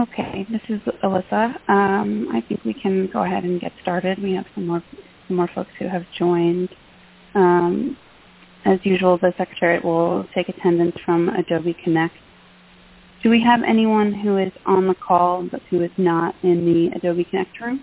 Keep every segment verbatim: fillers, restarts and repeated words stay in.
Okay, this is Alyssa. Um, I think we can go ahead and get started. We have some more, some more folks who have joined. Um, as usual, the Secretariat will take attendance from Adobe Connect. Do we have anyone who is on the call but who is not in the Adobe Connect room?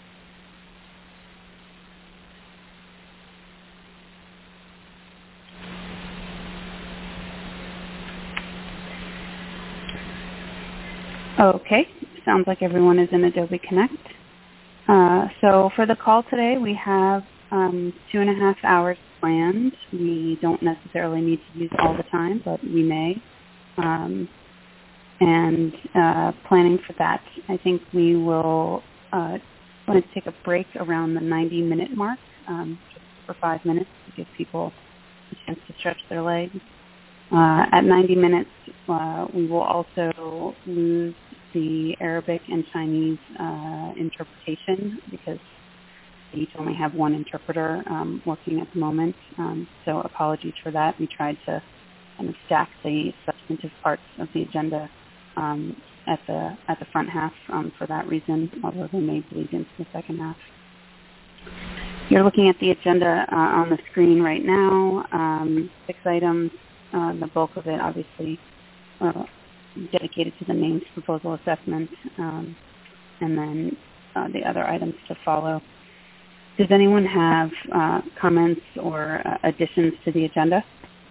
Okay, sounds like everyone is in Adobe Connect. Uh, so for the call today, we have um, two and a half hours planned. We don't necessarily need to use all the time, but we may. Um, and uh, planning for that, I think we will uh, want to take a break around the ninety minute mark, um, just for five minutes to give people a chance to stretch their legs. Uh, at ninety minutes, uh, we will also lose the Arabic and Chinese uh, interpretation because we each only have one interpreter um, working at the moment. Um, so apologies for that. We tried to kind of stack the substantive parts of the agenda um, at the at the front half um, for that reason, although they may bleed into the second half. You're looking at the agenda uh, on the screen right now. Um, six items. Uh, the bulk of it, obviously, uh, dedicated to the names proposal assessment, um, and then uh, the other items to follow. Does anyone have uh, comments or uh, additions to the agenda?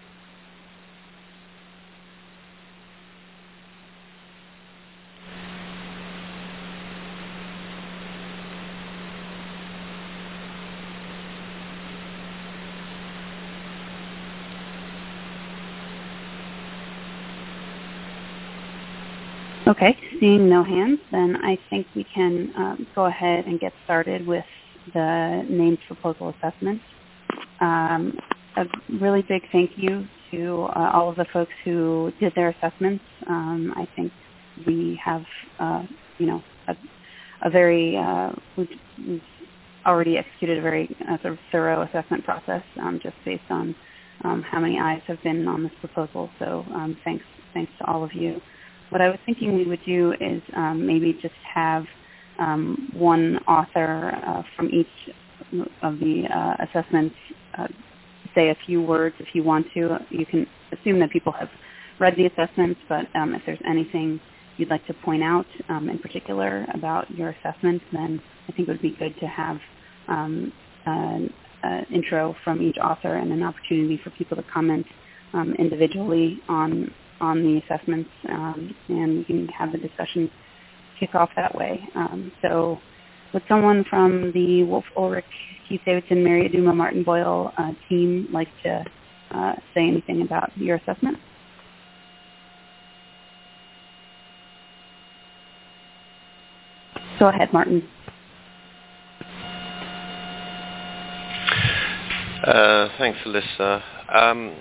Okay, seeing no hands, then I think we can um, go ahead and get started with the names proposal assessment. Um, a really big thank you to uh, all of the folks who did their assessments. Um, I think we have, uh, you know, a, a very, uh, we've, we've already executed a very uh, sort of thorough assessment process um, just based on um, how many eyes have been on this proposal. So um, thanks, thanks to all of you. What I was thinking we would do is um, maybe just have um, one author uh, from each of the uh, assessments uh, say a few words if you want to. You can assume that people have read the assessments, but um, if there's anything you'd like to point out um, in particular about your assessment, then I think it would be good to have um, an, an intro from each author and an opportunity for people to comment um, individually on on the assessments, um, and we can have the discussion kick off that way. Um, so would someone from the Wolf Ulrich, Keith Davidson, Mary Aduma, Martin Boyle uh, team like to uh, say anything about your assessment? Go ahead, Martin. Uh, thanks, Alyssa. Um,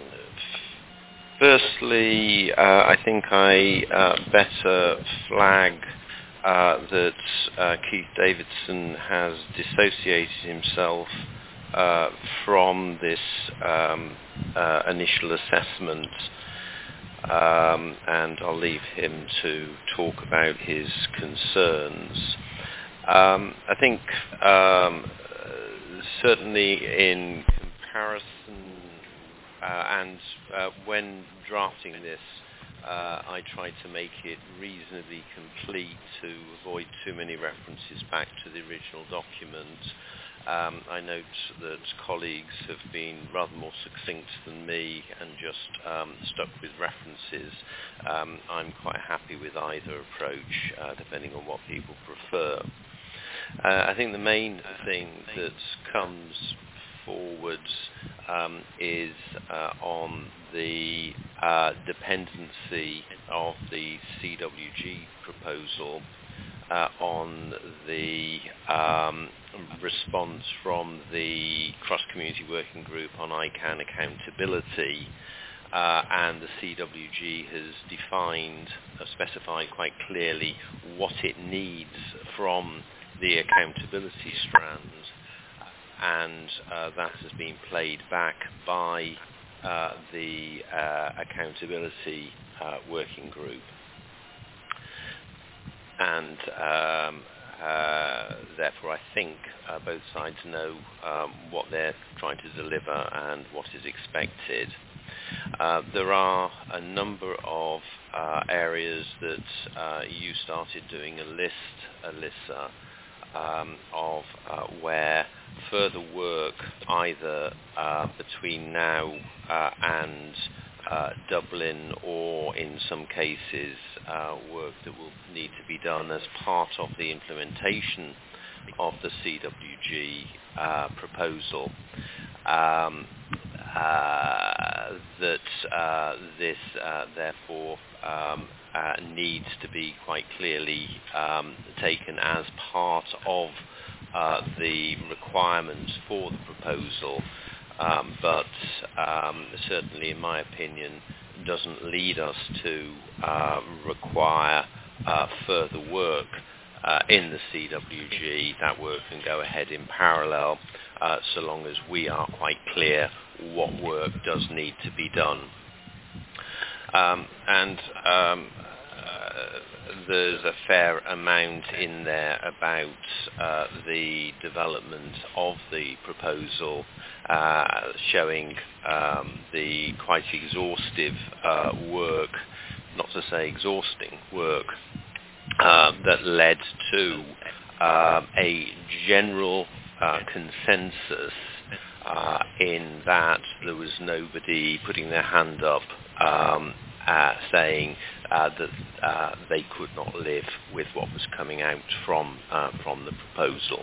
Firstly, uh, I think I uh, better flag uh, that uh, Keith Davidson has dissociated himself uh, from this um, uh, initial assessment, um, and I'll leave him to talk about his concerns. Um, I think um, certainly in comparison Uh, and uh, when drafting this, uh, I tried to make it reasonably complete to avoid too many references back to the original document. Um, I note that colleagues have been rather more succinct than me and just um, stuck with references. Um, I'm quite happy with either approach, uh, depending on what people prefer. Uh, I think the main thing that comes forwards um, is uh, on the uh, dependency of the C W G proposal uh, on the um, response from the cross-community working group on I CANN accountability, uh, and the C W G has defined, uh, specified quite clearly what it needs from the accountability strand, and uh, that has been played back by uh, the uh, accountability uh, working group. and um, uh, therefore I think uh, both sides know um, what they're trying to deliver and what is expected. Uh, there are a number of uh, areas that uh, you started doing a list, Alyssa, um, of uh, where further work either uh, between now uh, and uh, Dublin, or in some cases uh, work that will need to be done as part of the implementation of the C W G uh, proposal. Um, uh, that uh, this uh, therefore um, uh, needs to be quite clearly um, taken as part of uh, the requirements for the proposal, um, but um, certainly in my opinion doesn't lead us to uh, require uh, further work Uh, in the C W G. That work can go ahead in parallel uh, so long as we are quite clear what work does need to be done. Um, and um, uh, there's a fair amount in there about uh, the development of the proposal, uh, showing um, the quite exhaustive uh, work, not to say exhausting work, Uh, that led to uh, a general uh, consensus uh, in that there was nobody putting their hand up um, uh, saying uh, that uh, they could not live with what was coming out from uh, from the proposal.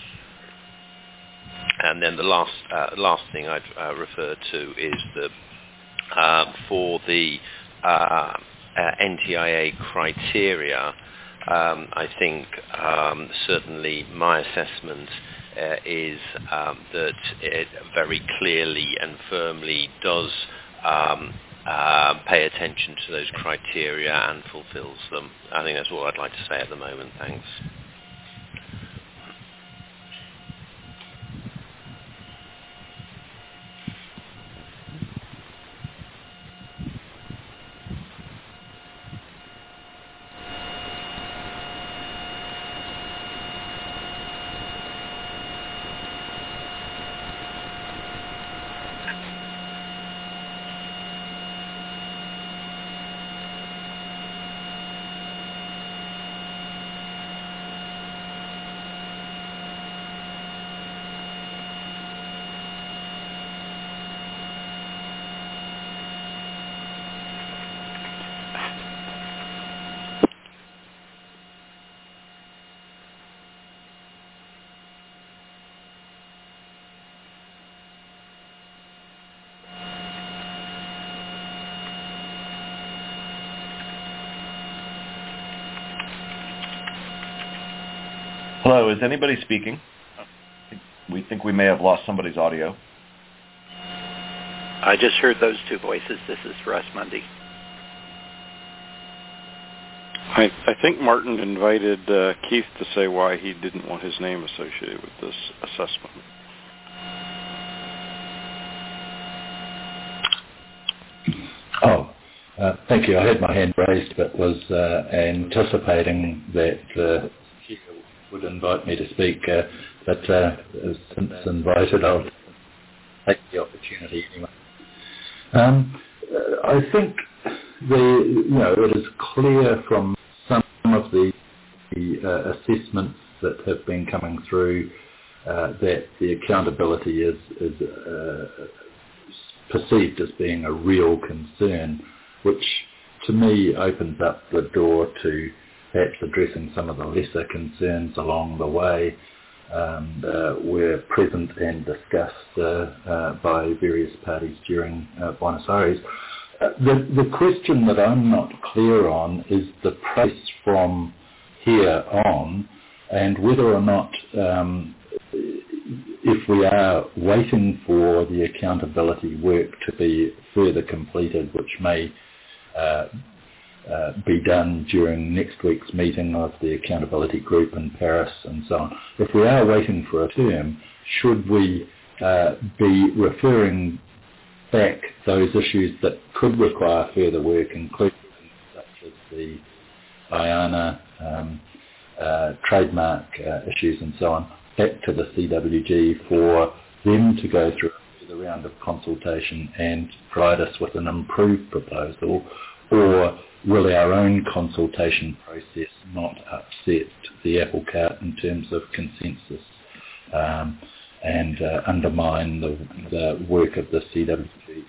And then the last uh, last thing I'd uh, refer to is that uh, for the uh, uh, N T I A criteria, Um, I think um, certainly my assessment uh, is um, that it very clearly and firmly does um, uh, pay attention to those criteria and fulfills them. I think that's all I'd like to say at the moment. Thanks. Hello, is anybody speaking? We think we may have lost somebody's audio. I just heard those two voices. This is Russ Mundy. I, I think Martin invited uh, Keith to say why he didn't want his name associated with this assessment. Oh, uh, thank you. I had my hand raised, but was uh, anticipating that uh, Keith would invite me to speak. Uh, but uh, since invited, I'll take the opportunity anyway. Um, I think the you know it is clear from some of the, the uh, assessments that have been coming through uh, that the accountability is is uh, perceived as being a real concern, which to me opens up the door to perhaps addressing some of the lesser concerns along the way. Um, uh, were present and discussed uh, uh, by various parties during uh, Buenos Aires. Uh, the, the question that I'm not clear on is the process from here on, and whether or not, um, if we are waiting for the accountability work to be further completed, which may uh, Uh, be done during next week's meeting of the accountability group in Paris and so on. If we are waiting for a term, should we uh, be referring back those issues that could require further work, including things such as the I A N A um, uh, trademark uh, issues and so on back to the C W G for them to go through the round of consultation and provide us with an improved proposal, or will our own consultation process not upset the apple cart in terms of consensus um, and uh, undermine the, the work of the C W G?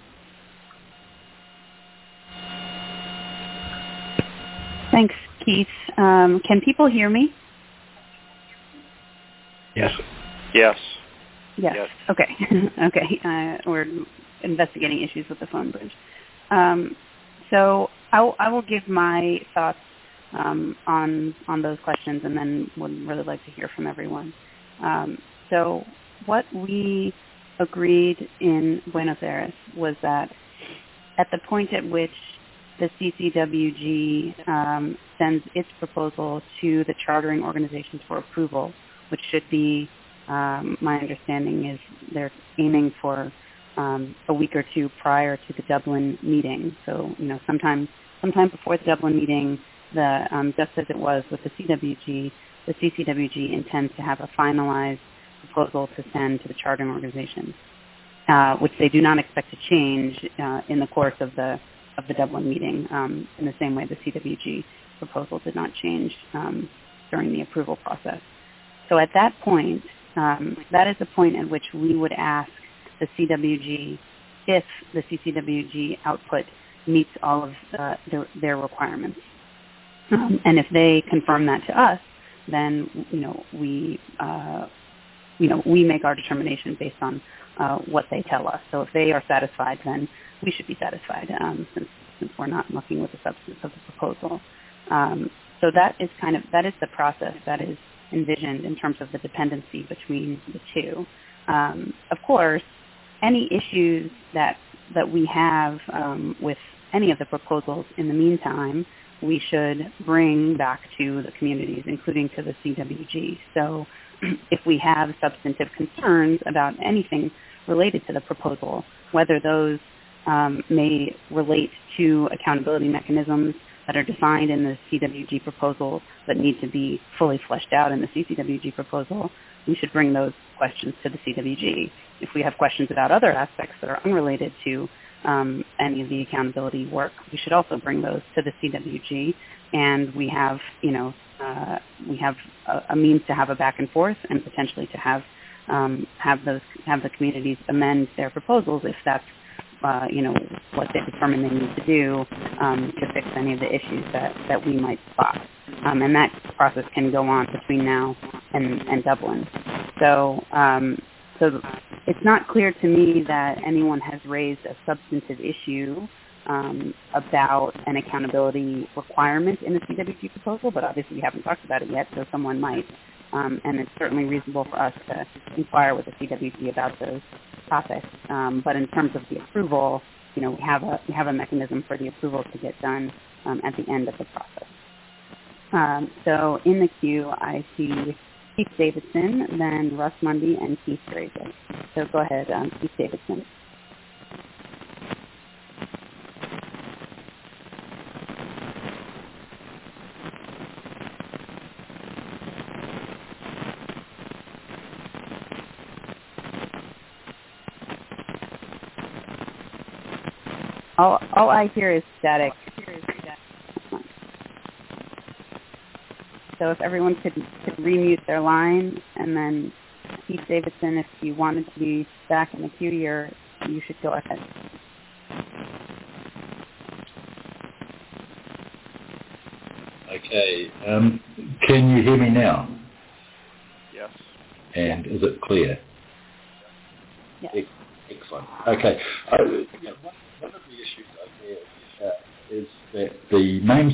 Thanks, Keith. Um, can people hear me? Yes. Yes. Yes. yes. Okay. okay. Uh, we're investigating issues with the phone bridge. Um, so I, I will give my thoughts um, on on those questions, and then would really like to hear from everyone. Um, so what we agreed in Buenos Aires was that at the point at which the C C W G um, sends its proposal to the chartering organizations for approval, which should be, um, my understanding is they're aiming for um, a week or two prior to the Dublin meeting. So, you know, sometime sometime before the Dublin meeting, the um, just as it was with the C W G, the C C W G intends to have a finalized proposal to send to the chartering organizations, uh, which they do not expect to change uh, in the course of the of the Dublin meeting, um, in the same way the C W G proposal did not change um, during the approval process. So at that point, um, that is the point at which we would ask the C W G if the C C W G output meets all of uh, their, their requirements. Um, and if they confirm that to us, then you know we uh, you know we make our determination based on uh, what they tell us. So if they are satisfied, then we should be satisfied, um, since, since we're not mucking with the substance of the proposal. Um, so that is kind of that is the process that is envisioned in terms of the dependency between the two. Um, of course, any issues that that we have um, with any of the proposals in the meantime, we should bring back to the communities, including to the C W G. So if we have substantive concerns about anything related to the proposal, whether those um, may relate to accountability mechanisms that are defined in the C W G proposal but need to be fully fleshed out in the C C W G proposal, we should bring those questions to the C W G. If we have questions about other aspects that are unrelated to um, any of the accountability work, we should also bring those to the C W G. And we have, you know, uh, we have a, a means to have a back and forth, and potentially to have um, have those have the communities amend their proposals if that's Uh, you know, what they determine they need to do um, to fix any of the issues that, that we might spot. Um, and that process can go on between now and, and Dublin. So, um, so it's not clear to me that anyone has raised a substantive issue um, about an accountability requirement in the C W G proposal, but obviously we haven't talked about it yet, so someone might. Um, and it's certainly reasonable for us to inquire with the C W G about those topics. Um, but in terms of the approval, you know, we have a we have a mechanism for the approval to get done um, at the end of the process. Um, so in the queue, I see Keith Davidson, then Russ Mundy, and Keith Drazik. So go ahead, um, Keith Davidson. All, all I hear is static. So if everyone could, could remute their line, and then Keith Davidson, if you wanted to be back in the queue, you're, you should go ahead. Okay. Um, can you hear me now? Yes. And is it clear? Yes. Excellent. Okay. Uh, yeah, one, one of the issues I have uh, is that the names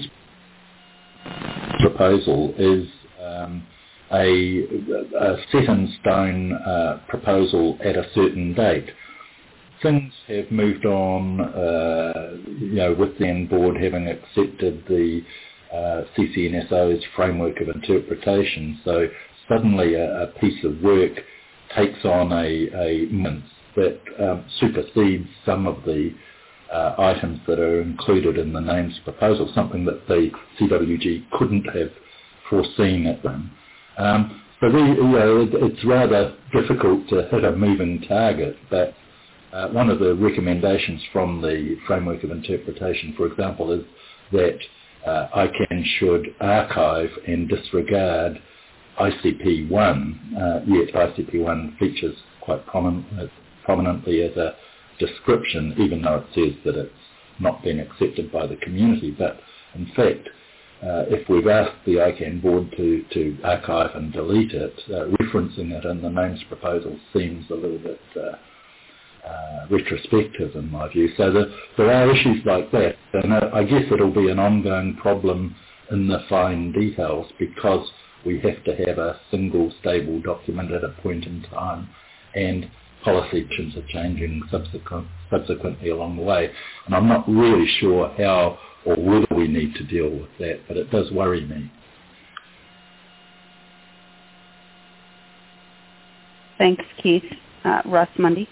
proposal is um, a, a set-in-stone uh, proposal at a certain date. Things have moved on, uh, you know, with the N board having accepted the uh, C C N S O's framework of interpretation. So suddenly a, a piece of work takes on a, a mince that um, supersedes some of the uh, items that are included in the names proposal, something that the C W G couldn't have foreseen at them. Um, so we, you know, it, it's rather difficult to hit a moving target, but uh, one of the recommendations from the framework of interpretation, for example, is that uh, ICANN should archive and disregard I C P one, uh, yet I C P one features quite prominent, uh, prominently as a description, even though it says that it's not been accepted by the community. But in fact, uh, if we've asked the ICANN board to, to archive and delete it, uh, referencing it in the names proposal seems a little bit uh, uh, retrospective in my view. So the, there are issues like that, and I, I guess it'll be an ongoing problem in the fine details because we have to have a single stable document at a point in time, and policy decisions are changing subsequent, subsequently along the way. And I'm not really sure how or whether we need to deal with that, but it does worry me. Thanks, Keith. Uh, Russ Mundy.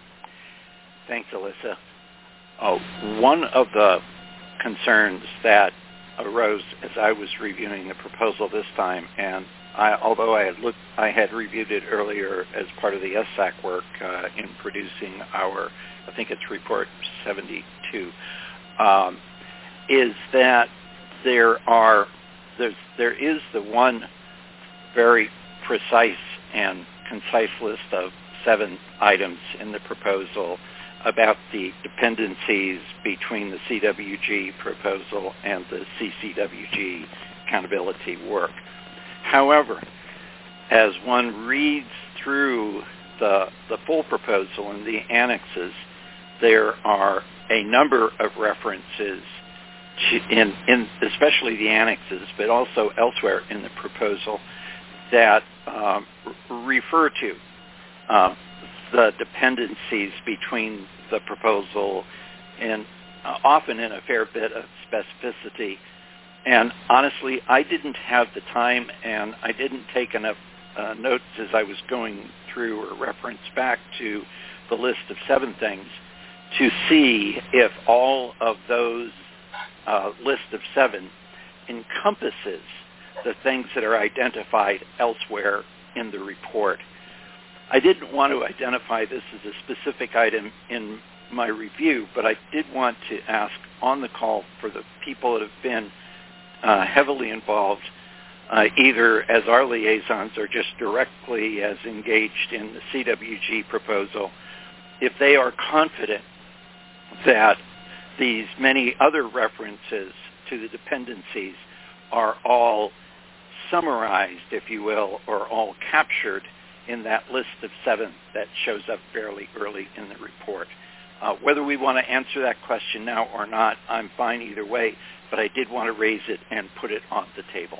Thanks, Alyssa. Oh, one of the concerns that arose as I was reviewing the proposal this time, and I, although I had looked, I had reviewed it earlier as part of the S S A C work uh, in producing our, I think it's report seventy-two, um, is that there are, there's, there is the one very precise and concise list of seven items in the proposal about the dependencies between the C W G proposal and the C C W G accountability work. However, as one reads through the, the full proposal and the annexes, there are a number of references to, in, in especially the annexes, but also elsewhere in the proposal, that um, refer to um, the dependencies between the proposal, and uh, often in a fair bit of specificity. And honestly, I didn't have the time, and I didn't take enough uh, notes as I was going through or reference back to the list of seven things to see if all of those uh, list of seven encompasses the things that are identified elsewhere in the report. I didn't want to identify this as a specific item in my review, but I did want to ask on the call for the people that have been uh, heavily involved, uh, either as our liaisons or just directly as engaged in the C W G proposal, if they are confident that these many other references to the dependencies are all summarized, if you will, or all captured in that list of seven that shows up fairly early in the report. Uh, whether we want to answer that question now or not, I'm fine either way, but I did want to raise it and put it on the table.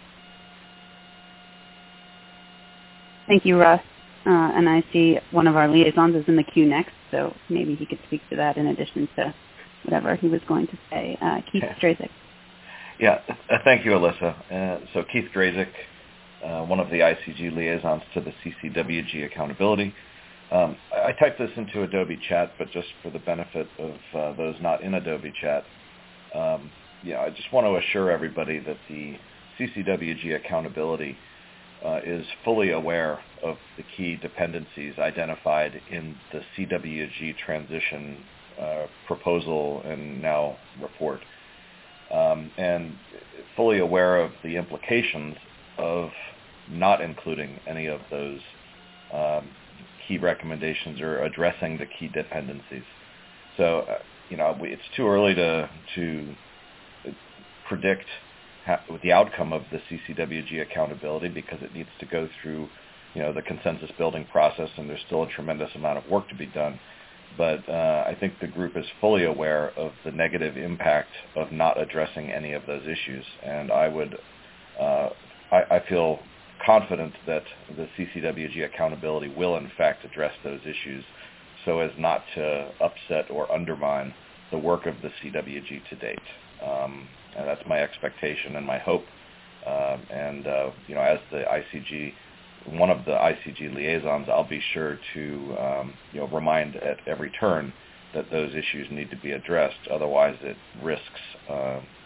Thank you, Russ. Uh, and I see one of our liaisons is in the queue next, so maybe he could speak to that in addition to whatever he was going to say. Uh, Keith Drazik. Yeah, uh, thank you, Alyssa. Uh, so Keith Drazik, uh, one of the I C G liaisons to the C C W G accountability. Um, I typed this into Adobe Chat, but just for the benefit of uh, those not in Adobe Chat, um, yeah, I just want to assure everybody that the C C W G accountability uh, is fully aware of the key dependencies identified in the C W G transition uh, proposal and now report, um, and fully aware of the implications of not including any of those um, key recommendations or addressing the key dependencies. So, uh, you know, we, it's too early to to predict how, the outcome of the C C W G accountability because it needs to go through, you know, the consensus building process, and there's still a tremendous amount of work to be done. But uh, I think the group is fully aware of the negative impact of not addressing any of those issues, and I would, uh, I, I feel confident that the C C W G accountability will in fact address those issues so as not to upset or undermine the work of the C W G to date. Um, and that's my expectation and my hope. Uh, and, uh, you know, as the I C G, one of the I C G liaisons, I'll be sure to, um, you know, remind at every turn that those issues need to be addressed. Otherwise, it risks uh,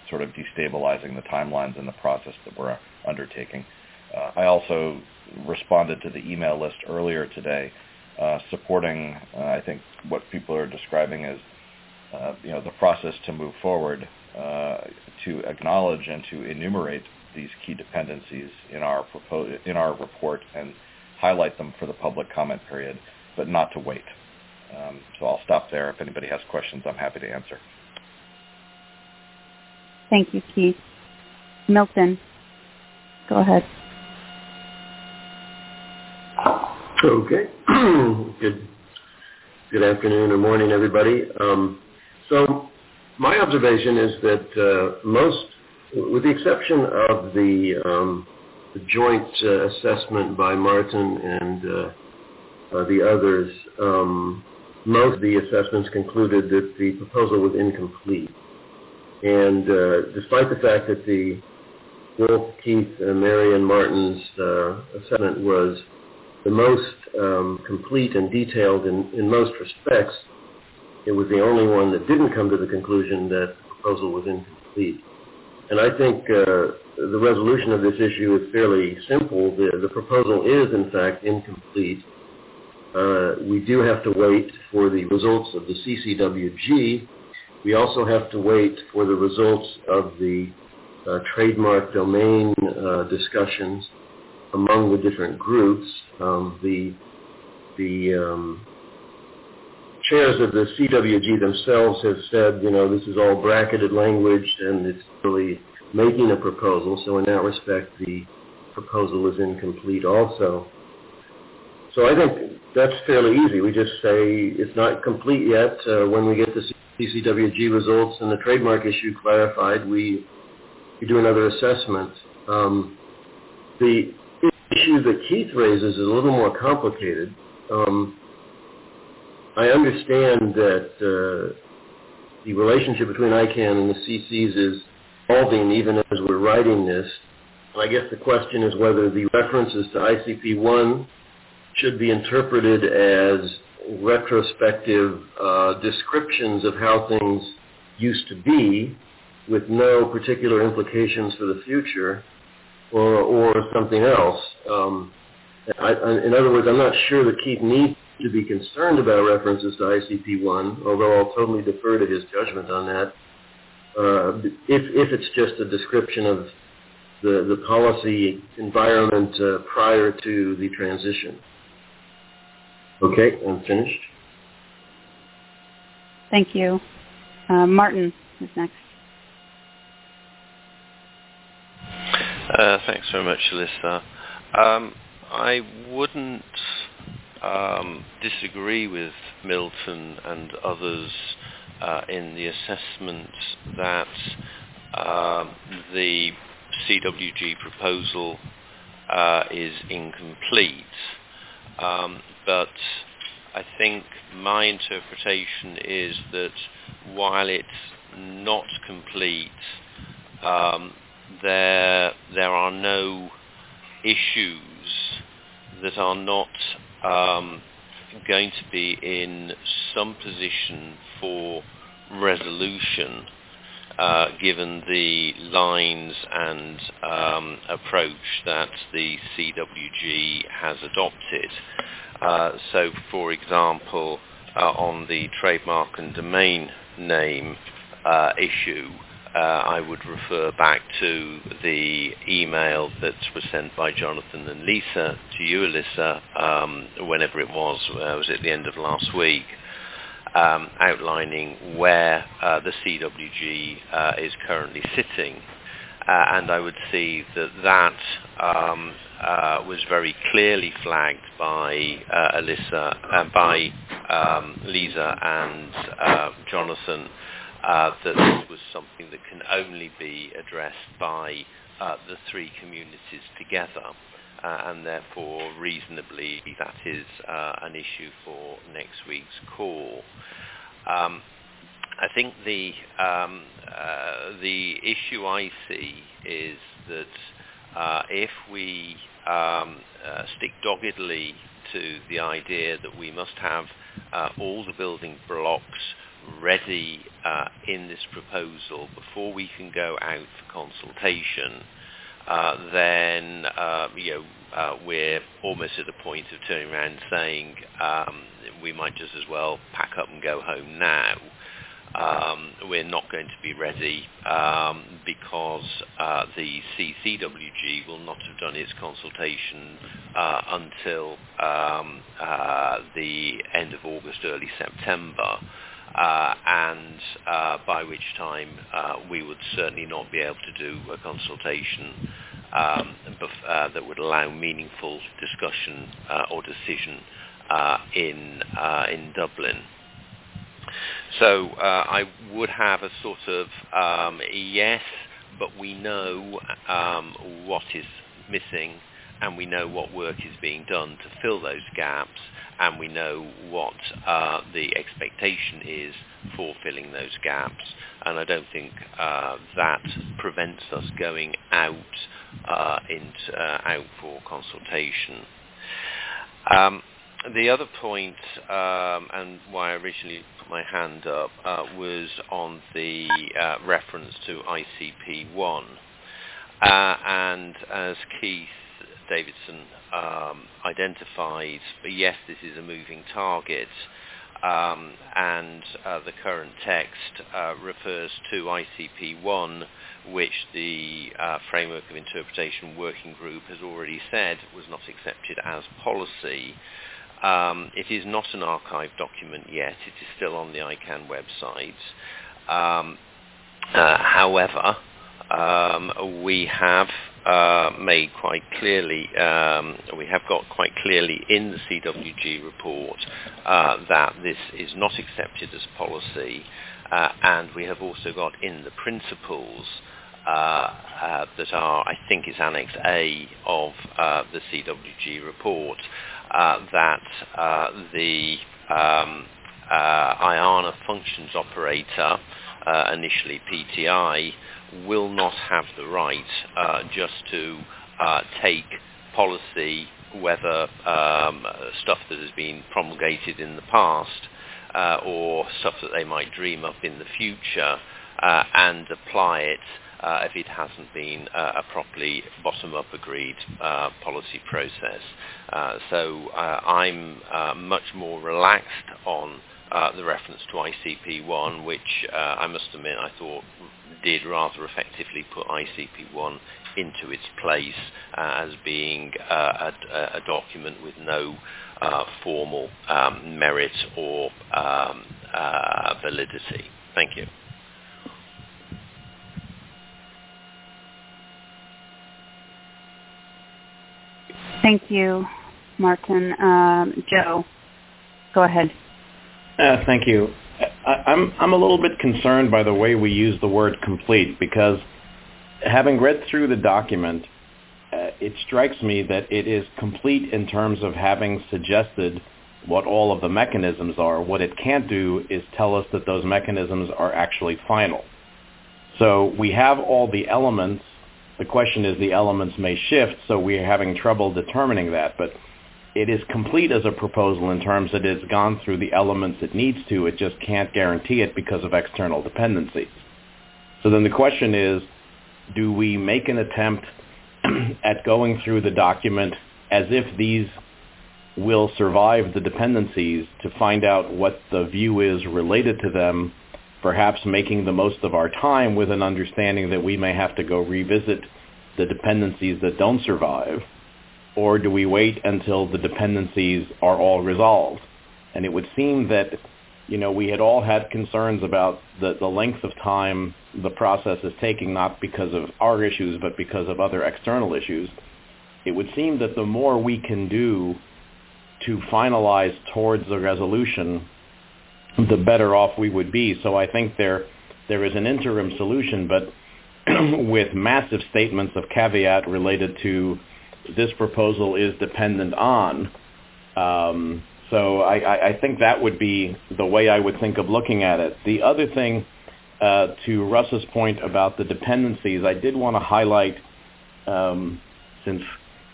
sort of destabilizing the timelines and the process that we're undertaking. Uh, I also responded to the email list earlier today, uh, supporting, uh, I think, what people are describing as, uh, you know, the process to move forward, uh, to acknowledge and to enumerate these key dependencies in our propos- in our report and highlight them for the public comment period, but not to wait. Um, so I'll stop there. If anybody has questions, I'm happy to answer. Thank you, Keith. Milton, go ahead. Okay. Good Good afternoon or morning, everybody. Um, so my observation is that uh, most, with the exception of the, um, the joint uh, assessment by Martin and uh, uh, the others, um, most of the assessments concluded that the proposal was incomplete. And uh, despite the fact that the Wolf, Keith, uh, Mary, and Martin's uh, assessment was the most um, complete and detailed in, in most respects, it was the only one that didn't come to the conclusion that the proposal was incomplete. And I think uh, the resolution of this issue is fairly simple. The, the proposal is, in fact, incomplete. Uh, we do have to wait for the results of the C C W G. We also have to wait for the results of the uh, trademark domain uh, discussions among the different groups. Um, the the um, chairs of the C W G themselves have said, you know, this is all bracketed language and it's really making a proposal. So in that respect, the proposal is incomplete also. So I think that's fairly easy. We just say it's not complete yet. Uh, when we get the C C W G results and the trademark issue clarified, we, we do another assessment. Um, the issue that Keith raises is a little more complicated. Um, I understand that uh, the relationship between I CANN and the C Cs is evolving even as we're writing this. And I guess the question is whether the references to I C P one should be interpreted as retrospective uh, descriptions of how things used to be with no particular implications for the future, or, or something else. Um, I, I, in other words, I'm not sure that Keith needs to be concerned about references to I C P one, although I'll totally defer to his judgment on that, uh, if, if it's just a description of the, the policy environment uh, prior to the transition. Okay, I'm finished. Thank you. Uh, Martin is next. Uh, thanks very much, Alyssa. Um, I wouldn't um, disagree with Milton and others uh, in the assessment that uh, the C W G proposal uh, is incomplete. Um, but I think my interpretation is that while it's not complete, um, there there are no issues that are not um, going to be in some position for resolution, uh, given the lines and um, approach that the C W G has adopted. Uh, so, for example, uh, on the trademark and domain name uh, issue, uh, I would refer back to the email that was sent by Jonathan and Lisa to you, Alyssa, um, whenever it was, uh, was at the end of last week, um, outlining where uh, the C W G uh, is currently sitting. Uh, and I would see that that um, uh, was very clearly flagged by uh, Alyssa, uh, by um, Lisa and uh, Jonathan, uh, that this was something that can only be addressed by uh, the three communities together, uh, and therefore reasonably that is uh, an issue for next week's call. Um, I think the um, uh, the issue I see is that uh, if we um, uh, stick doggedly to the idea that we must have uh, all the building blocks ready uh, in this proposal before we can go out for consultation, uh, then uh, you know uh, we're almost at a point of turning around and saying um, we might just as well pack up and go home now. Um, we're not going to be ready um, because uh, the C C W G will not have done its consultation uh, until um, uh, the end of August, early September. Uh, and uh, by which time uh, we would certainly not be able to do a consultation um, bef- uh, that would allow meaningful discussion uh, or decision uh, in uh, in Dublin. So uh, I would have a sort of um, yes, but we know um, what is missing, and we know what work is being done to fill those gaps, and we know what uh, the expectation is for filling those gaps. And I don't think uh, that prevents us going out uh, into, uh, out for consultation. Um, the other point, um, and why I originally put my hand up, uh, was on the uh, reference to I C P one. Uh, and as Keith Davidson um, identified, yes, this is a moving target, um, and uh, the current text uh, refers to I C P one, which the uh, Framework of Interpretation Working Group has already said was not accepted as policy. Um, it is not an archived document yet. It is still on the I CANN website. Um, uh, however, um, we have uh, made quite clearly, um, we have got quite clearly in the C W G report uh, that this is not accepted as policy, uh, and we have also got in the principles uh, uh, that are, I think it's Annex A of uh, the C W G report, Uh, that uh, the um, uh, I A N A functions operator, uh, initially P T I, will not have the right uh, just to uh, take policy, whether um, stuff that has been promulgated in the past uh, or stuff that they might dream up in the future, uh, and apply it Uh, if it hasn't been uh, a properly bottom-up agreed uh, policy process. Uh, so uh, I'm uh, much more relaxed on uh, the reference to I C P one, which uh, I must admit I thought did rather effectively put I C P one into its place uh, as being uh, a, a document with no uh, formal um, merit or um, uh, validity. Thank you. Thank you, Martin. Um, Joe, go ahead. Uh, thank you. I, I'm I'm a little bit concerned by the way we use the word complete, because having read through the document, uh, it strikes me that it is complete in terms of having suggested what all of the mechanisms are. What it can't do is tell us that those mechanisms are actually final. So we have all the elements. The question is the elements may shift, so we're having trouble determining that. But it is complete as a proposal in terms that it's gone through the elements it needs to. It just can't guarantee it because of external dependencies. So then the question is, do we make an attempt at going through the document as if these will survive the dependencies to find out what the view is related to them, perhaps making the most of our time with an understanding that we may have to go revisit the dependencies that don't survive? Or do we wait until the dependencies are all resolved? And it would seem that, you know, we had all had concerns about the, the length of time the process is taking, not because of our issues, but because of other external issues. It would seem that the more we can do to finalize towards a resolution, the better off we would be. So I think there there is an interim solution, but with massive statements of caveat related to this proposal is dependent on. Um, so I, I think that would be the way I would think of looking at it. The other thing, uh, to Russ's point about the dependencies, I did want to highlight, um, since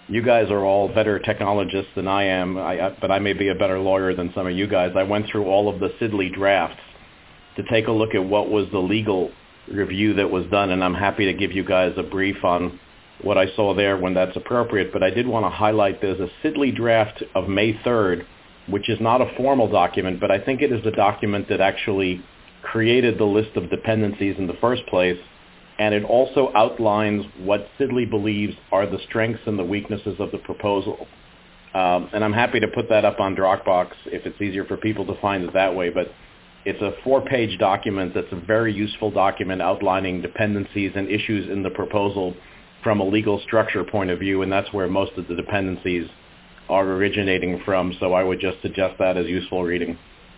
you guys are all better technologists than I am, I, I, but I may be a better lawyer than some of you guys. I went through all of the Sidley drafts to take a look at what was the legal review that was done, and I'm happy to give you guys a brief on what I saw there when that's appropriate. But I did want to highlight there's a Sidley draft of May third, which is not a formal document, but I think it is the document that actually created the list of dependencies in the first place, and it also outlines what Sidley believes are the strengths and the weaknesses of the proposal. Um, and I'm happy to put that up on Dropbox if it's easier for people to find it that way, but it's a four-page document that's a very useful document outlining dependencies and issues in the proposal from a legal structure point of view, and that's where most of the dependencies are originating from, so I would just suggest that as useful reading.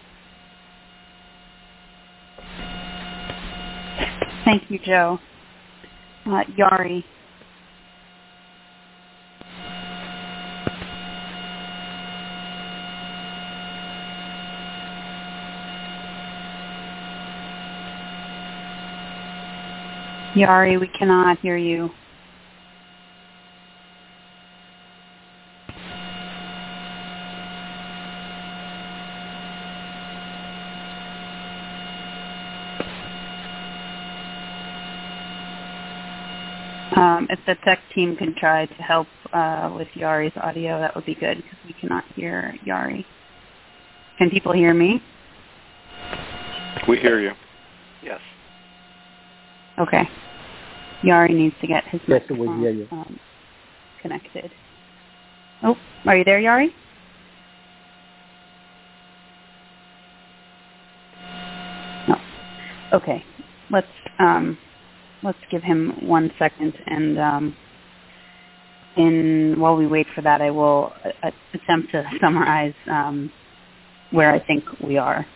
Thank you, Joe. Uh, Yari. Yari, we cannot hear you. Um, if the tech team could try to help uh, with Yari's audio, that would be good, because we cannot hear Yari. Can people hear me? We hear you. Yes. Okay. Yari needs to get his yes, microphone we hear you. Um, connected. Oh, are you there, Yari? No. Okay. Let's um, let's give him one second, and um, in while we wait for that, I will uh, attempt to summarize um, where I think we are.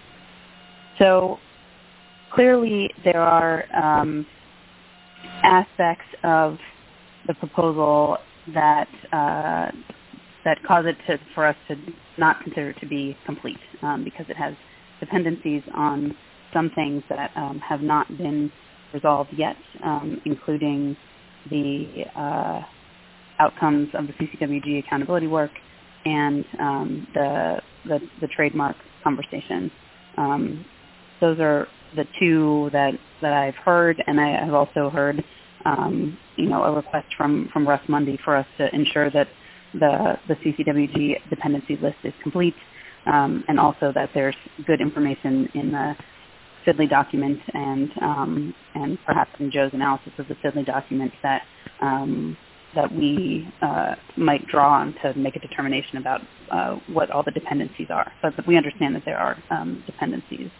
So clearly, there are um, aspects of the proposal that uh, that cause it to, for us to not consider it to be complete, um, because it has dependencies on some things that um, have not been resolved yet, um, including the uh, outcomes of the C C W G accountability work and um, the, the the trademark conversation. Um, those are the two that, that I've heard, and I have also heard, um, you know, a request from, from Russ Mundy for us to ensure that the the C C W G dependency list is complete, um, and also that there's good information in the Sidley document and um, and perhaps in Joe's analysis of the Sidley document that um, that we uh, might draw on to make a determination about uh, what all the dependencies are. But we understand that there are um, dependencies.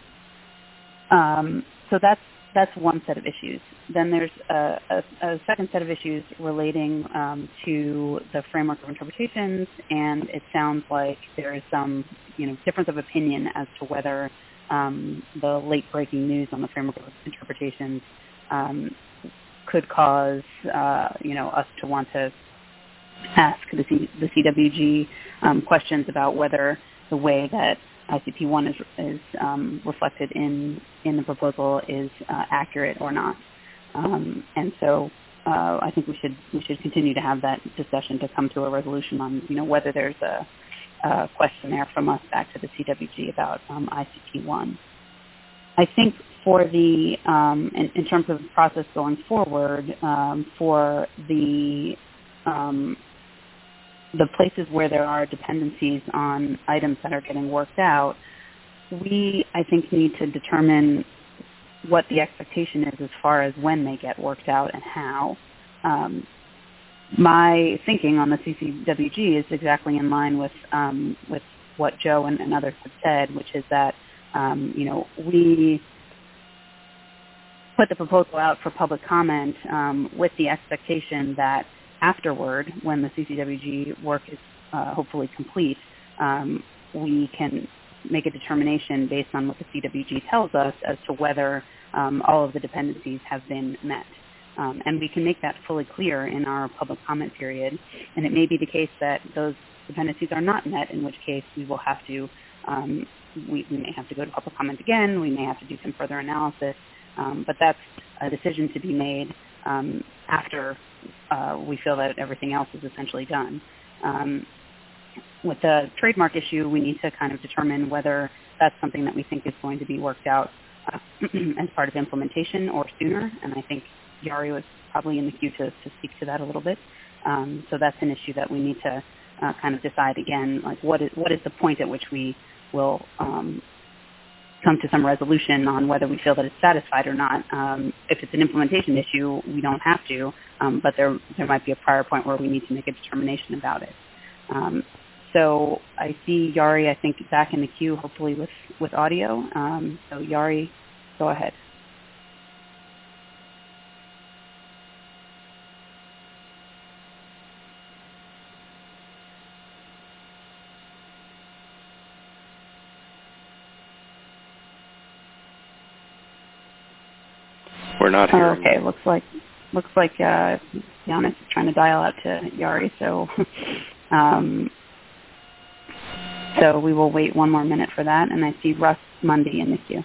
Um, so that's that's one set of issues. Then there's a, a, a second set of issues relating um, to the framework of interpretations, and it sounds like there is some, you know, difference of opinion as to whether um, the late-breaking news on the framework of interpretations um, could cause, uh, you know, us to want to ask the, C, the C W G um, questions about whether the way that I C P one is, is um, reflected in, in the proposal is uh, accurate or not. Um, and so uh, I think we should we should continue to have that discussion to come to a resolution on, you know, whether there's a, a question there from us back to the C W G about um, I C P one. I think for the, um, in, in terms of the process going forward, um, for the um, the places where there are dependencies on items that are getting worked out, we, I think, need to determine what the expectation is as far as when they get worked out and how. Um, my thinking on the C C W G is exactly in line with um, with what Joe and, and others have said, which is that, um, you know, we put the proposal out for public comment um, with the expectation that afterward, when the C C W G work is uh, hopefully complete, um, we can make a determination based on what the C W G tells us as to whether um, all of the dependencies have been met. Um, and we can make that fully clear in our public comment period. And it may be the case that those dependencies are not met, in which case we will have to, um, we, we may have to go to public comment again, we may have to do some further analysis, um, but that's a decision to be made Um, after uh, we feel that everything else is essentially done. Um, with the trademark issue, we need to kind of determine whether that's something that we think is going to be worked out uh, as part of implementation or sooner, and I think Jari was probably in the queue to, to speak to that a little bit. Um, so that's an issue that we need to uh, kind of decide again, like what is, what is the point at which we will um, come to some resolution on whether we feel that it's satisfied or not. Um, if it's an implementation issue, we don't have to, um, but there there might be a prior point where we need to make a determination about it. Um, so I see Jari, I think, back in the queue, hopefully with, with audio. Um, so Jari, go ahead. We're not here. Oh, okay, looks like looks like uh, Giannis is trying to dial out to Jari, so um, so we will wait one more minute for that. And I see Russ Mundy in the queue.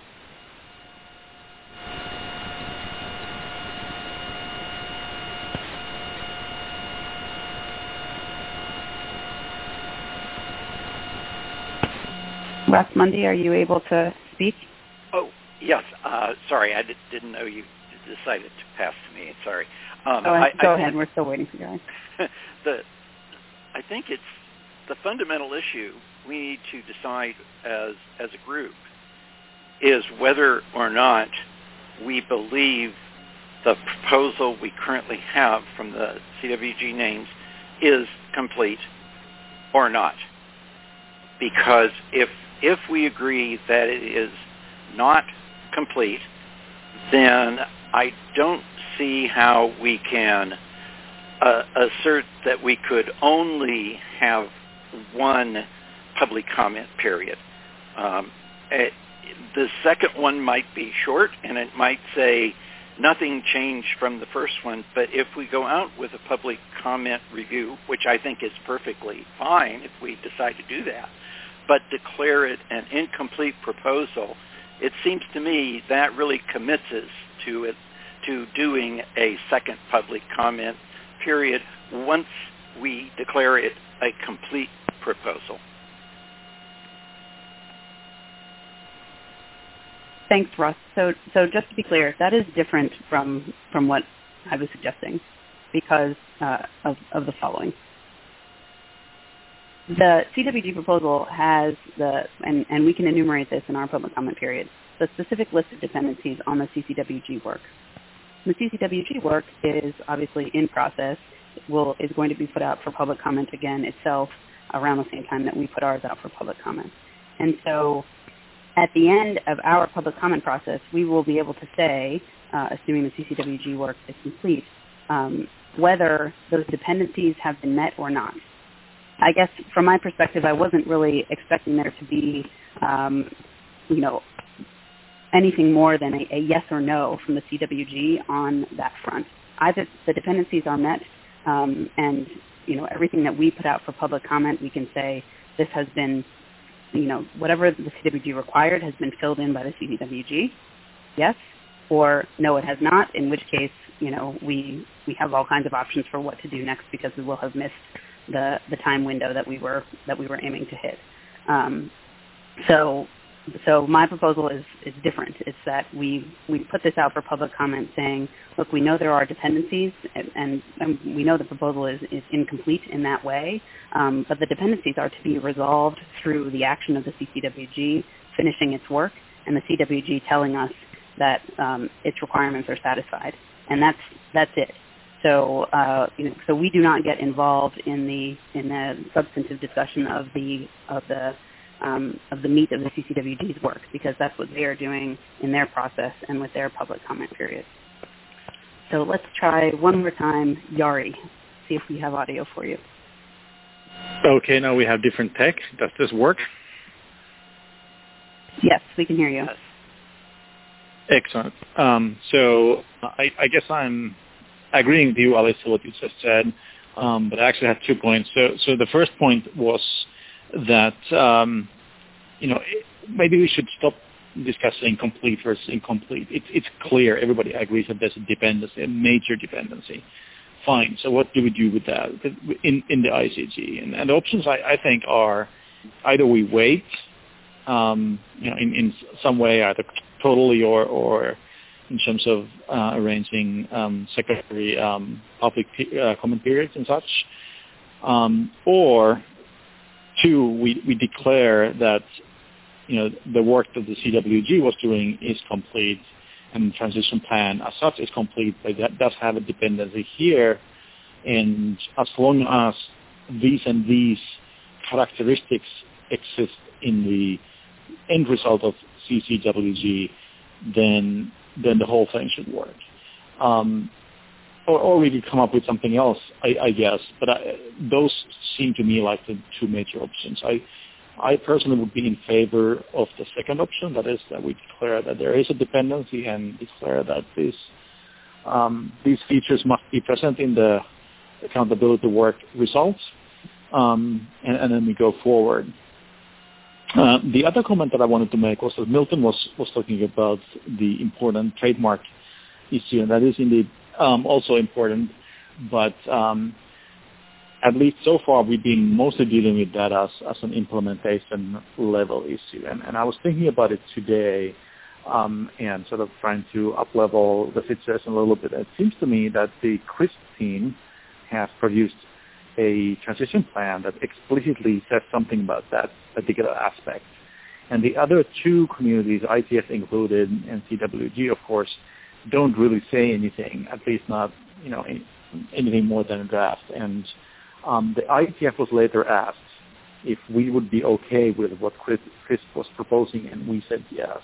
Russ Mundy, are you able to speak? Oh, yes. Uh, sorry, I did, didn't know you decided to pass to me. Sorry. Um, oh, I, go I, ahead. We're still waiting for you. the, I think it's the fundamental issue we need to decide as as a group is whether or not we believe the proposal we currently have from the C W G names is complete or not. Because if if we agree that it is not complete, then I don't see how we can uh, assert that we could only have one public comment period. Um, it, the second one might be short, and it might say nothing changed from the first one, but if we go out with a public comment review, which I think is perfectly fine if we decide to do that, but declare it an incomplete proposal, it seems to me that really commits us to it, to doing a second public comment period once we declare it a complete proposal. Thanks, Russ. So, so just to be clear, that is different from from what I was suggesting because uh, of, of the following. The C W G proposal has the, and, and we can enumerate this in our public comment period, the specific list of dependencies on the C C W G work. The C C W G work is obviously in process, will is going to be put out for public comment again itself around the same time that we put ours out for public comment. And so at the end of our public comment process, we will be able to say, uh, assuming the C C W G work is complete, um, whether those dependencies have been met or not. I guess from my perspective, I wasn't really expecting there to be, um, you know, anything more than a, a yes or no from the C W G on that front. Either the dependencies are met, um, and you know everything that we put out for public comment, we can say this has been, you know, whatever the C W G required has been filled in by the C W G. Yes, or no, it has not. In which case, you know, we we have all kinds of options for what to do next because we will have missed the the time window that we were that we were aiming to hit. Um, so so my proposal is is different. It's that we we put this out for public comment, saying, look, we know there are dependencies, and, and, and we know the proposal is, is incomplete in that way, um, but the dependencies are to be resolved through the action of the C C W G finishing its work, and the C W G telling us that um, its requirements are satisfied, and that's that's it. So, uh, you know, so we do not get involved in the in the substantive discussion of the of the um, of the meat of the C C W G's work because that's what they are doing in their process and with their public comment period. So let's try one more time, Jari. See if we have audio for you. Okay, now we have different tech. Does this work? Yes, we can hear you. Excellent. Um, so I, I guess I'm agreeing with you, Alyssa, what you just said, um, but I actually have two points. So, so the first point was that, um, you know, maybe we should stop discussing complete versus incomplete. It, it's clear. Everybody agrees that there's a dependency, a major dependency. Fine. So what do we do with that in, in the I C G? And, and the options, I, I think, are either we wait, um, you know, in, in some way, either totally or, or in terms of uh, arranging um, secondary um, public uh, comment periods and such, um, or two, we, we declare that, you know, the work that the C W G was doing is complete, and the transition plan as such is complete, but that does have a dependency here, and as long as these and these characteristics exist in the end result of C C W G, then then the whole thing should work. Um, or, or we could come up with something else, I, I guess, but I, those seem to me like the two major options. I I personally would be in favor of the second option, that is that we declare that there is a dependency and declare that this, um, these features must be present in the accountability work results, um, and, and then we go forward. Uh, the other comment that I wanted to make was that Milton was, was talking about the important trademark issue, and that is indeed um, also important, but um, at least so far, we've been mostly dealing with that as, as an implementation level issue. And, and I was thinking about it today um, and sort of trying to up-level the situation a little bit. It seems to me that the CRISP team has produced a transition plan that explicitly says something about that particular aspect. And the other two communities, I T F included and C W G, of course, don't really say anything, at least not, you know, anything more than a draft. And Um, the I T F was later asked if we would be okay with what Chris, Chris was proposing, and we said yes.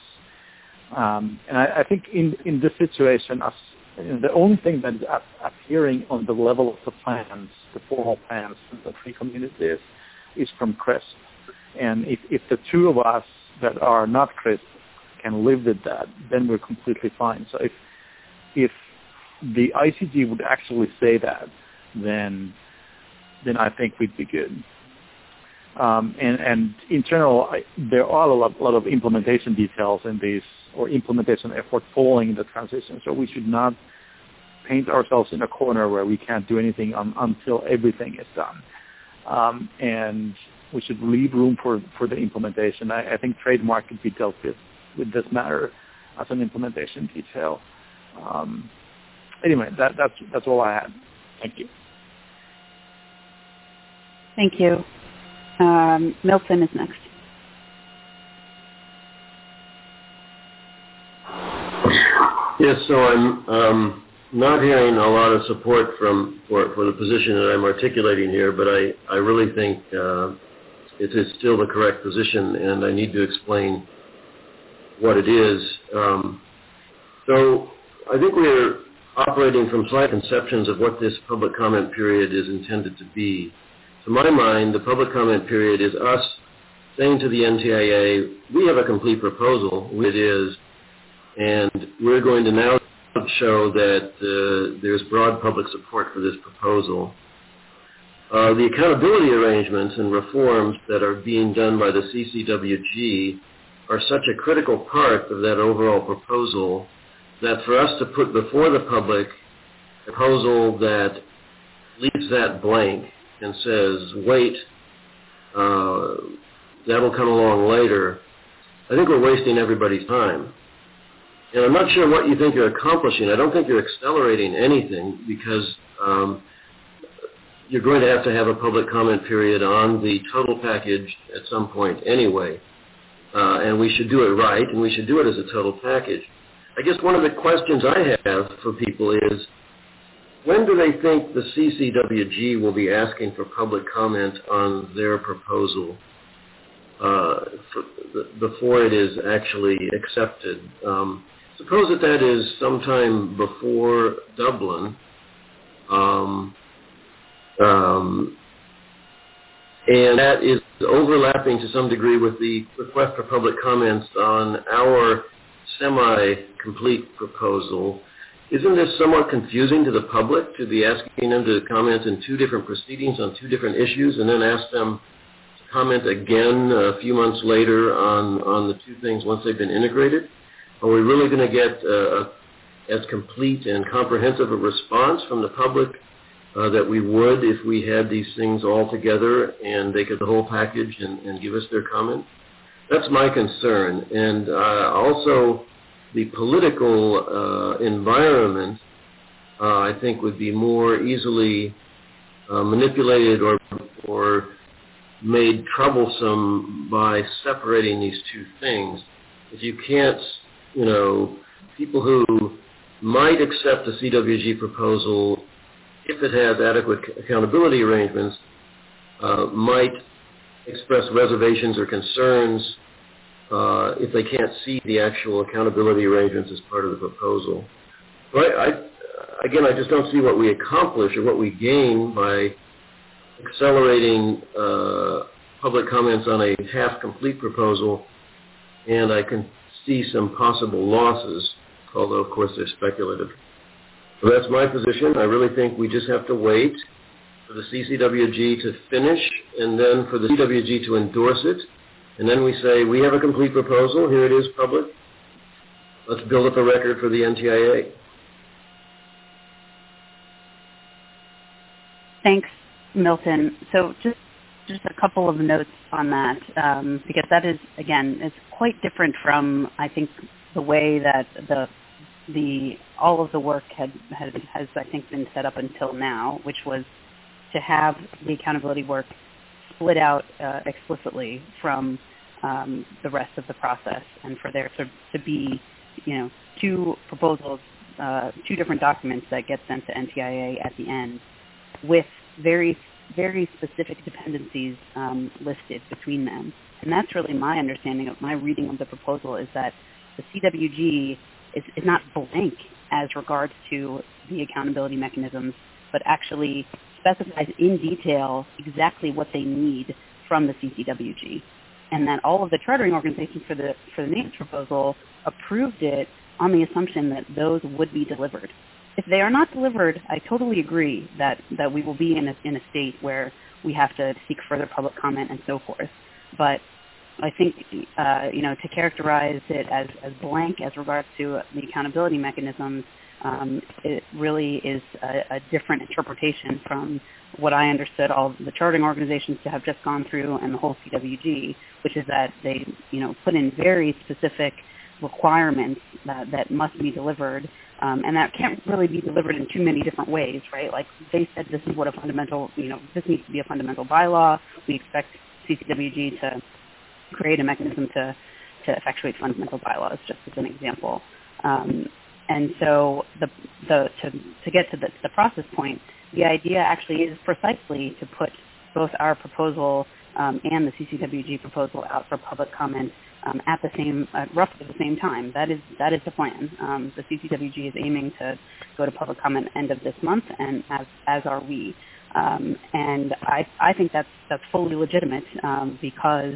Um, and I, I think in, in this situation, us, you know, the only thing that is appearing on the level of the plans, the formal plans from the three communities, is from Chris. And if, if the two of us that are not Chris can live with that, then we're completely fine. So if if the I C G would actually say that, then then I think we'd be good. Um, and, and in general, I, there are a lot, lot of implementation details in these, or implementation effort following the transition. So we should not paint ourselves in a corner where we can't do anything um, until everything is done. Um, and we should leave room for, for the implementation. I, I think trademark could be dealt with with this matter as an implementation detail. Um, anyway, that, that's that's all I had. Thank you. Thank you. Um, Milton is next. Yes, so I'm um, not hearing a lot of support from for, for the position that I'm articulating here, but I, I really think uh, it is still the correct position, and I need to explain what it is. Um, so I think we're operating from slight conceptions of what this public comment period is intended to be. To my mind, the public comment period is us saying to the N T I A, we have a complete proposal, it is, and we're going to now show that uh, there's broad public support for this proposal. Uh, the accountability arrangements and reforms that are being done by the C C W G are such a critical part of that overall proposal that for us to put before the public a proposal that leaves that blank and says, wait, uh, that'll come along later, I think we're wasting everybody's time. And I'm not sure what you think you're accomplishing. I don't think you're accelerating anything because um, you're going to have to have a public comment period on the total package at some point anyway. Uh, and we should do it right, and we should do it as a total package. I guess one of the questions I have for people is, when do they think the C C W G will be asking for public comment on their proposal uh, for, before it is actually accepted? Um, suppose that that is sometime before Dublin, um, um, and that is overlapping to some degree with the request for public comments on our semi-complete proposal. Isn't this somewhat confusing to the public to be asking them to comment in two different proceedings on two different issues and then ask them to comment again a few months later on, on the two things once they've been integrated? Are we really going to get uh, as complete and comprehensive a response from the public uh, that we would if we had these things all together and they get the whole package and, and give us their comment? That's my concern. And uh, also the political uh, environment, uh, I think, would be more easily uh, manipulated or, or made troublesome by separating these two things. If you can't, you know, people who might accept the C W G proposal if it has adequate accountability arrangements uh, might express reservations or concerns uh, if they can't see the actual accountability arrangements as part of the proposal. So I, I, again, I just don't see what we accomplish or what we gain by accelerating uh, public comments on a half-complete proposal, and I can see some possible losses, although, of course, they're speculative. So that's my position. I really think we just have to wait for the C C W G to finish and then for the C W G to endorse it. And then we say, we have a complete proposal. Here it is, public. Let's build up a record for the N T I A. Thanks, Milton. So just just a couple of notes on that, um, because that is, again, it's quite different from, I think, the way that the the all of the work had, had has, I think, been set up until now, which was to have the accountability work split out uh, explicitly from um, the rest of the process, and for there to, to be, you know, two proposals, uh, two different documents that get sent to N T I A at the end with very, very specific dependencies um, listed between them. And that's really my understanding of my reading of the proposal, is that the C W G is, is not blank as regards to the accountability mechanisms, but actually specifies in detail exactly what they need from the C C W G. And that all of the chartering organizations for the for the names proposal approved it on the assumption that those would be delivered. If they are not delivered, I totally agree that, that we will be in a, in a state where we have to seek further public comment and so forth. But I think, uh, you know, to characterize it as, as blank as regards to the accountability mechanisms, um, it really is a, a different interpretation from what I understood all the chartering organizations to have just gone through and the whole C W G, which is that they, you know, put in very specific requirements that, that must be delivered, um, and that can't really be delivered in too many different ways, right? Like they said, this is what a fundamental, you know, this needs to be a fundamental bylaw. We expect C C W G to create a mechanism to, to effectuate fundamental bylaws, just as an example. Um, and so the, the, to, to get to the, the process point, the idea actually is precisely to put both our proposal um, and the C C W G proposal out for public comment um, at the same, uh, roughly the same time. That is that is the plan. Um, the C C W G is aiming to go to public comment end of this month, and as as are we. Um, and I I think that's that's fully legitimate um, because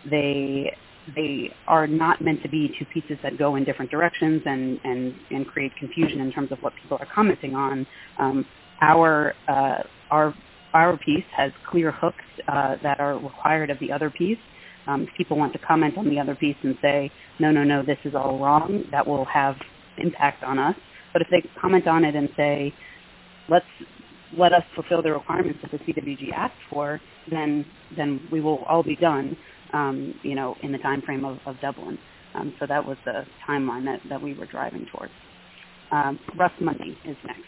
they they are not meant to be two pieces that go in different directions and and, and create confusion in terms of what people are commenting on. Um, our uh, our our piece has clear hooks uh, that are required of the other piece. Um, if people want to comment on the other piece and say, no, no, no, this is all wrong, that will have impact on us. But if they comment on it and say, let's let us fulfill the requirements that the C W G asked for, then then we will all be done, um, you know, in the time frame of, of Dublin. Um, so that was the timeline that, that we were driving towards. Um, Russ Mundy is next.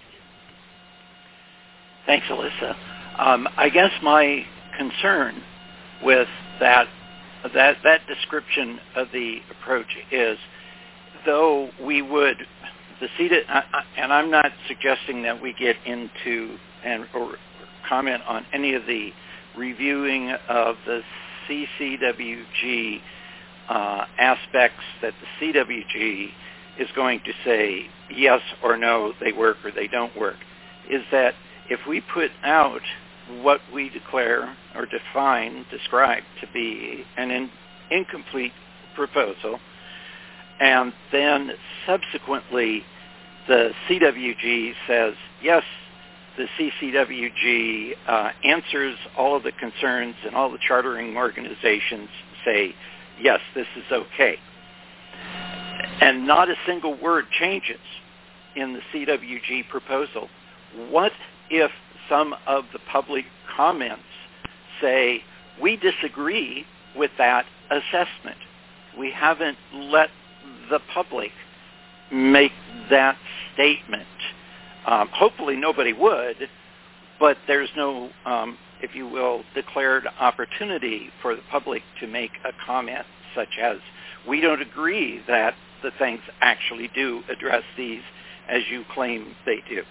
Thanks, Alyssa. Um, I guess my concern with that that that description of the approach is, though we would the C D, and I'm not suggesting that we get into and or comment on any of the reviewing of the C C W G uh, aspects that the C W G is going to say yes or no, they work or they don't work, is that if we put out what we declare or define, describe to be an in, incomplete proposal, and then subsequently the C W G says, yes, the C C W G uh, answers all of the concerns, and all the chartering organizations say, yes, this is okay. And not a single word changes in the C W G proposal. What if some of the public comments say, we disagree with that assessment? We haven't let the public make that statement. Um, hopefully nobody would, but there's no, um, if you will, declared opportunity for the public to make a comment such as, we don't agree that the things actually do address these as you claim they do.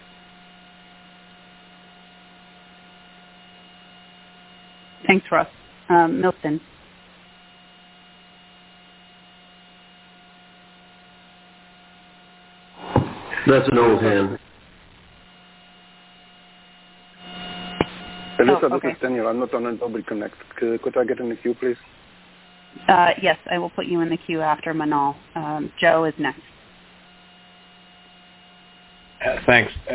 Thanks, Russ. Um, Milton. That's an old hand. Alyssa, Oh, okay. This is Daniel. I'm not on Adobe Connect. Could, could I get in the queue, please? Uh, yes, I will put you in the queue after Manal. Um, Joe is next. Uh, thanks. Uh,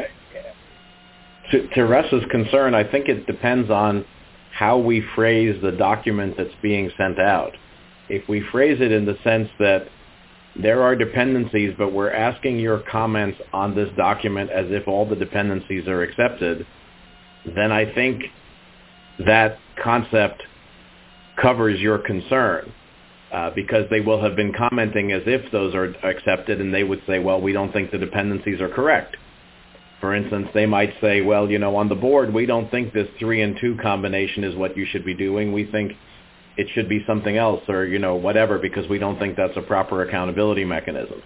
to, to Russ's concern, I think it depends on how we phrase the document that's being sent out. If we phrase it in the sense that there are dependencies, but we're asking your comments on this document as if all the dependencies are accepted, then I think that concept covers your concern, uh, because they will have been commenting as if those are accepted, and they would say, well, we don't think the dependencies are correct. For instance, they might say, well, you know, on the board, we don't think this three and two combination is what you should be doing. We think it should be something else, or, you know, whatever, because we don't think that's a proper accountability mechanism.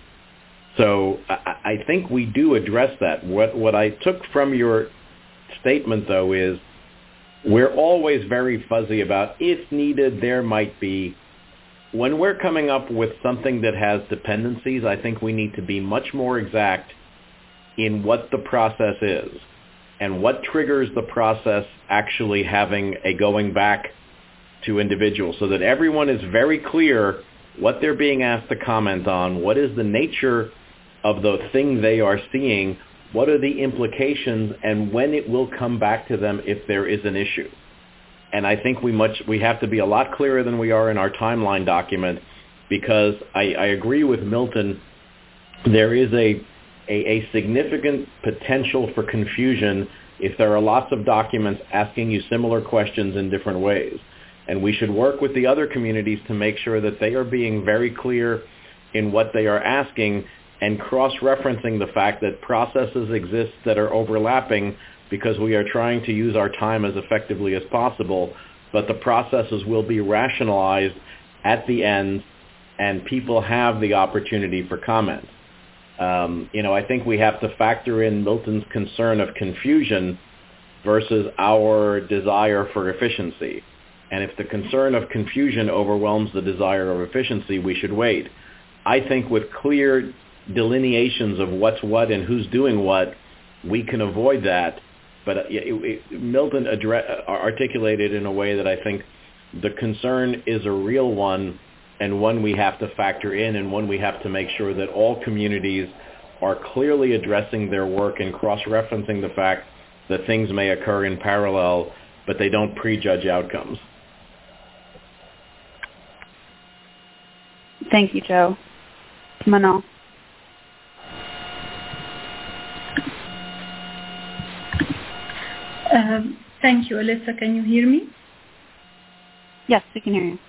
So I, I think we do address that. What, what I took from your statement, though, is we're always very fuzzy about if needed, there might be. When we're coming up with something that has dependencies, I think we need to be much more exact in what the process is and what triggers the process actually having a going back to individuals, so that everyone is very clear what they're being asked to comment on, what is the nature of the thing they are seeing, what are the implications, and when it will come back to them if there is an issue. And I think we much we have to be a lot clearer than we are in our timeline document, because I, I agree with Milton. There is a, a a significant potential for confusion if there are lots of documents asking you similar questions in different ways. And we should work with the other communities to make sure that they are being very clear in what they are asking, and cross-referencing the fact that processes exist that are overlapping, because we are trying to use our time as effectively as possible, but the processes will be rationalized at the end, and people have the opportunity for comment. Um, you know, I think we have to factor in Milton's concern of confusion versus our desire for efficiency. And if the concern of confusion overwhelms the desire of efficiency, we should wait. I think with clear delineations of what's what and who's doing what, we can avoid that. But it, it, Milton address, articulated in a way that I think the concern is a real one, and one we have to factor in, and one we have to make sure that all communities are clearly addressing their work and cross-referencing the fact that things may occur in parallel, but they don't prejudge outcomes. Thank you, Joe. Manal. Um, thank you, Alyssa. Can you hear me? Yes, we can hear you.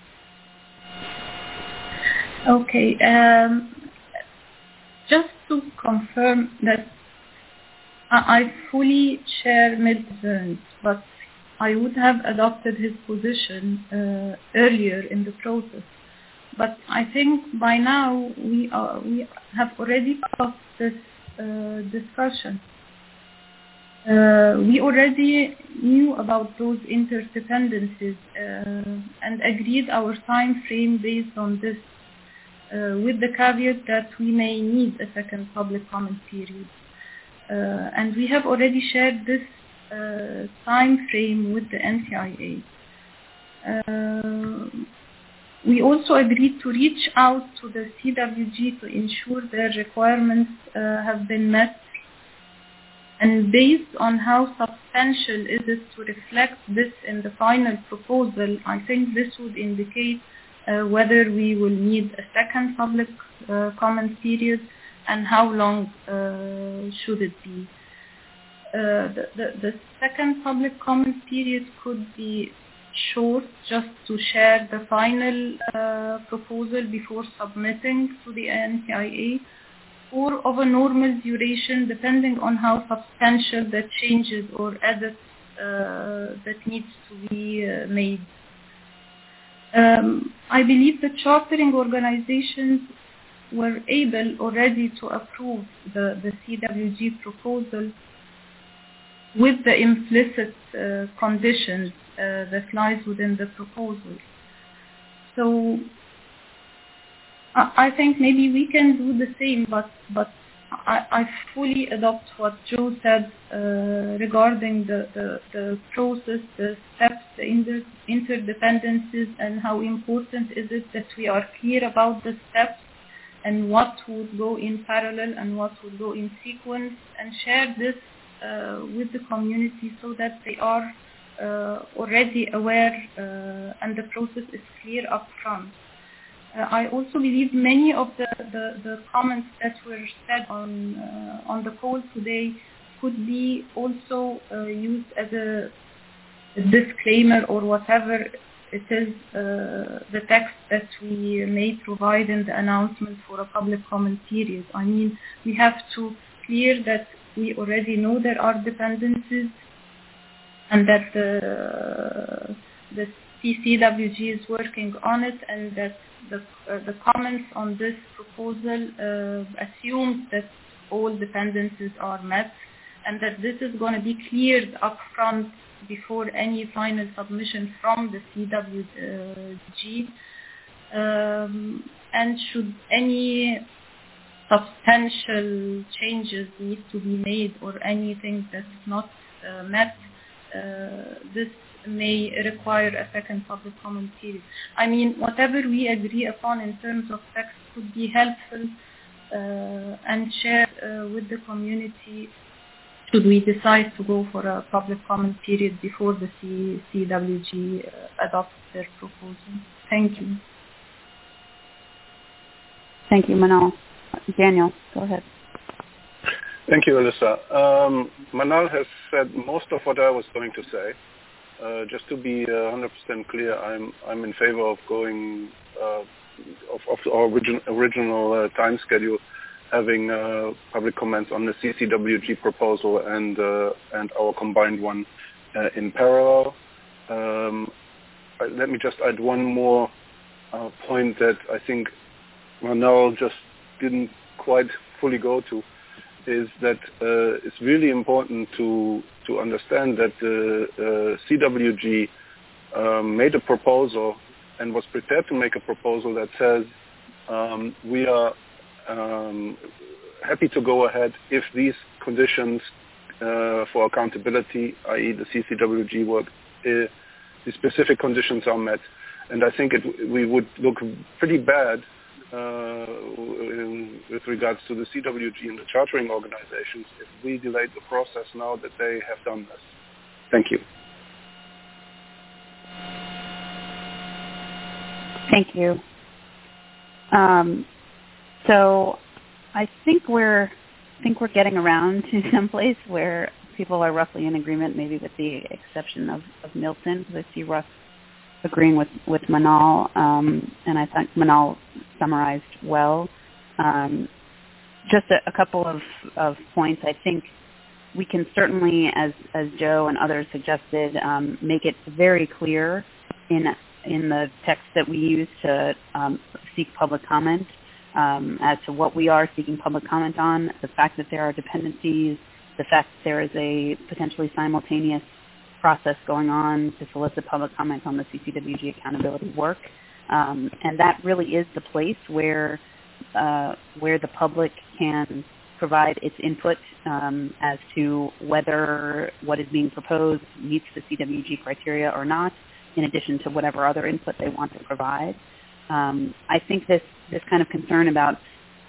Okay. Um, just to confirm that I, I fully share Milton's concerns, but I would have adopted his position uh, earlier in the process. But I think by now we are, we have already passed this uh, discussion. Uh, we already knew about those interdependencies uh, and agreed our time frame based on this, uh, with the caveat that we may need a second public comment period. Uh, and we have already shared this uh, time frame with the N T I A. Uh, We also agreed to reach out to the C W G to ensure their requirements uh, have been met, And based on how substantial is it to reflect this in the final proposal, I think this would indicate uh, whether we will need a second public uh, comment period and how long uh, should it be. Uh, the, the, the second public comment period could be short, just to share the final uh, proposal before submitting to the N T I A, or of a normal duration depending on how substantial the changes or edits uh, that needs to be uh, made. Um, I believe the chartering organizations were able already to approve the, the C W G proposal with the implicit uh, conditions uh, that lies within the proposal. So I think maybe we can do the same, but but I, I fully adopt what Joe said uh, regarding the, the, the process, the steps, the inter- interdependencies, and how important is it that we are clear about the steps and what would go in parallel and what would go in sequence, and share this uh, with the community so that they are uh, already aware uh, and the process is clear up front. Uh, I also believe many of the, the, the comments that were said on uh, on the call today could be also uh, used as a, a disclaimer or whatever it is, uh, the text that we may provide in the announcement for a public comment period. I mean, we have to clear that we already know there are dependencies and that the, the C C W G is working on it, and that the, uh, the comments on this proposal uh, assumes that all dependencies are met, and that this is going to be cleared up front before any final submission from the C W G. Um, and should any substantial changes need to be made or anything that's not uh, met, uh, this may require a second public comment period. I mean, whatever we agree upon in terms of text could be helpful uh, and shared uh, with the community should we decide to go for a public comment period before the C- CWG uh, adopts their proposal. Thank you. Thank you, Manal. Daniel, go ahead. Thank you, Alyssa. Um, Manal has said most of what I was going to say. Uh, just to be uh, one hundred percent clear, I'm I'm in favor of going uh, of, of our origin, original uh, time schedule, having uh, public comments on the C C W G proposal and uh, and our combined one uh, in parallel. Um, let me just add one more uh, point that I think Manal just didn't quite fully go to, is that uh, it's really important to to understand that the uh, C W G um, made a proposal and was prepared to make a proposal that says um, we are um, happy to go ahead if these conditions uh, for accountability, that is the C C W G work, uh, the specific conditions are met. And I think it, we would look pretty bad Uh, in, with regards to the C W G and the chartering organizations if we delayed the process now that they have done this. Thank you. Thank you. Um, so I think we're I think we're getting around to some place where people are roughly in agreement, maybe with the exception of, of Milton, because I see Russ agreeing with, with Manal, um, and I think Manal summarized well. Um, just a, a couple of, of points. I think we can certainly, as, as Joe and others suggested, um, make it very clear in in the text that we use to um, seek public comment um, as to what we are seeking public comment on, the fact that there are dependencies, the fact that there is a potentially simultaneous process going on to solicit public comment on the C C W G accountability work, um, and that really is the place where uh, where the public can provide its input um, as to whether what is being proposed meets the C W G criteria or not, in addition to whatever other input they want to provide. Um, I think this this kind of concern about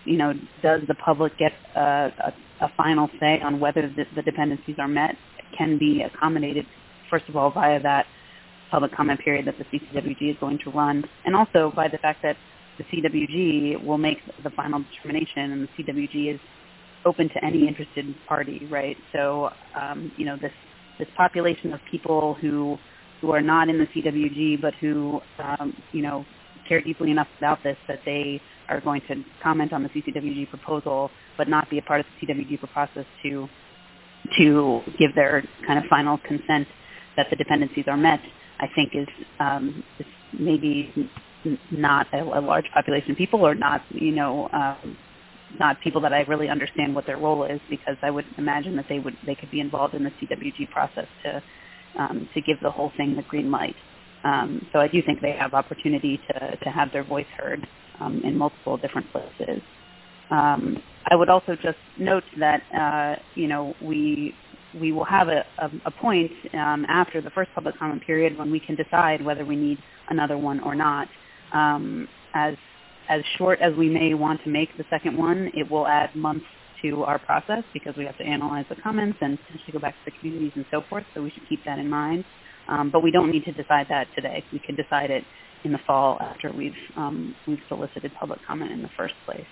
you know, does the public get a, a, a final say on whether the, the dependencies are met, can be accommodated, first of all, via that public comment period that the C C W G is going to run, and also by the fact that the C W G will make the final determination, and the C W G is open to any interested party, right? So, um, you know, this this population of people who who are not in the C W G, but who, um, you know, care deeply enough about this that they are going to comment on the C C W G proposal, but not be a part of the C W G process to to give their kind of final consent that the dependencies are met, I think is, um, is maybe not a, a large population of people, or not, you know, um, not people that I really understand what their role is, because I would imagine that they would they could be involved in the C W G process to um, to give the whole thing the green light. Um, so I do think they have opportunity to, to have their voice heard um, in multiple different places. Um, I would also just note that uh, you know we we will have a, a, a point um, after the first public comment period when we can decide whether we need another one or not. Um, as as short as we may want to make the second one, it will add months to our process because we have to analyze the comments and potentially go back to the communities and so forth. So we should keep that in mind. Um, but we don't need to decide that today. We can decide it in the fall after we've um, we've solicited public comment in the first place.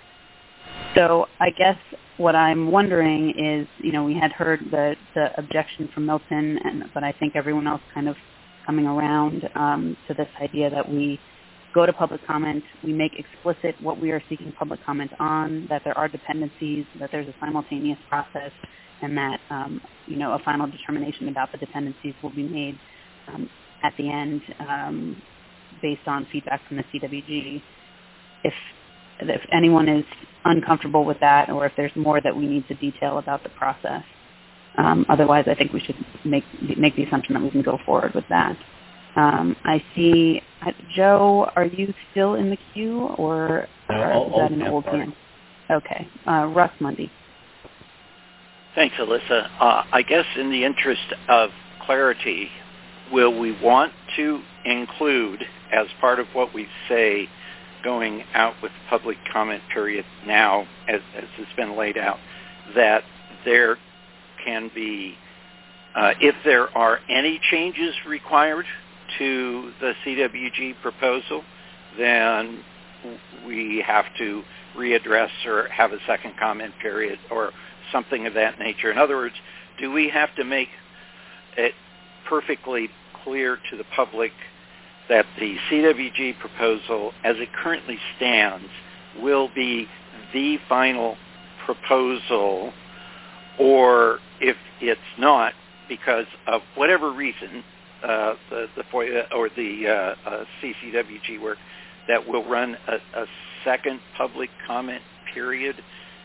So I guess what I'm wondering is, you know, we had heard the, the objection from Milton, and but I think everyone else kind of coming around um, to this idea that we go to public comment, we make explicit what we are seeking public comment on, that there are dependencies, that there's a simultaneous process, and that, um, you know, a final determination about the dependencies will be made um, at the end um, based on feedback from the C W G. If if anyone is uncomfortable with that, or if there's more that we need to detail about the process. Um, otherwise, I think we should make make the assumption that we can go forward with that. Um, I see, uh, Joe, are you still in the queue, or no, uh, is that an old party. hand? Okay. Uh, Russ Mundy. Thanks, Alyssa. Uh, I guess in the interest of clarity, will we want to include, as part of what we say going out with public comment period now, as, as it's been laid out, that there can be, uh, if there are any changes required to the C W G proposal, then we have to readdress or have a second comment period or something of that nature. In other words, do we have to make it perfectly clear to the public that the C W G proposal, as it currently stands, will be the final proposal, or if it's not, because of whatever reason, uh, the, the FOIA or the uh, uh, C C W G work, that will run a, a second public comment period?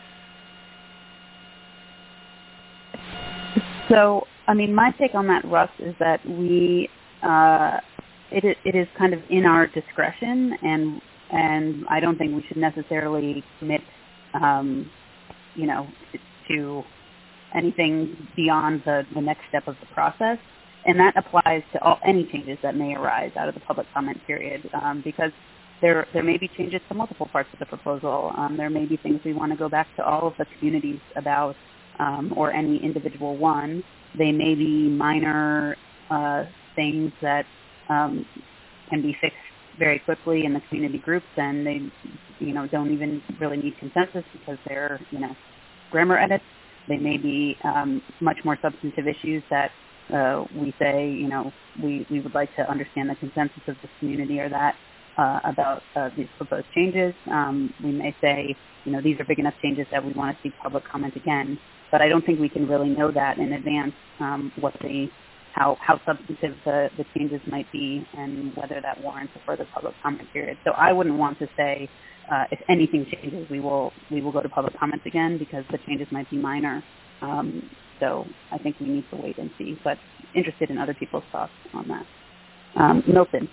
So, I mean, my take on that, Russ, is that we, uh, it, is, it is kind of in our discretion, and and I don't think we should necessarily commit, um, you know, to anything beyond the, the next step of the process. And that applies to all, any changes that may arise out of the public comment period, um, because there there may be changes to multiple parts of the proposal. Um, there may be things we want to go back to all of the communities about, um, or any individual one. They may be minor uh, things that um, can be fixed very quickly in the community groups, and they, you know, don't even really need consensus because they're, you know, grammar edits. They may be um, much more substantive issues that uh, we say, you know, we, we would like to understand the consensus of this community or that uh, about uh, these proposed changes. Um, we may say, you know, these are big enough changes that we want to see public comment again. But I don't think we can really know that in advance, um, what the how how substantive the, the changes might be and whether that warrants a further public comment period. So I wouldn't want to say uh, if anything changes, we will we will go to public comments again, because the changes might be minor. Um, so I think we need to wait and see. But interested in other people's thoughts on that. Um, Milton.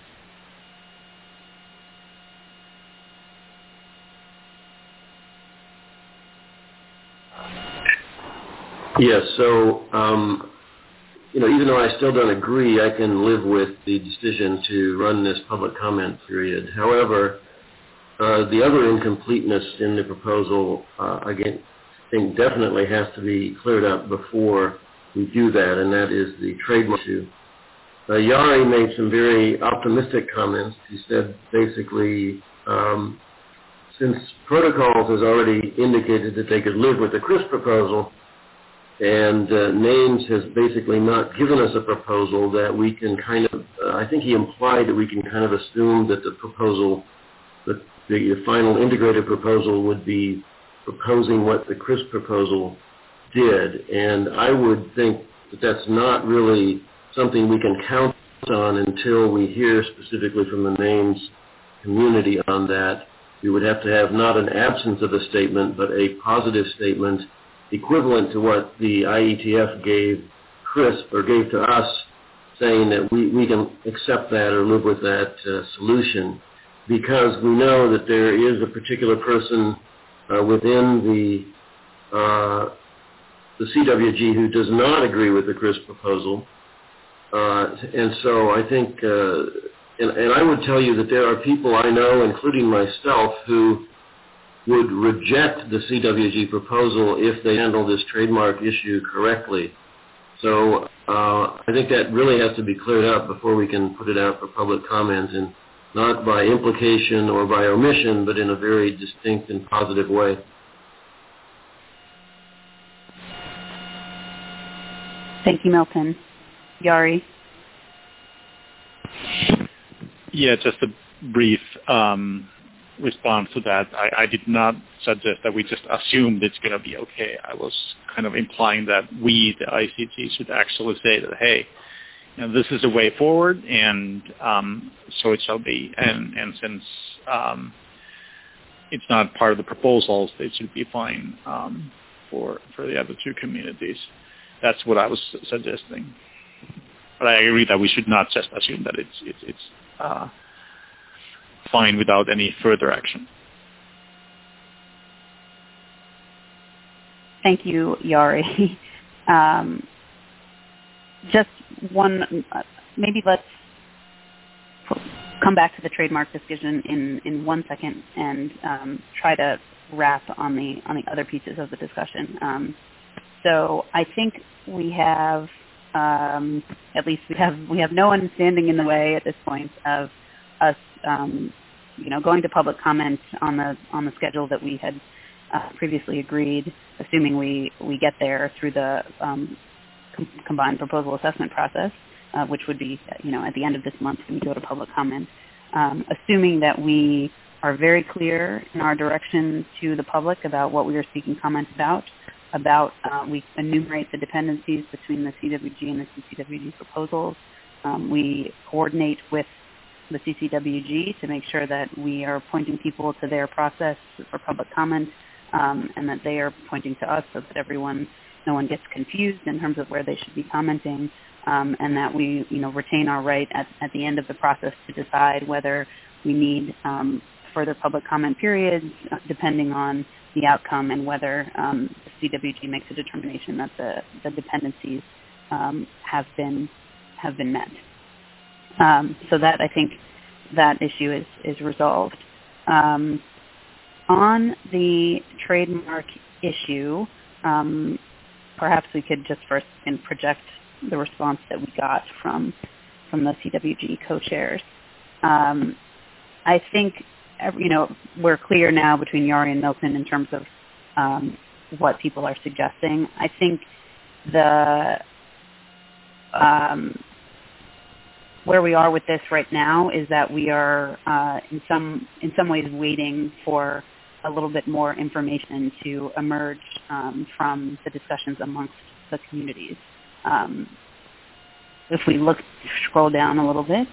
Yes, so, um, you know, even though I still don't agree, I can live with the decision to run this public comment period. However, uh, the other incompleteness in the proposal, uh, again, I think definitely has to be cleared up before we do that, and that is the trademark issue. Uh, Jari made some very optimistic comments. He said basically, um, since Protocols has already indicated that they could live with the CRISP proposal, and uh, Names has basically not given us a proposal, that we can kind of, uh, I think he implied that we can kind of assume that the proposal, that the final integrated proposal would be proposing what the CRISP proposal did. And I would think that that's not really something we can count on until we hear specifically from the Names community on that. We would have to have not an absence of a statement, but a positive statement equivalent to what the I E T F gave CRISP or gave to us, saying that we, we can accept that or live with that uh, solution, because we know that there is a particular person uh, within the uh, the C W G who does not agree with the CRISP proposal. Uh, and so I think, uh, and, and I would tell you that there are people I know, including myself, who would reject the C W G proposal if they handle this trademark issue correctly. So uh, I think that really has to be cleared up before we can put it out for public comment, and not by implication or by omission, but in a very distinct and positive way. Thank you, Milton. Jari? Yeah, just a brief um, response to that. I, I did not suggest that we just assumed it's going to be okay. I was kind of implying that we, the I C G, should actually say that, hey, you know, this is a way forward, and um, so it shall be. And, and since um, it's not part of the proposals, it should be fine um, for for the other two communities. That's what I was suggesting. But I agree that we should not just assume that it's it's, it's uh, fine without any further action. Thank you, Jari. Um, just one, uh, maybe let's come back to the trademark decision in, in one second and um, try to wrap on the on the other pieces of the discussion. Um, so I think we have, um, at least we have we have no one standing in the way at this point of us, um, you know, going to public comment on the on the schedule that we had uh, previously agreed, assuming we, we get there through the um, com- combined proposal assessment process, uh, which would be, you know, at the end of this month when we go to public comment. Um, assuming that we are very clear in our direction to the public about what we are seeking comment about, about uh, we enumerate the dependencies between the C W G and the C C W G proposals. Um, we coordinate with the C C W G to make sure that we are pointing people to their process for public comment, um, and that they are pointing to us so that everyone, no one gets confused in terms of where they should be commenting, um, and that we, you know, retain our right at, at the end of the process to decide whether we need um, further public comment periods, uh, depending on the outcome, and whether um, the C W G makes a determination that the, the dependencies um, have been have been met. Um, so that, I think, that issue is, is resolved. Um, on the trademark issue, um, perhaps we could just first and project the response that we got from from the C W G co-chairs. Um, I think, you know, we're clear now between Jari and Milton in terms of um, what people are suggesting. I think the um, where we are with this right now is that we are uh, in some in some ways waiting for a little bit more information to emerge um, from the discussions amongst the communities. Um, if we look, scroll down a little bit,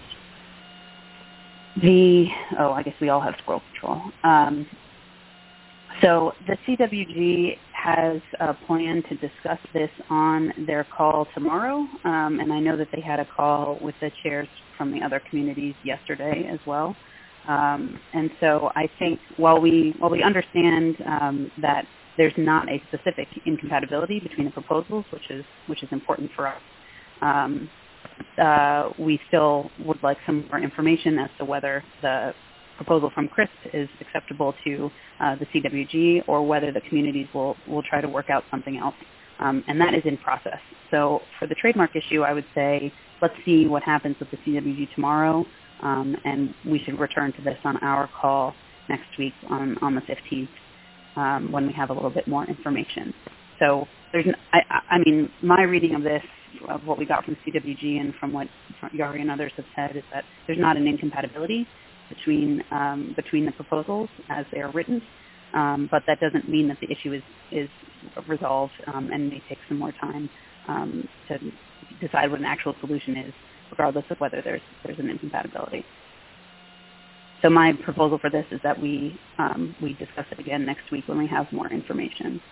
the, oh, I guess we all have scroll control. Um, so the C W G has a plan to discuss this on their call tomorrow, um, and I know that they had a call with the chairs from the other communities yesterday as well. Um, and so I think while we while we understand um, that there's not a specific incompatibility between the proposals, which is which is important for us, um, uh, we still would like some more information as to whether the proposal from Chris is acceptable to uh, the C W G, or whether the communities will, will try to work out something else. Um, and that is in process. So for the trademark issue, I would say let's see what happens with the C W G tomorrow, um, and we should return to this on our call next week on, on the fifteenth um, when we have a little bit more information. So there's, n- I, I mean, my reading of this, of what we got from C W G and from what Yari and others have said, is that there's not an incompatibility between um, between the proposals as they are written, um, but that doesn't mean that the issue is is resolved um, and may take some more time um, to decide what an actual solution is, regardless of whether there's there's an incompatibility. So my proposal for this is that we um, we discuss it again next week when we have more information.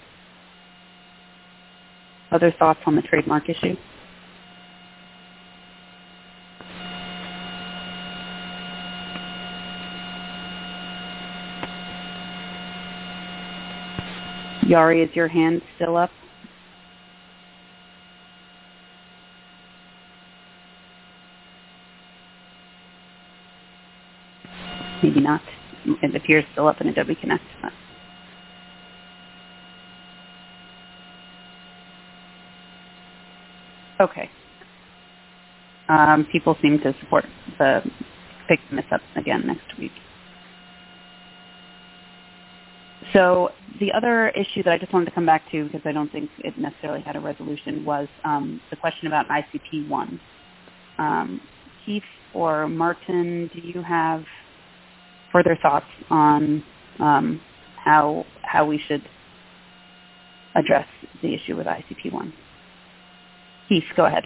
Other thoughts on the trademark issue? Yari, is your hand still up? Maybe not. It appears still up in Adobe Connect. Okay. Um, people seem to support the picking this up again next week. So the other issue that I just wanted to come back to, because I don't think it necessarily had a resolution, was um, the question about I C P one. Um, Keith or Martin, do you have further thoughts on um, how how we should address the issue with I C P one? Keith, go ahead.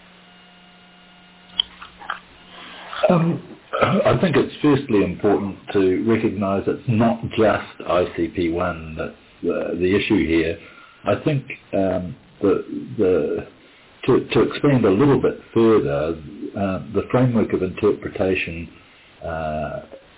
Um, I think it's firstly important to recognise it's not just I C P one that's uh, the issue here. I think um, the, the, to, to expand a little bit further, uh, the framework of interpretation uh,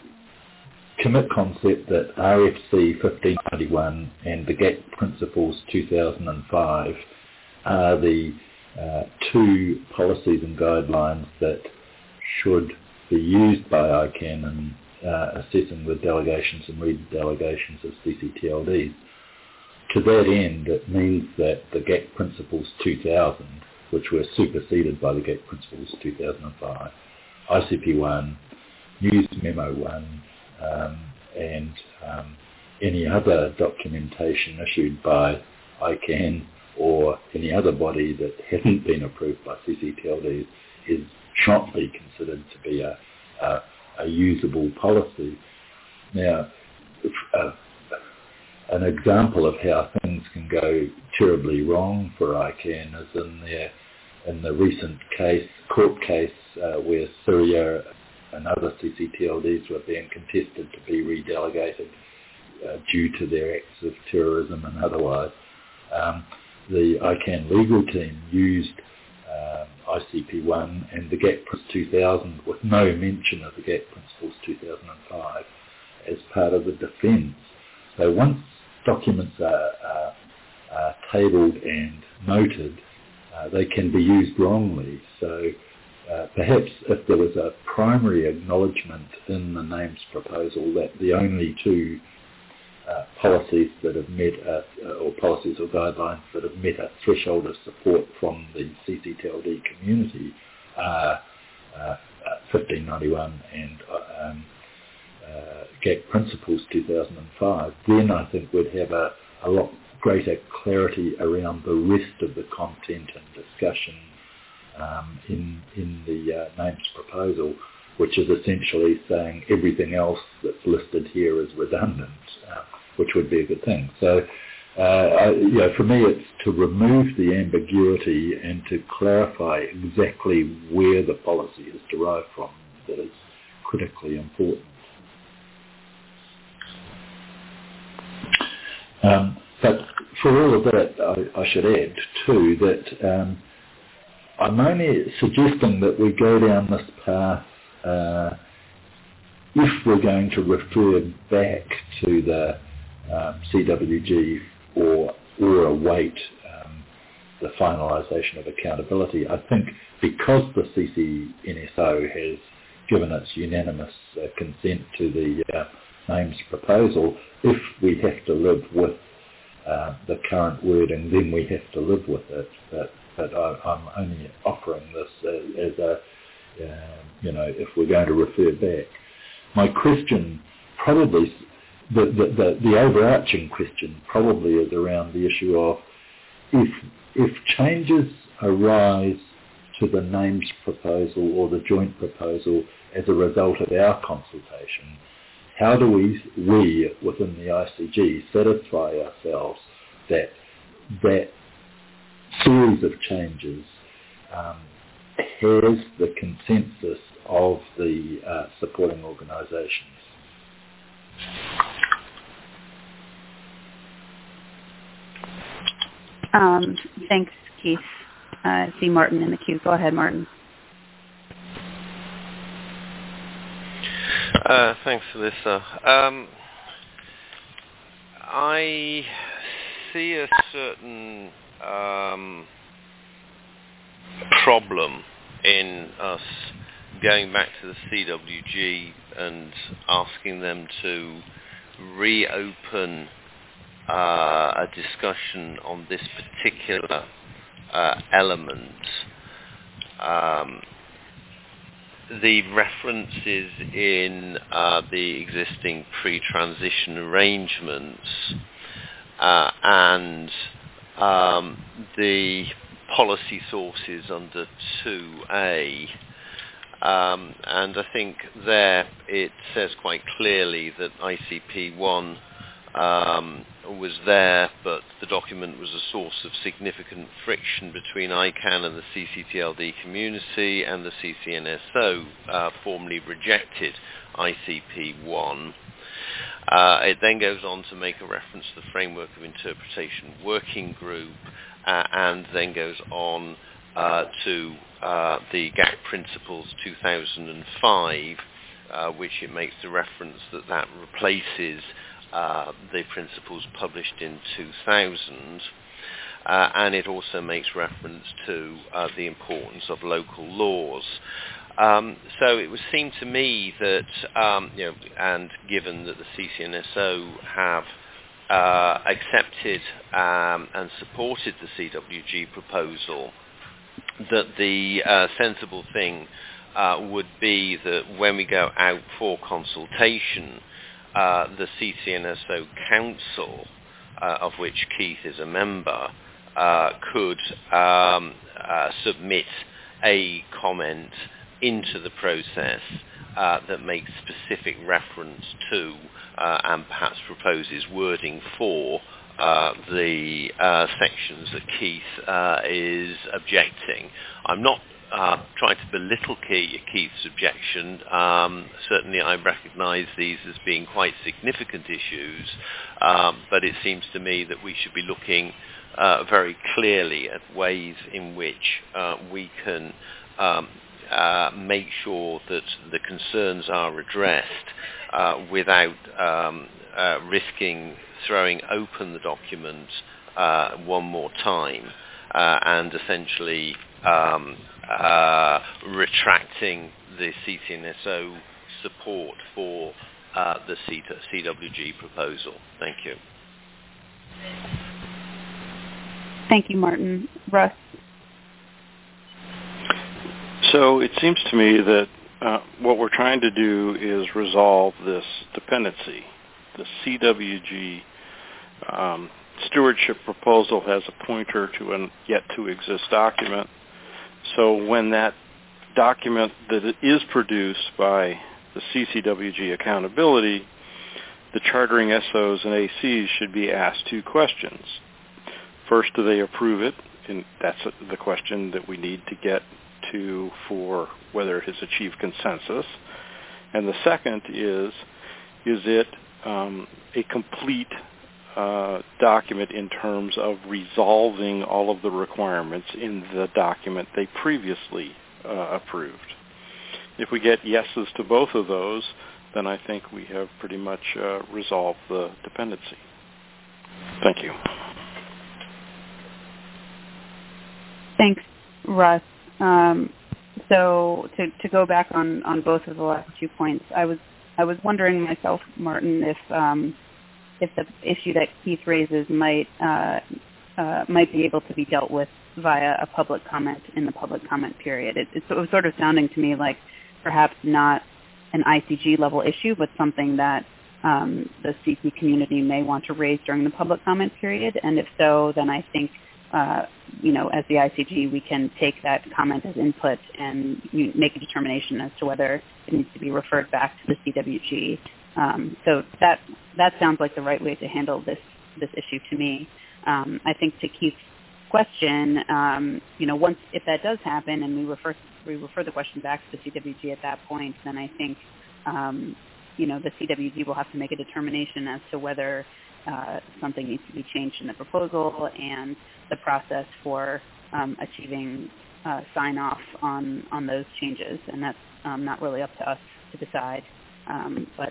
commit concept that R F C fifteen ninety-one and the G A C Principles two thousand five are the uh, two policies and guidelines that should be used by I CANN in uh, assessing the delegations and redelegations of C C T L Ds. To that end, it means that the G A C Principles two thousand, which were superseded by the G A C Principles two thousand five, I C P one, News Memo one, um, and um, any other documentation issued by I CANN or any other body that hasn't been approved by C C T L Ds is not be considered to be a, a, a usable policy. Now, if, uh, an example of how things can go terribly wrong for I CANN is in the, in the recent case, court case uh, where Syria and other C C T L Ds were being contested to be redelegated uh, due to their acts of terrorism and otherwise. Um, the I CANN legal team used Um, I C P one and the G A C Principles two thousand with no mention of the G A C Principles two thousand five as part of the defence. So once documents are, are, are tabled and noted, uh, they can be used wrongly. So uh, perhaps if there was a primary acknowledgement in the names proposal that the only two Uh, policies that have met, a, or policies or guidelines that have met a threshold of support from the C C T L D community are uh, uh, fifteen ninety-one and uh, um, uh, G A C Principles two thousand five, then I think we'd have a, a lot greater clarity around the rest of the content and discussion um, in, in the uh, names proposal, which is essentially saying everything else that's listed here is redundant, uh, which would be a good thing. So, uh, I, you know, for me, it's to remove the ambiguity and to clarify exactly where the policy is derived from that is critically important. Um, but for all of that, I, I should add too that um, I'm only suggesting that we go down this path Uh, if we're going to refer back to the um, C W G or, or await um, the finalisation of accountability. I think because the C C N S O has given its unanimous uh, consent to the uh, names proposal, if we have to live with uh, the current wording, then we have to live with it. But, but I, I'm only offering this as, as a, uh, you know, if we're going to refer back. My question probably, the, the, the, the overarching question probably is around the issue of if, if changes arise to the names proposal or the joint proposal as a result of our consultation, how do we, we within the I C G satisfy ourselves that that series of changes um, has the consensus of the uh, supporting organisations? Um, thanks, Keith. Uh, I see Martin in the queue. Go ahead, Martin. Uh, thanks, Alyssa. Um, I see a certain um, problem in us going back to the C W G and asking them to reopen uh, a discussion on this particular uh, element. Um, the references in uh, the existing pre-transition arrangements uh, and um, the policy sources under two A, um, and I think there it says quite clearly that I C P one um, was there, but the document was a source of significant friction between I CANN and the C C T L D community, and the C C N S O uh, formally rejected I C P one. Uh, it then goes on to make a reference to the Framework of Interpretation Working Group, uh, and then goes on uh, to uh, the G A C Principles two thousand five, uh, which it makes the reference that that replaces uh, the principles published in two thousand. Uh, and it also makes reference to uh, the importance of local laws. Um, so it would seem to me that, um, you know, and given that the C C N S O have uh, accepted um, and supported the C W G proposal, that the uh, sensible thing uh, would be that when we go out for consultation, uh, the C C N S O Council, uh, of which Keith is a member, uh, could um, uh, submit a comment into the process uh, that makes specific reference to uh, and perhaps proposes wording for uh, the uh, sections that Keith uh, is objecting. I'm not uh, trying to belittle Keith's objection. Um, certainly I recognise these as being quite significant issues, um, but it seems to me that we should be looking uh, very clearly at ways in which uh, we can um, Uh, make sure that the concerns are addressed uh, without um, uh, risking throwing open the document uh, one more time uh, and essentially um, uh, retracting the C C N S O support for uh, the C W G proposal. Thank you. Thank you, Martin. Russ? So it seems to me that uh, what we're trying to do is resolve this dependency. The C W G um, stewardship proposal has a pointer to a yet-to-exist document. So when that document that is produced by the C C W G accountability, the chartering S Os and A Cs should be asked two questions. First, do they approve it? And that's the question that we need to get to for whether it has achieved consensus. And the second is, is it um, a complete uh, document in terms of resolving all of the requirements in the document they previously uh, approved? If we get yeses to both of those, then I think we have pretty much uh, resolved the dependency. Thank you. Thanks, Russ. Um, so to, to go back on, on both of the last two points, I was I was wondering myself, Martin, if um, if the issue that Keith raises might uh, uh, might be able to be dealt with via a public comment in the public comment period. It, it was sort of sounding to me like perhaps not an I C G level issue, but something that um, the C C community may want to raise during the public comment period. And if so, then I think, uh, you know, as the I C G, we can take that comment as input and make a determination as to whether it needs to be referred back to the C W G. Um, so that that sounds like the right way to handle this this issue to me. Um, I think to Keith's question, um, you know, once if that does happen and we refer we refer the question back to the C W G at that point, then I think, um, you know, the C W G will have to make a determination as to whether uh, something needs to be changed in the proposal and the process for um, achieving uh, sign-off on, on those changes. And that's um, not really up to us to decide, um, but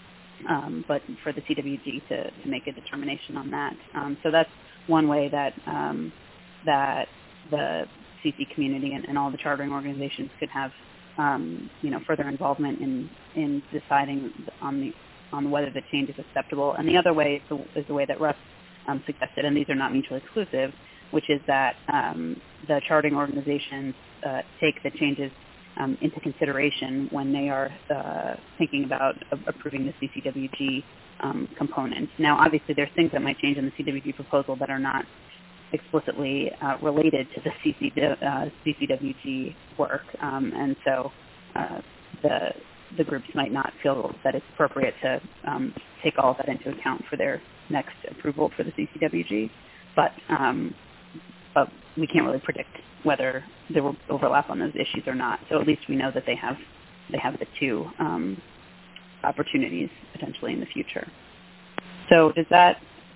um, but for the C W G to, to make a determination on that. Um, so that's one way that um, that the C C community and, and all the chartering organizations could have, um, you know, further involvement in, in deciding on the on whether the change is acceptable. And the other way is the, is the way that Russ um, suggested, and these are not mutually exclusive, which is that um, the chartering organizations uh, take the changes um, into consideration when they are uh, thinking about a- approving the C C W G um, component. Now, obviously, there's things that might change in the C W G proposal that are not explicitly uh, related to the C C, uh, C C W G work, um, and so uh, the the groups might not feel that it's appropriate to um, take all of that into account for their next approval for the C C W G. But um, but we can't really predict whether there will overlap on those issues or not. So at least we know that they have they have the two um, opportunities potentially in the future. So does that?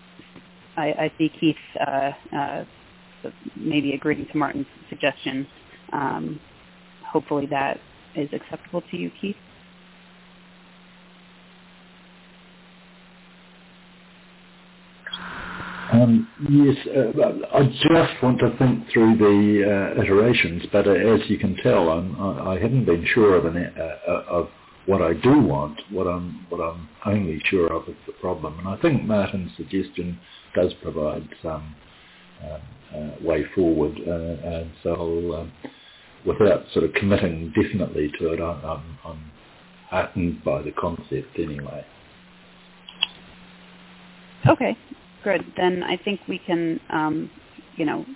I, I see Keith uh, uh, maybe agreeing to Martin's suggestion. Um, hopefully that is acceptable to you, Keith. Um, yes, uh, I just want to think through the uh, iterations, but uh, as you can tell, I'm, I, I haven't been sure of, an, uh, of what I do want. What I'm, what I'm only sure of is the problem, and I think Martin's suggestion does provide some um, uh, way forward, uh, and so um, without sort of committing definitely to it, I'm, I'm, I'm heartened by the concept anyway. Okay. Good. Then I think we can, um, you know,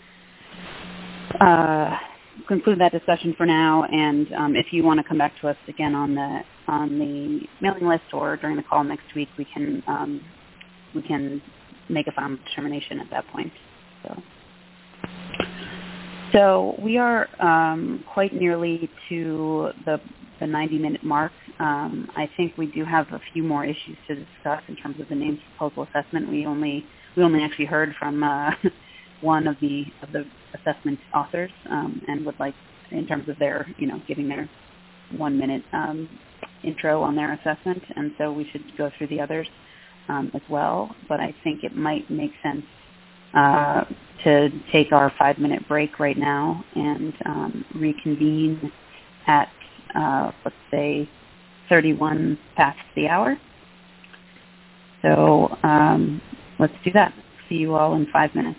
uh, conclude that discussion for now. And um, if you want to come back to us again on the on the mailing list or during the call next week, we can um, we can make a final determination at that point. So, so we are um, quite nearly to the the ninety minute mark. Um, I think we do have a few more issues to discuss in terms of the names proposal assessment. We only we only actually heard from uh, one of the of the assessment authors, um, and would like, in terms of their, you know, giving their one minute um, intro on their assessment, and so we should go through the others um, as well. But I think it might make sense uh, to take our five minute break right now and um, reconvene at uh, let's say thirty-one past the hour. So um, let's do that. See you all in five minutes.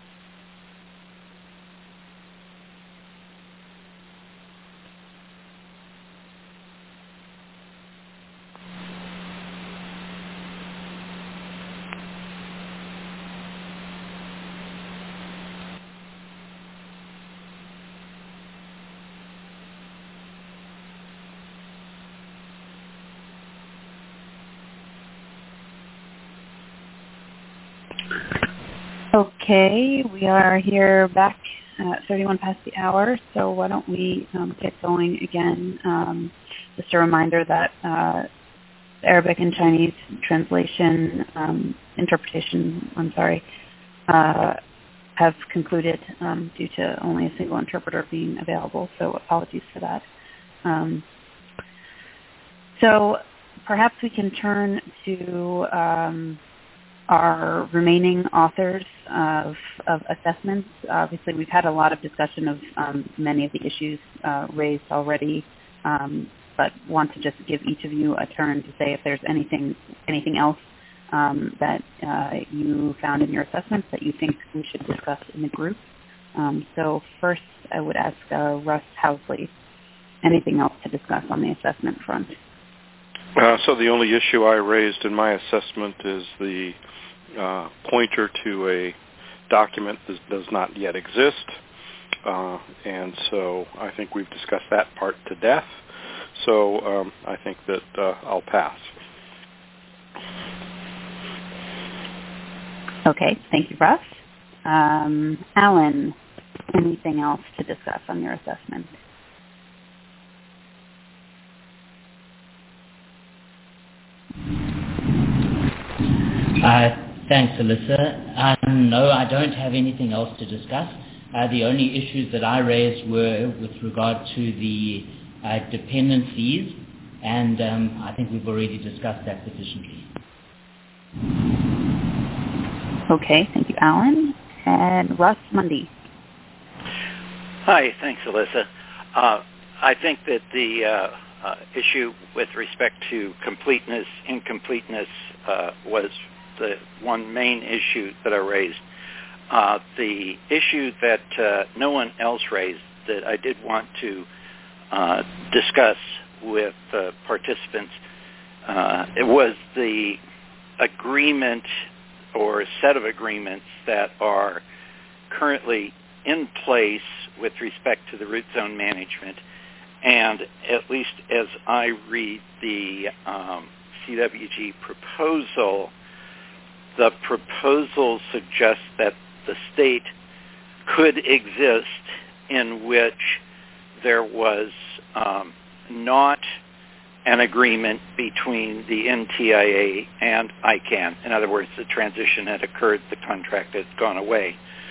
Okay, we are here back at thirty-one past the hour, so why don't we um, get going again. Um, just a reminder that uh, Arabic and Chinese translation, um, interpretation, I'm sorry, uh, have concluded um, due to only a single interpreter being available, so apologies for that. Um, so perhaps we can turn to um, our remaining authors of, of assessments. Obviously, we've had a lot of discussion of um, many of the issues uh, raised already, um, but want to just give each of you a turn to say if there's anything anything else um, that uh, you found in your assessments that you think we should discuss in the group. Um, so first, I would ask uh, Russ Housley, anything else to discuss on the assessment front? Uh, so the only issue I raised in my assessment is the uh, pointer to a document that does not yet exist. Uh, and so I think we've discussed that part to death. So um, I think that uh, I'll pass. Okay, thank you, Russ. Um, Alan, anything else to discuss on your assessment? Uh, thanks, Alyssa. Uh, no, I don't have anything else to discuss. Uh, the only issues that I raised were with regard to the uh, dependencies, and um, I think we've already discussed that sufficiently. Okay, thank you, Alan. And Russ Mundy. Hi, thanks, Alyssa. Uh, I think that the uh, uh, issue with respect to completeness, incompleteness uh, was the one main issue that I raised. Uh, the issue that uh, no one else raised that I did want to uh, discuss with uh, participants, uh, it was the agreement or a set of agreements that are currently in place with respect to the root zone management. And at least as I read the um, C W G proposal, the proposal suggests that the state could exist in which there was um, not an agreement between the N T I A and I CANN. In other words, the transition had occurred, the contract had gone away.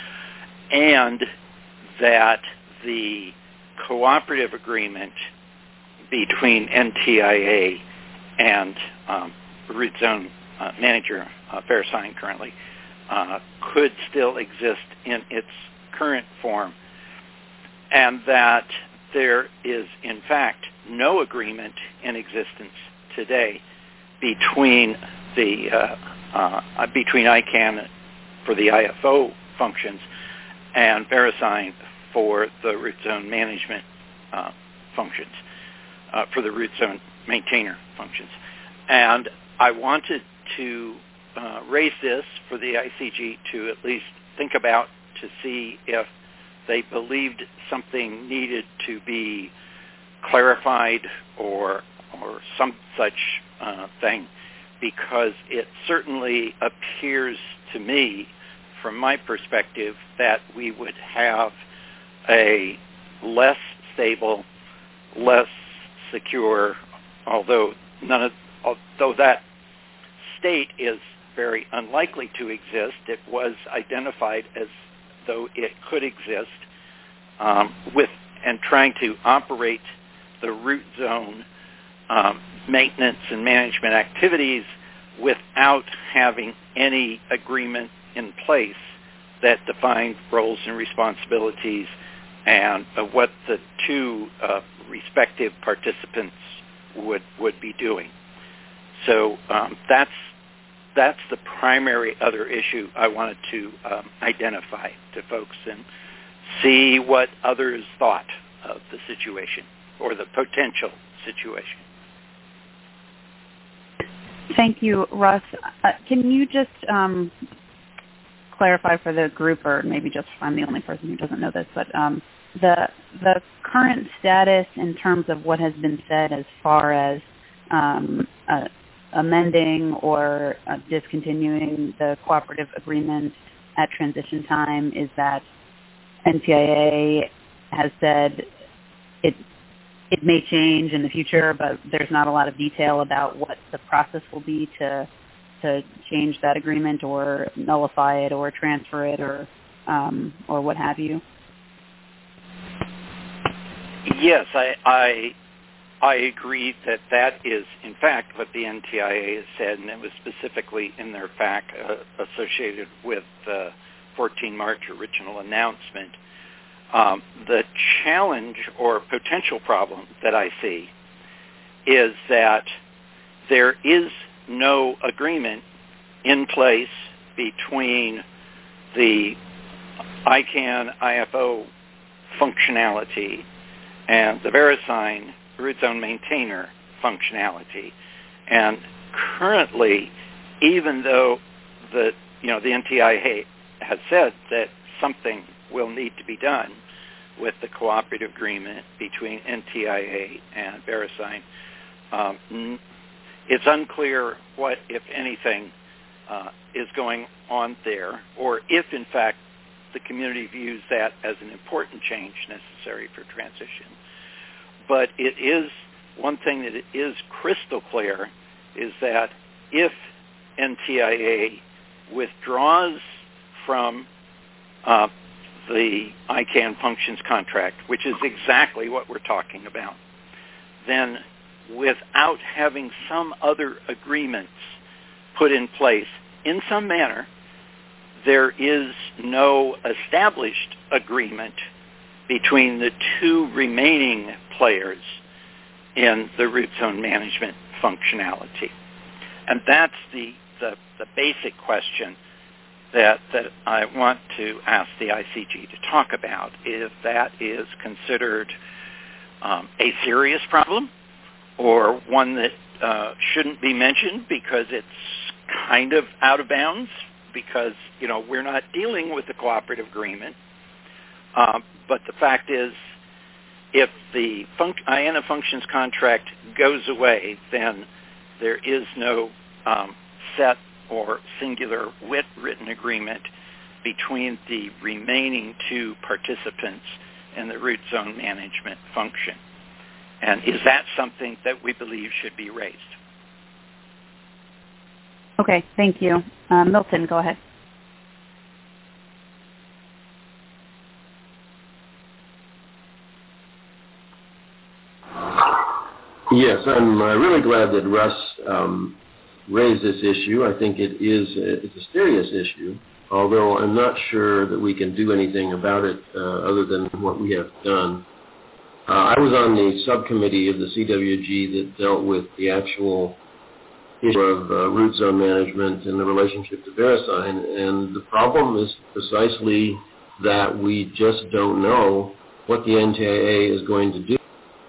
And that the cooperative agreement between N T I A and um, root zone uh, manager, uh, VeriSign currently, uh, could still exist in its current form, and that there is, in fact, no agreement in existence today between the uh, uh, between I CANN for the I F O functions and VeriSign for the root zone management uh, functions, uh, for the root zone maintainer functions. And I wanted to uh, raise this for the I C G to at least think about, to see if they believed something needed to be clarified or or some such uh, thing, because it certainly appears to me, from my perspective, that we would have a less stable, less secure, although none of, although that state is very unlikely to exist, it was identified as though it could exist, um, with and trying to operate the root zone um, maintenance and management activities without having any agreement in place that defined roles and responsibilities and uh, what the two uh, respective participants would would be doing. So um, that's that's the primary other issue I wanted to um, identify to folks and see what others thought of the situation or the potential situation. Thank you, Russ. Uh, can you just um, clarify for the group, or maybe just I'm the only person who doesn't know this, but um, the the current status in terms of what has been said as far as um, uh, amending or uh, discontinuing the cooperative agreement at transition time is that N T I A has said it it may change in the future, but there's not a lot of detail about what the process will be to to change that agreement or nullify it or transfer it or um, or what have you. Yes, I, I I agree that that is, in fact, what the N T I A has said, and it was specifically in their F A Q uh, associated with the fourteen March original announcement. Um, the challenge or potential problem that I see is that there is no agreement in place between the I CAN I F O functionality and the VeriSign root zone maintainer functionality. And currently, even though the you know the N T I A has said that something will need to be done with the cooperative agreement between N T I A and VeriSign, um, it's unclear what, if anything, uh, is going on there, or if, in fact, the community views that as an important change necessary for transition. But it is one thing that is crystal clear is that if N T I A withdraws from uh, the I CAN functions contract, which is exactly what we're talking about, then without having some other agreements put in place in some manner, there is no established agreement between the two remaining players in the root zone management functionality. And that's the, the, the basic question that, that I want to ask the I C G to talk about, if that is considered um, a serious problem or one that uh, shouldn't be mentioned because it's kind of out of bounds because, you know, we're not dealing with the cooperative agreement. Uh, but the fact is, if the func- I A N A functions contract goes away, then there is no um, set or singular wit written agreement between the remaining two participants in the root zone management function. And is that something that we believe should be raised? Okay, thank you. Uh, Milton, go ahead. Yes, I'm uh, really glad that Russ um, raised this issue. I think it is a, it's a serious issue, although I'm not sure that we can do anything about it uh, other than what we have done. Uh, I was on the subcommittee of the C W G that dealt with the actual issue of uh, root zone management and the relationship to VeriSign, and the problem is precisely that we just don't know what the N T I A is going to do.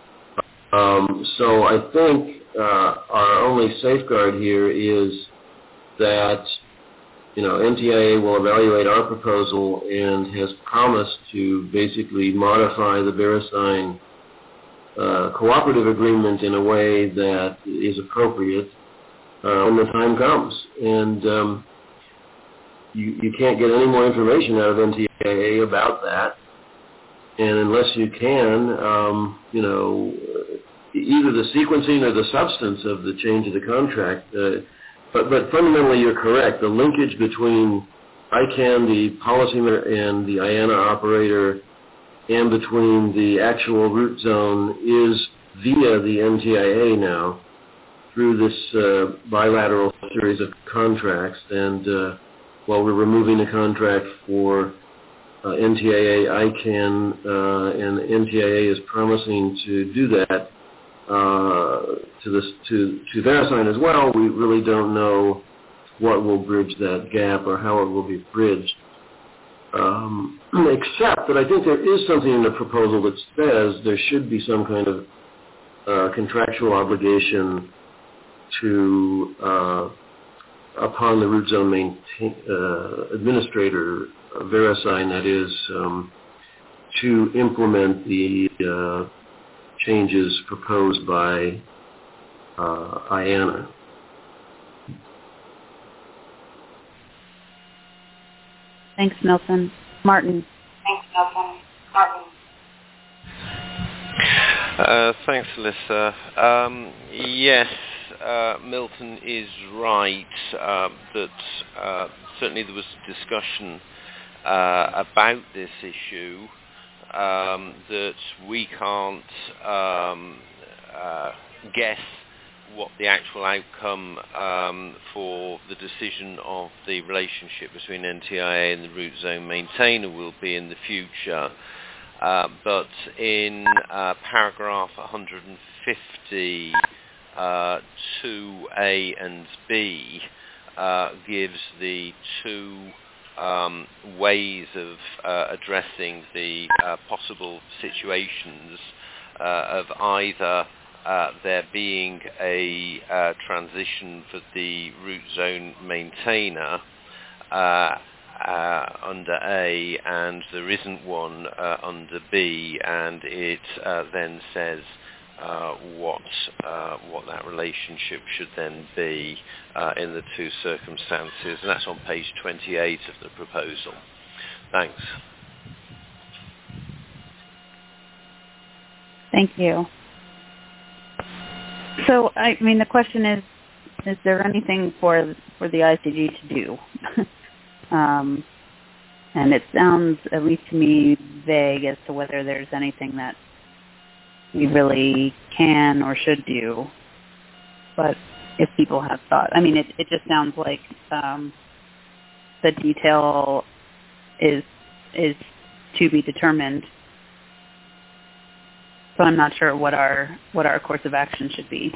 Um, so I think uh, our only safeguard here is that, you know, N T I A will evaluate our proposal and has promised to basically modify the VeriSign uh, cooperative agreement in a way that is appropriate uh, when the time comes. And um, you, you can't get any more information out of N T I A about that. And unless you can, um, you know, either the sequencing or the substance of the change of the contract. Uh, but, but fundamentally, you're correct. The linkage between I CAN, the policy and the I A N A operator, and between the actual root zone is via the N T I A now through this uh, bilateral series of contracts. And uh, while we're removing the contract for Uh, N T I A, I CAN, uh, and N T I A is promising to do that uh, to this to to VeriSign as well. We really don't know what will bridge that gap or how it will be bridged. Um, except that I think there is something in the proposal that says there should be some kind of uh, contractual obligation to uh, upon the root zone maintain, uh, administrator. VeriSign, that is, um, to implement the uh, changes proposed by uh, I A N A. Thanks, Milton. Martin. Thanks, Milton. Martin. Uh, thanks, Alyssa. Um, yes, uh, Milton is right uh, that uh, certainly there was discussion Uh, about this issue, um, that we can't um, uh, guess what the actual outcome um, for the decision of the relationship between N T I A and the root zone maintainer will be in the future. Uh, but in uh, paragraph one hundred fifty, uh, two A and B uh, gives the two um, ways of uh, addressing the uh, possible situations uh, of either Uh, there being a uh, transition for the root zone maintainer uh, uh, under A, and there isn't one uh, under B, and it uh, then says uh, what uh, what that relationship should then be uh, in the two circumstances, and that's on page twenty-eight of the proposal. Thanks. Thank you. So, I mean, the question is, is there anything for for the I C G to do? um, and it sounds, at least to me, vague as to whether there's anything that we really can or should do. But if people have thought, I mean, it, it just sounds like um, the detail is is to be determined. So I'm not sure what our what our course of action should be.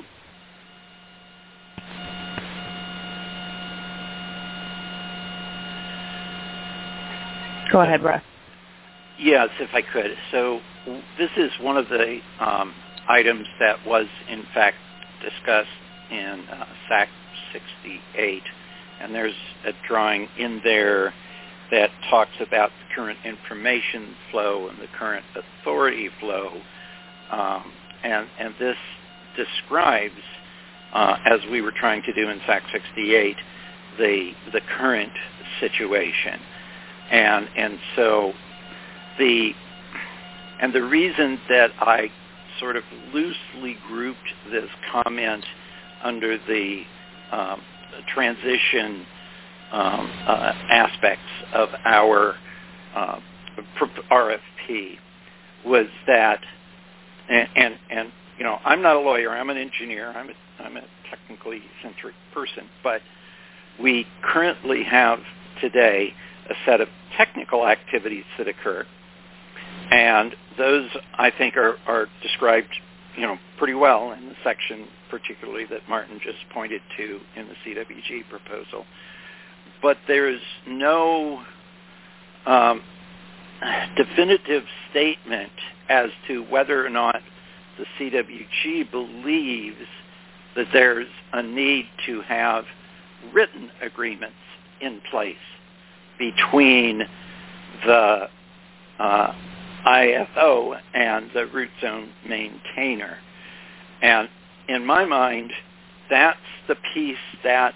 Go ahead, Russ. Yes, if I could. So this is one of the um, items that was, in fact, discussed in uh, S A C sixty-eight, and there's a drawing in there that talks about the current information flow and the current authority flow. Um, and, and this describes, uh, as we were trying to do in S A C sixty-eight, the the current situation, and and so the and the reason that I sort of loosely grouped this comment under the um, transition um, uh, aspects of our uh, R F P was that. And, and, and, you know, I'm not a lawyer. I'm an engineer. I'm a, I'm a technically centric person. But we currently have today a set of technical activities that occur. And those, I think, are, are described, you know, pretty well in the section particularly that Martin just pointed to in the C W G proposal. But there is no um, definitive statement as to whether or not the C W G believes that there's a need to have written agreements in place between the uh, I F O and the root zone maintainer. And in my mind, that's the piece that's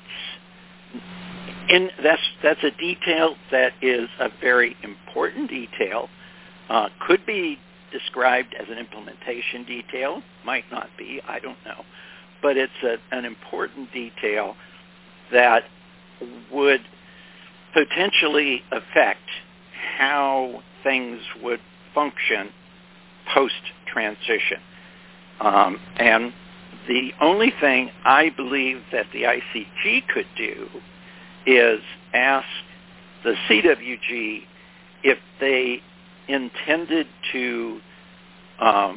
in, that's that's a detail that is a very important detail. Uh, could be described as an implementation detail, might not be, I don't know. But it's a, an important detail that would potentially affect how things would function post-transition. Um, and the only thing I believe that the I C G could do is ask the C W G if they intended to um,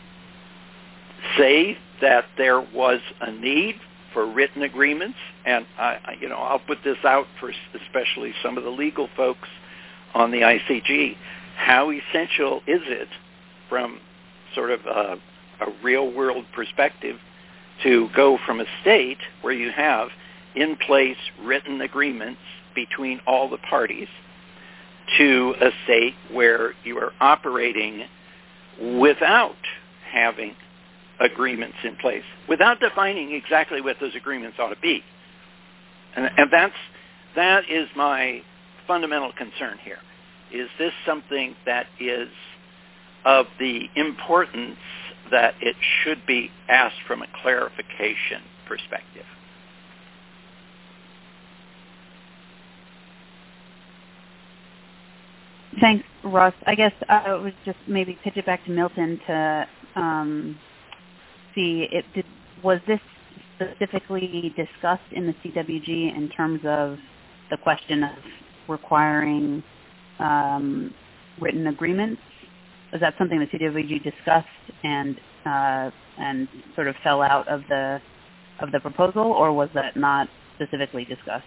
say that there was a need for written agreements, and I, you know, I'll put this out for especially some of the legal folks on the I C G. How essential is it, from sort of a, a real-world perspective, to go from a state where you have in place written agreements between all the parties to a state where you are operating without having agreements in place, without defining exactly what those agreements ought to be. And, and that's, that is my fundamental concern here. Is this something that is of the importance that it should be asked from a clarification perspective? Thanks, Russ. I guess I would just maybe pitch it back to Milton to um, see, it did, was this specifically discussed in the C W G in terms of the question of requiring um, written agreements? Was that something the C W G discussed and uh, and sort of fell out of the of the proposal, or was that not specifically discussed?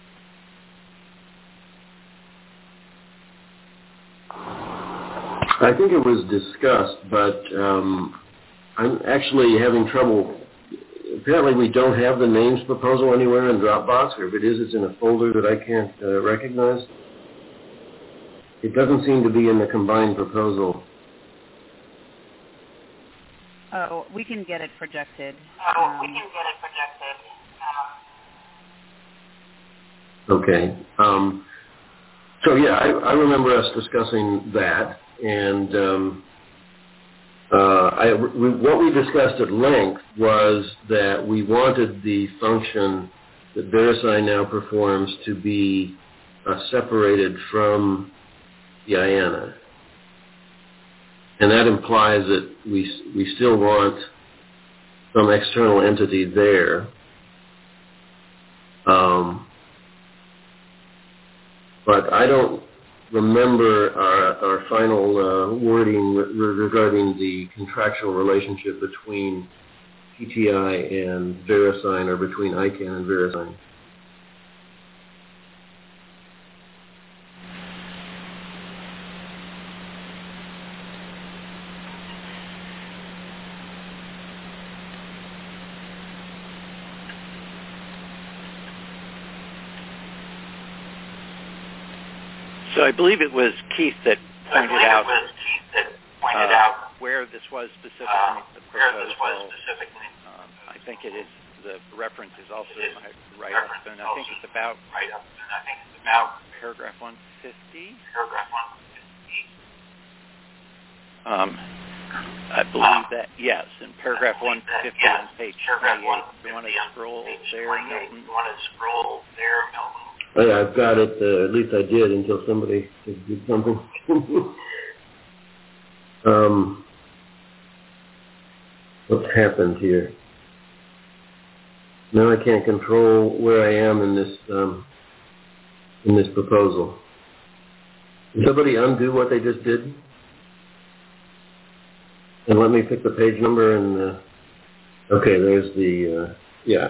I think it was discussed, but um, I'm actually having trouble. Apparently we don't have the names proposal anywhere in Dropbox, or if it is, it's in a folder that I can't uh, recognize. It doesn't seem to be in the combined proposal. Oh, we can get it projected. Oh, um, we can get it projected. Um, Okay. Um, so yeah, I, I remember us discussing that, and um, uh, I, we, what we discussed at length was that we wanted the function that VeriSign now performs to be uh, separated from the I A N A. And that implies that we we still want some external entity there. Um, but I don't remember our, our final uh, wording re- regarding the contractual relationship between P T I and VeriSign, or between I CANN and VeriSign. So I believe it was Keith that pointed out, that pointed uh, out where this was specifically uh, the where this was proposal. specifically. Um, I think it is, the reference is also in my write-up, and I think it's about Right up, and I think it's about paragraph one fifty. paragraph one fifty. Um, I believe that, yes, in paragraph one fifty on page twenty-eight. You want to scroll there, Milton? You want to scroll there, Milton? Oh, yeah, I've got it. Uh, at least I did until somebody did something. um, what's happened here? Now I can't control where I am in this um, in this proposal. Did somebody undo what they just did? And let me pick the page number and. Uh, okay, there's the uh, yeah.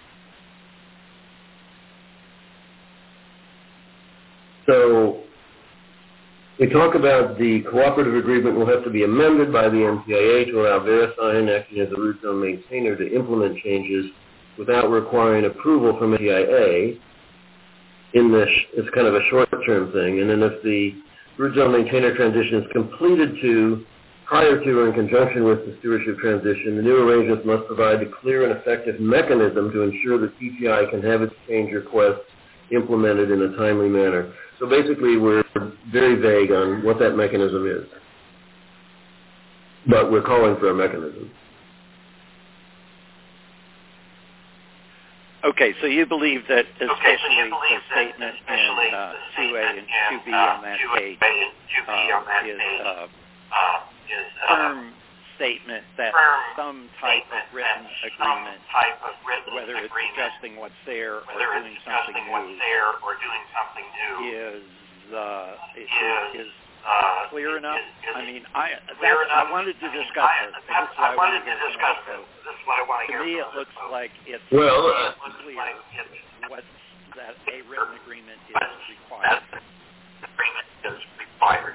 So we talk about the cooperative agreement will have to be amended by the M P I A to allow VeriSign, acting as a root zone maintainer, to implement changes without requiring approval from M P I A. In this, it's kind of a short-term thing. And then if the root zone maintainer transition is completed to, prior to, or in conjunction with the stewardship transition, the new arrangements must provide a clear and effective mechanism to ensure that P T I can have its change requests implemented in a timely manner. So basically, we're very vague on what that mechanism is. But we're calling for a mechanism. Okay, so you believe that especially Okay, so you believe the statement that in uh, two A and two B uh, on that two A page and two B uh, on that is page, a uh, is a firm statement that firm some type of statement written that agreement, some type of written whether it's agreement, adjusting what's there or whether doing it's something adjusting what's new, there or doing something new, is uh, is, is, is uh, clear enough? Is, is I mean, I clear that's, enough? I wanted to I mean, discuss I, this. that's, This is what I wanted I to wanted discuss to this. This is what I want to To hear. me, it from looks this. like it's Well, uh, clear like it's what that a written agreement is required. That agreement is required.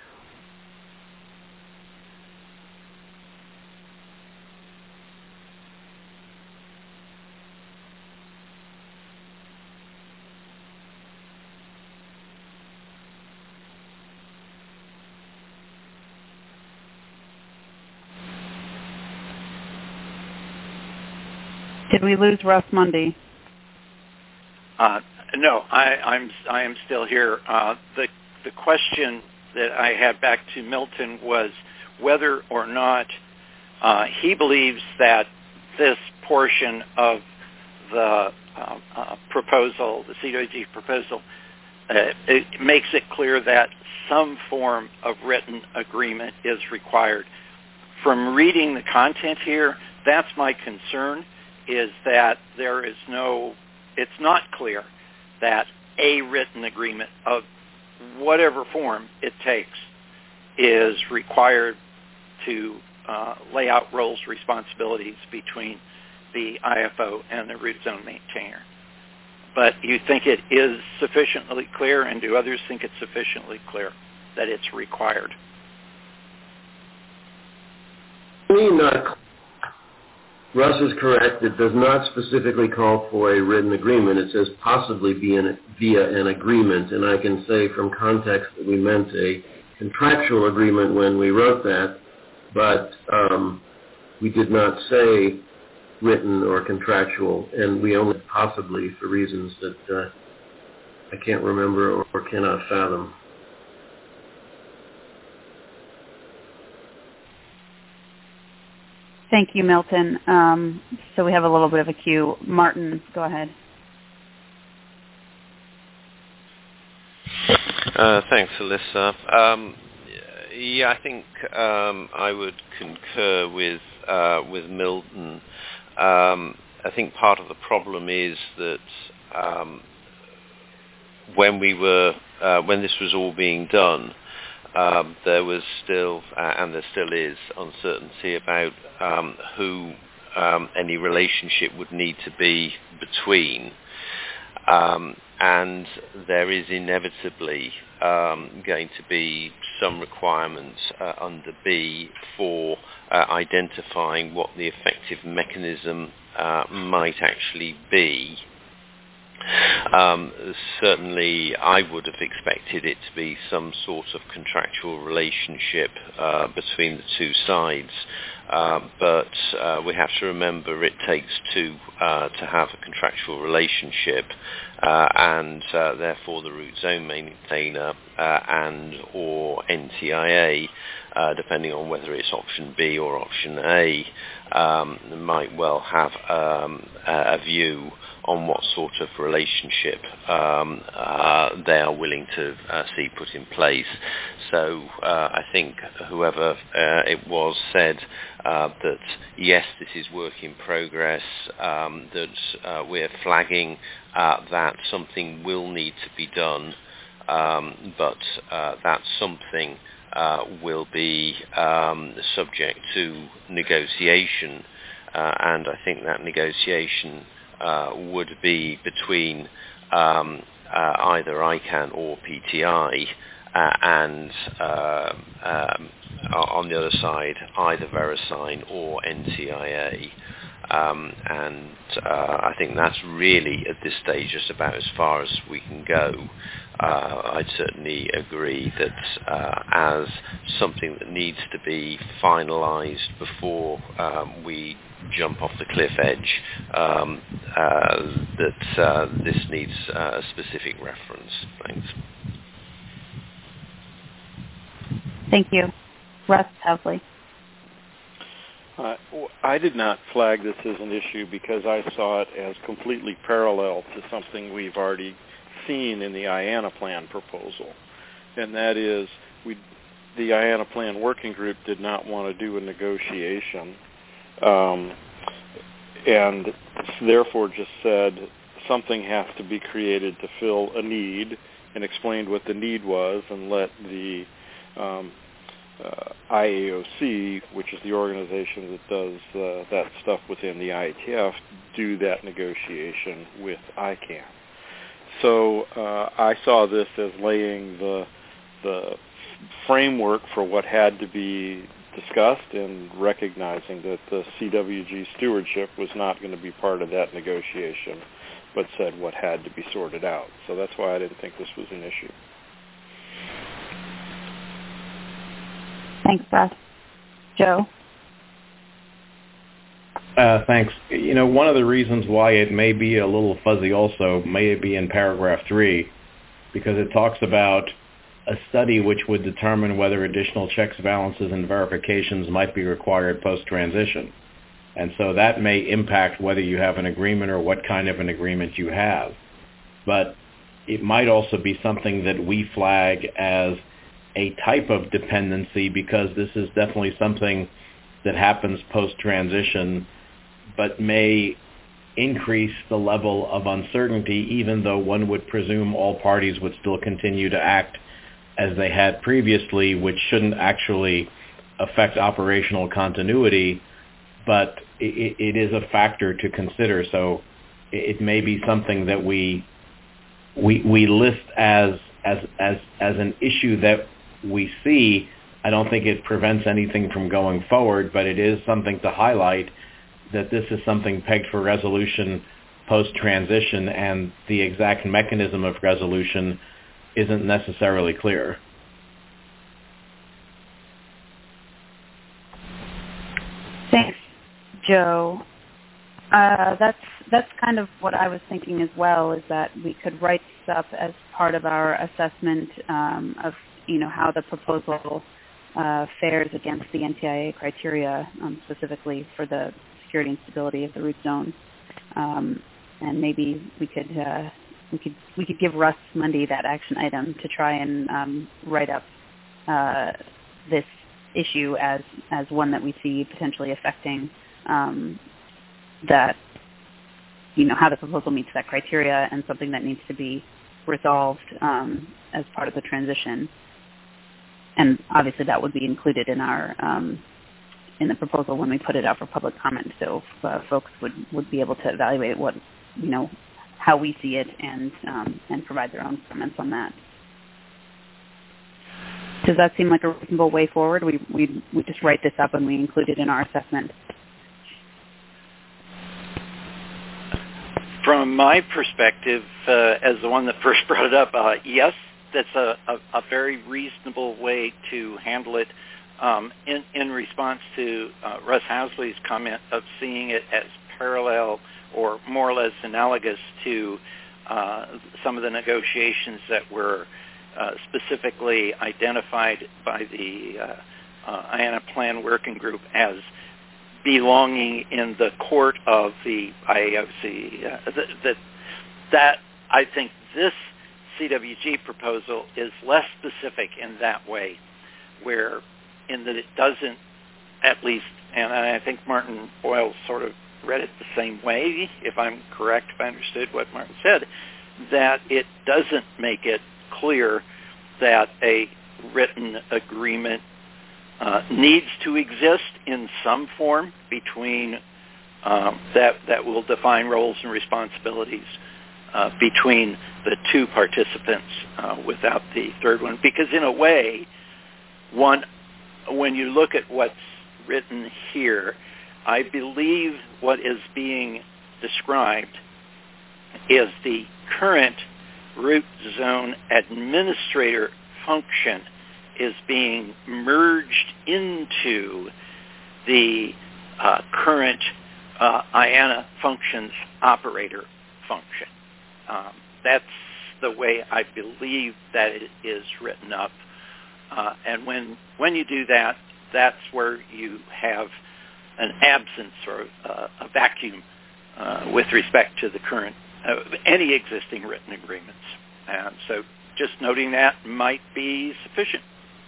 Did we lose Russ Mundy? Uh, no, I, I'm I am still here. Uh, the the question that I had back to Milton was whether or not uh, he believes that this portion of the uh, uh, proposal, the C W G proposal, uh, it makes it clear that some form of written agreement is required. From reading the content here, that's my concern, is that there is no, it's not clear that a written agreement of whatever form it takes is required to uh, lay out roles, responsibilities between the I F O and the root zone maintainer. But you think it is sufficiently clear, and do others think it's sufficiently clear that it's required? I mean, uh, Russ is correct. It does not specifically call for a written agreement. It says possibly via, via an agreement, and I can say from context that we meant a contractual agreement when we wrote that, but um, we did not say written or contractual, and we only possibly for reasons that uh, I can't remember or, or cannot fathom. Thank you, Milton. Um, so we have a little bit of a queue. Martin, go ahead. Uh, thanks, Alyssa. Um, yeah, I think um, I would concur with uh, with Milton. Um, I think part of the problem is that um, when we were uh, when this was all being done, Um, there was still, uh, and there still is, uncertainty about um, who um, any relationship would need to be between. Um, and there is inevitably um, going to be some requirements uh, under B for uh, identifying what the effective mechanism uh, might actually be. Um, certainly, I would have expected it to be some sort of contractual relationship uh, between the two sides, uh, but uh, we have to remember it takes two uh, to have a contractual relationship, uh, and uh, therefore the root zone maintainer uh, and or N T I A, uh, depending on whether it's option B or option A, um, might well have um, a view on what sort of relationship um, uh, they are willing to uh, see put in place. So uh, I think whoever uh, it was said uh, that yes, this is work in progress, um, that uh, we're flagging uh, that something will need to be done, um, but uh, that something uh, will be um, subject to negotiation, uh, and I think that negotiation Uh, would be between um, uh, either I CANN or P T I, uh, and uh, um, on the other side either VeriSign or N T I A. Um, and uh, I think that's really at this stage just about as far as we can go. Uh, I'd certainly agree that uh, as something that needs to be finalised before um, we jump off the cliff edge, um, uh, that uh, this needs uh, a specific reference. Thanks. Thank you. Russ Housley. Uh, I did not flag this as an issue because I saw it as completely parallel to something we've already seen in the I A N A Plan proposal, and that is we, the I A N A Plan working group did not want to do a negotiation, um, and therefore just said something has to be created to fill a need, and explained what the need was, and let the um, uh, I A O C, which is the organization that does uh, that stuff within the I A T F, do that negotiation with I CANN. So uh, I saw this as laying the the framework for what had to be discussed, and recognizing that the C W G stewardship was not going to be part of that negotiation, but said what had to be sorted out. So that's why I didn't think this was an issue. Thanks, Beth. Joe? Uh, thanks. You know, one of the reasons why it may be a little fuzzy also may be in paragraph three, because it talks about a study which would determine whether additional checks, balances, and verifications might be required post-transition. And so that may impact whether you have an agreement or what kind of an agreement you have. But it might also be something that we flag as a type of dependency, because this is definitely something that happens post-transition, but may increase the level of uncertainty, even though one would presume all parties would still continue to act as they had previously, which shouldn't actually affect operational continuity, but it, it is a factor to consider. So it may be something that we we we list as as as as an issue that we see. I don't think it prevents anything from going forward, but it is something to highlight that this is something pegged for resolution post-transition, and the exact mechanism of resolution isn't necessarily clear. Thanks, Joe. Uh, that's that's kind of what I was thinking as well, is that we could write this up as part of our assessment um, of, you know, how the proposal uh, fares against the N T I A criteria, um, specifically for the security and stability of the root zone. Um, and maybe we could uh, we could we could give Russ Mundy that action item to try and um, write up uh, this issue as as one that we see potentially affecting um, that, you know, how the proposal meets that criteria, and something that needs to be resolved um, as part of the transition. And obviously that would be included in our um, in the proposal when we put it out for public comment, so uh, folks would, would be able to evaluate what, you know, how we see it, and um, and provide their own comments on that. Does that seem like a reasonable way forward? We we we just write this up and we include it in our assessment. From my perspective, uh, as the one that first brought it up, uh, yes, that's a, a, a very reasonable way to handle it. Um, in, in response to uh, Russ Housley's comment of seeing it as parallel or more or less analogous to uh, some of the negotiations that were uh, specifically identified by the uh, uh, I A N A Plan Working Group as belonging in the court of the I A O C. Uh, that, that, that I think this C W G proposal is less specific in that way, where in that it doesn't, at least, and I think Martin Boyle sort of read it the same way, if I'm correct, if I understood what Martin said, that it doesn't make it clear that a written agreement uh, needs to exist in some form between um, that that will define roles and responsibilities uh, between the two participants uh, without the third one. Because in a way, one, when you look at what's written here, I believe what is being described is the current root zone administrator function is being merged into the uh, current uh, I A N A functions operator function. Um, that's the way I believe that it is written up. Uh, and when when you do that, that's where you have an absence or uh, a vacuum uh, with respect to the current, uh, any existing written agreements. And so just noting that might be sufficient.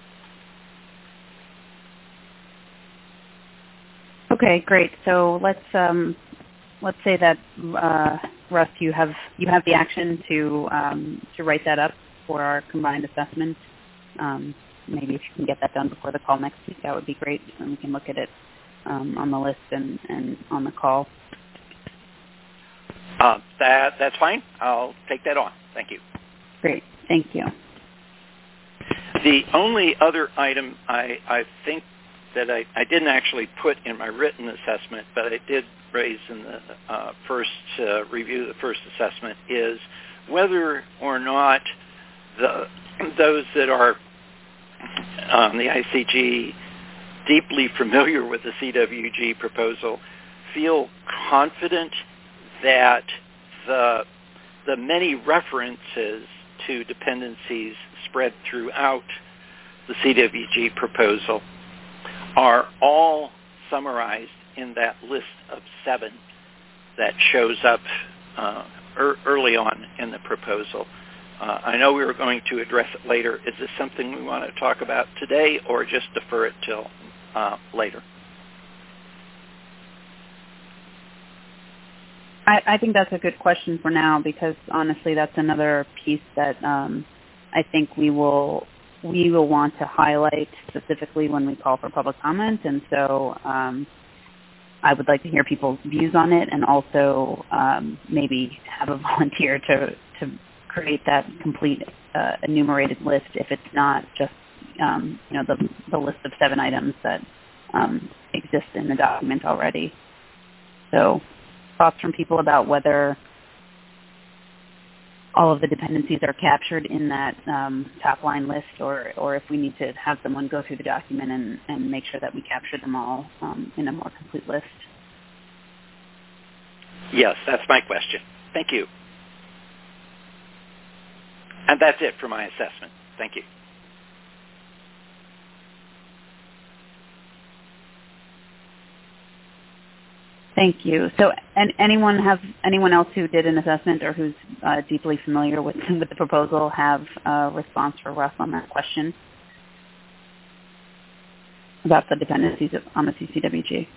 Okay, great. So let's um, let's say that uh, Russ, you have you have the action to um, to write that up for our combined assessment. Um, maybe if you can get that done before the call next week, that would be great, and we can look at it um, on the list and, and on the call. Uh, that that's fine. I'll take that on. Thank you. Great. Thank you. The only other item I, I think that I, I didn't actually put in my written assessment, but I did raise in the uh, first uh, review, the first assessment, is whether or not the those that are um, the I C G deeply familiar with the C W G proposal feel confident that the the many references to dependencies spread throughout the C W G proposal are all summarized in that list of seven that shows up uh, er- early on in the proposal. Uh, I know we were going to address it later. Is this something we want to talk about today, or just defer it till uh, later? I, I think that's a good question for now because honestly, that's another piece that um, I think we will we will want to highlight specifically when we call for public comment, and so um, I would like to hear people's views on it, and also um, maybe have a volunteer to to create that complete uh, enumerated list if it's not just um, you know the the list of seven items that um, exist in the document already. So, thoughts from people about whether all of the dependencies are captured in that um, top line list, or, or if we need to have someone go through the document and, and make sure that we capture them all um, in a more complete list. Yes, that's my question. Thank you. And that's it for my assessment. Thank you. Thank you. So, and anyone have anyone else who did an assessment or who's uh, deeply familiar with with the proposal have a response for Russ on that question about the dependencies of, on the C C W G?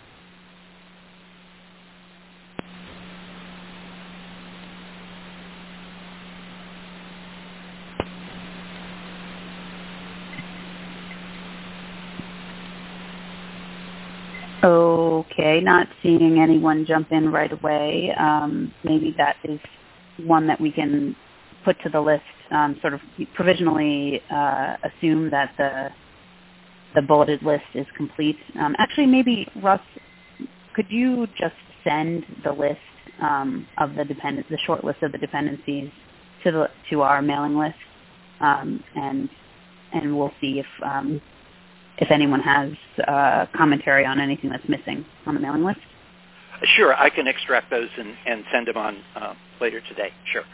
Okay, not seeing anyone jump in right away. Um, maybe that is one that we can put to the list, um, sort of provisionally uh, assume that the the bulleted list is complete. Um, actually, maybe, Russ, could you just send the list um, of the dependent, the short list of the dependencies to the to our mailing list, um, and and we'll see if um, if anyone has uh, commentary on anything that's missing on the mailing list. Sure, I can extract those and, and send them on uh, later today. Sure.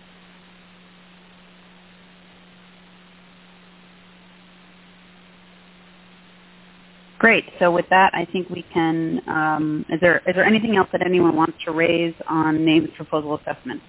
Great. So with that, I think we can. Um, is there is there anything else that anyone wants to raise on names proposal assessment?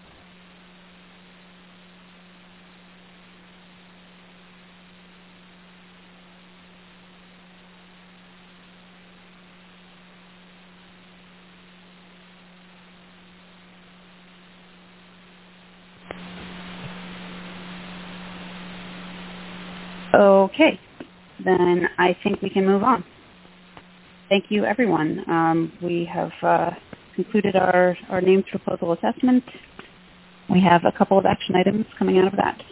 Okay, then I think we can move on. Thank you, everyone. Um, we have uh, concluded our, our names proposal assessment. We have a couple of action items coming out of that.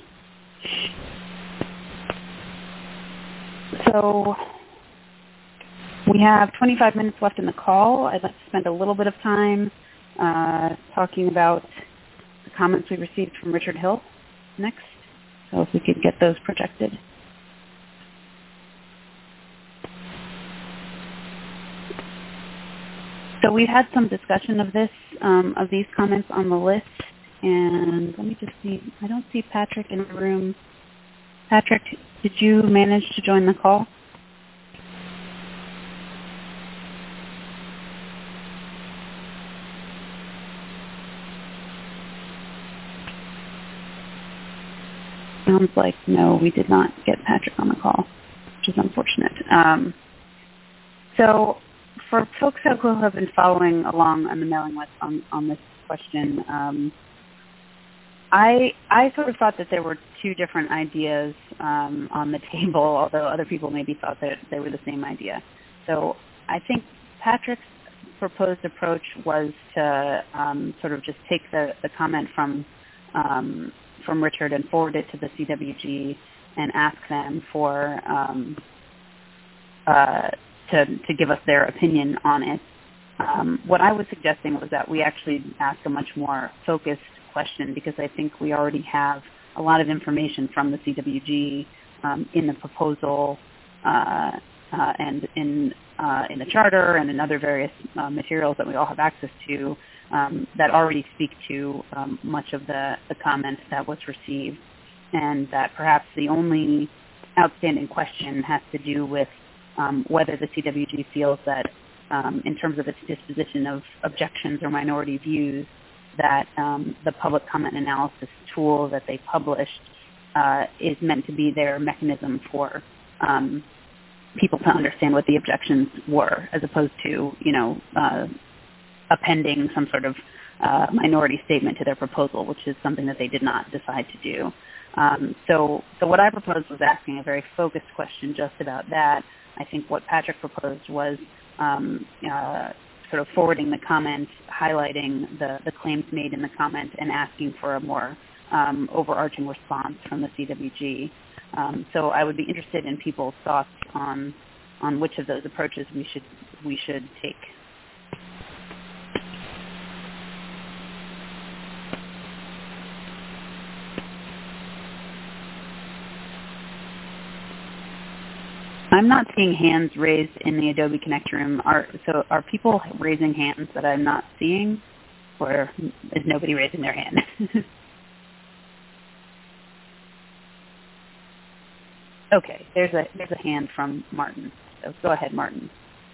So we have twenty-five minutes left in the call. I'd like to spend a little bit of time uh, talking about the comments we received from Richard Hill next. So if we could get those projected. So we've had some discussion of this, um, of these comments on the list, and let me just see. I don't see Patrick in the room. Patrick, did you manage to join the call? Sounds like no, we did not get Patrick on the call, which is unfortunate. Um, so. For folks who have been following along on the mailing list on, on this question, um, I I sort of thought that there were two different ideas um, on the table, although other people maybe thought that they were the same idea. So I think Patrick's proposed approach was to um, sort of just take the, the comment from um, from Richard and forward it to the C W G and ask them for um, uh, To, to give us their opinion on it. Um, what I was suggesting was that we actually ask a much more focused question because I think we already have a lot of information from the C W G um, in the proposal uh, uh, and in uh, in the charter and in other various uh, materials that we all have access to um, that already speak to um, much of the, the comments that was received, and that perhaps the only outstanding question has to do with Um, whether the C W G feels that um, in terms of its disposition of objections or minority views, that um, the public comment analysis tool that they published uh, is meant to be their mechanism for um, people to understand what the objections were, as opposed to, you know, uh, appending some sort of uh, minority statement to their proposal, which is something that they did not decide to do. Um, so, so what I proposed was asking a very focused question just about that. I think what Patrick proposed was um, uh, sort of forwarding the comment, highlighting the, the claims made in the comment, and asking for a more um, overarching response from the C W G. Um, so I would be interested in people's thoughts on on which of those approaches we should we should take. I'm not seeing hands raised in the Adobe Connect room. Are, so are people raising hands that I'm not seeing, or is nobody raising their hand? Okay, there's a there's a hand from Martin. So go ahead, Martin.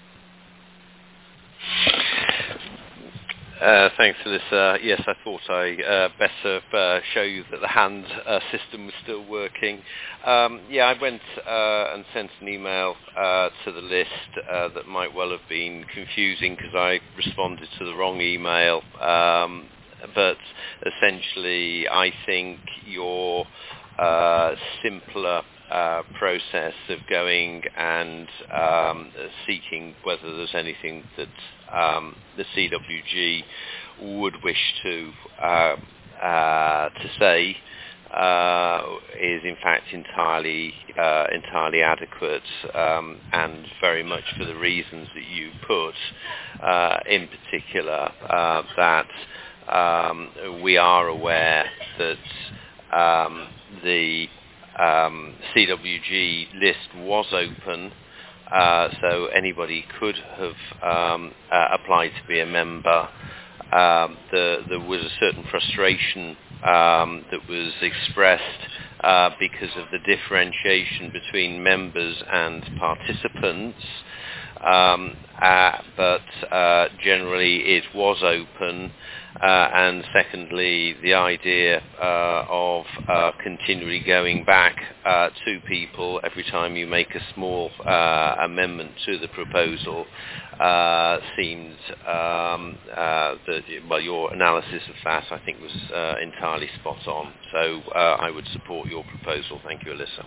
Uh, thanks, Alyssa. Yes, I thought I uh, better uh, show you that the hand uh, system was still working. Um, yeah, I went uh, and sent an email uh, to the list uh, that might well have been confusing because I responded to the wrong email. Um, but essentially, I think your uh, simpler Uh, process of going and um, seeking whether there's anything that um, the C W G would wish to uh, uh, to say uh, is in fact entirely uh, entirely adequate, um, and very much for the reasons that you put. Uh, in particular, uh, that um, we are aware that um, the Um, C W G list was open, uh, so anybody could have um, uh, applied to be a member. Um, the, there was a certain frustration um, that was expressed uh, because of the differentiation between members and participants, um, uh, but uh, generally it was open. Uh, and secondly, the idea uh, of uh, continually going back uh, to people every time you make a small uh, amendment to the proposal uh, seemed um, uh, that, well, your analysis of that I think was uh, entirely spot on. So uh, I would support your proposal. Thank you, Alyssa.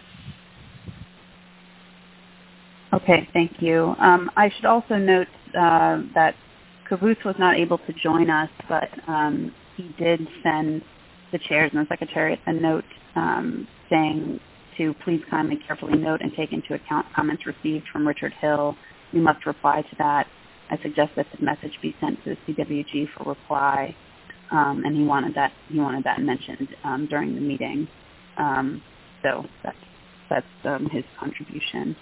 Okay, thank you. Um, I should also note uh, that Caboose was not able to join us, but um, he did send the chairs and the secretariat a note um, saying to please kindly carefully note and take into account comments received from Richard Hill. You must reply to that. I suggest that the message be sent to the C W G for reply, um, and he wanted that he wanted that mentioned um, during the meeting. Um, so that's that's um, his contribution.